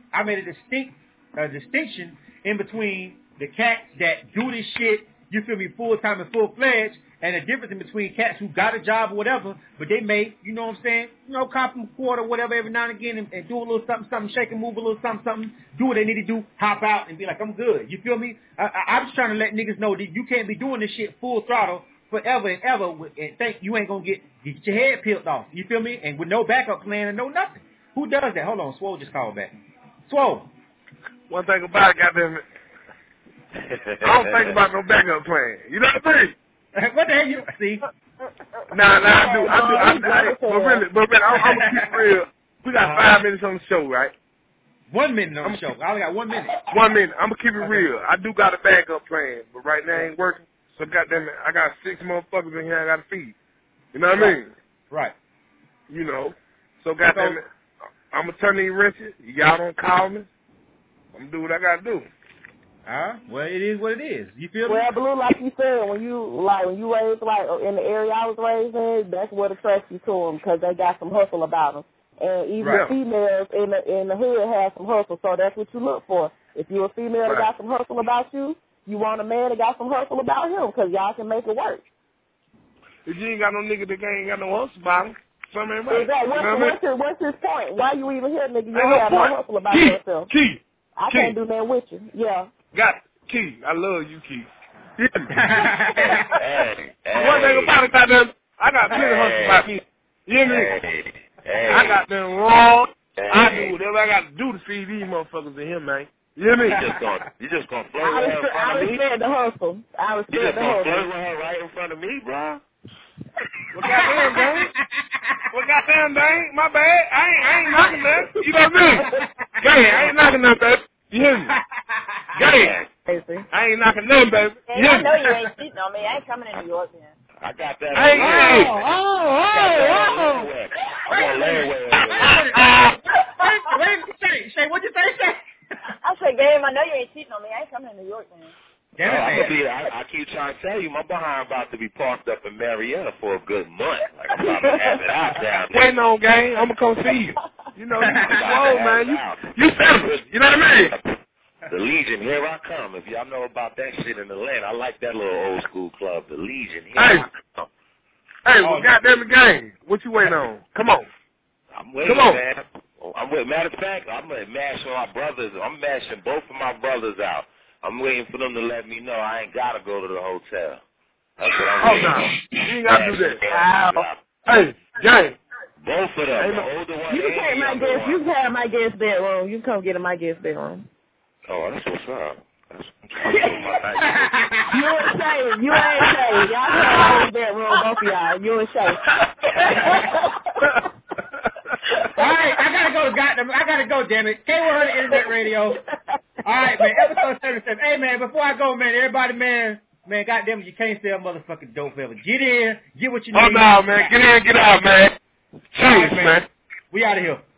a distinction in between the cats that do this shit. You feel me, full time and full fledged, and the difference in between cats who got a job or whatever, but they may, you know what I'm saying, cop them a quarter, whatever, every now and again, and do a little something, shake and move a little something, do what they need to do, hop out and be like, I'm good. You feel me? I'm just trying to let niggas know that you can't be doing this shit full throttle forever and ever and think you ain't gonna get your head peeled off. You feel me? And with no backup plan and no nothing. Who does that? Hold on, Swole just called back. Swole. One thing about it, goddamn it, I don't think about no backup plan. You know what I mean? What the hell you see? Nah, I do. But really, I'm gonna keep it real. We got 5 minutes on the show, right? 1 minute on the show. I only got 1 minute. 1 minute. I'm gonna keep it real. I do got a backup plan, but right now it ain't working. So goddamn it, I got 6 motherfuckers in here I gotta feed. You know what I mean? Right. You know. So goddamn it, I'm gonna turn these wrenches. Y'all don't call me. I'm gonna do what I gotta do. Well, it is what it is. You feel me? Well, Blue, like you said, when you raised like in the area I was raised in, that's what attracts you to them, because they got some hustle about them. And even females in the hood have some hustle, so that's what you look for. If you're a female that got some hustle about you, you want a man that got some hustle about him, because y'all can make it work. If you ain't got no nigga that ain't got no hustle about him, something ain't right. What's his point? Why you even here, nigga? You don't have no hustle about yourself. Key. I can't do nothing with you. Yeah. Got Key. I love you, Key. Yeah. Hey. One thing about it, goddamn, I got plenty of hustle about me. You hear me? Hey. I got them wrong. I do whatever I got to do to feed these motherfuckers to him, man. You hear me? You just gonna flirt with her in front of me? I respect the hustle. I You respect just the gonna hustle. flirt with her right in front of me, bro? Well, goddamn, dang. Well, goddamn, dang. My bad. I ain't knocking that. You know what I mean? Gang, I ain't knocking that, baby. You hear me? Gang. I ain't knocking nothing, baby. And I know you ain't cheating on me. I ain't coming to New York then. I got that. I ain't I'm gonna lay away. Wait, Shay, what'd you say, Shay? I said, Game, I know you ain't cheating on me. I ain't coming to New York then. I keep trying to tell you, my behind about to be parked up in Marietta for a good month. Like, I'm about to have it out down there. Waiting on, gang. I'm gonna come see you. You know, you slow, man. You selfish. You know what I mean? The Legion, here I come. If y'all know about that shit in Atlanta, I like that little old school club, the Legion. Here I come. Hey, well, goddamn it, gang. What you waiting on? Come on. I'm waiting, man. Matter of fact, I'm mashing my brothers. I'm mashing both of my brothers out. I'm waiting for them to let me know I ain't gotta go to the hotel. That's what I'm waiting no. on. You ain't gotta do that. Wow. Hey, gang. Both of them, the older one You can and take the my younger guest. one. You can have my guest bedroom. You can come get in my guest bedroom. Oh, that's what's up. I'm trying to put my night. You and Shay. You and Shay. Y'all can have my bedroom, both of y'all. You and Shay. All right, I gotta go, damn it. K100 Internet Radio. All right, man, episode 77. Hey, man, before I go, man, everybody, man, goddamn it, you can't sell motherfucking dope forever. Get in, get what you need. Oh, no, man. Get in, get out, man. Cheers, man. We out of here.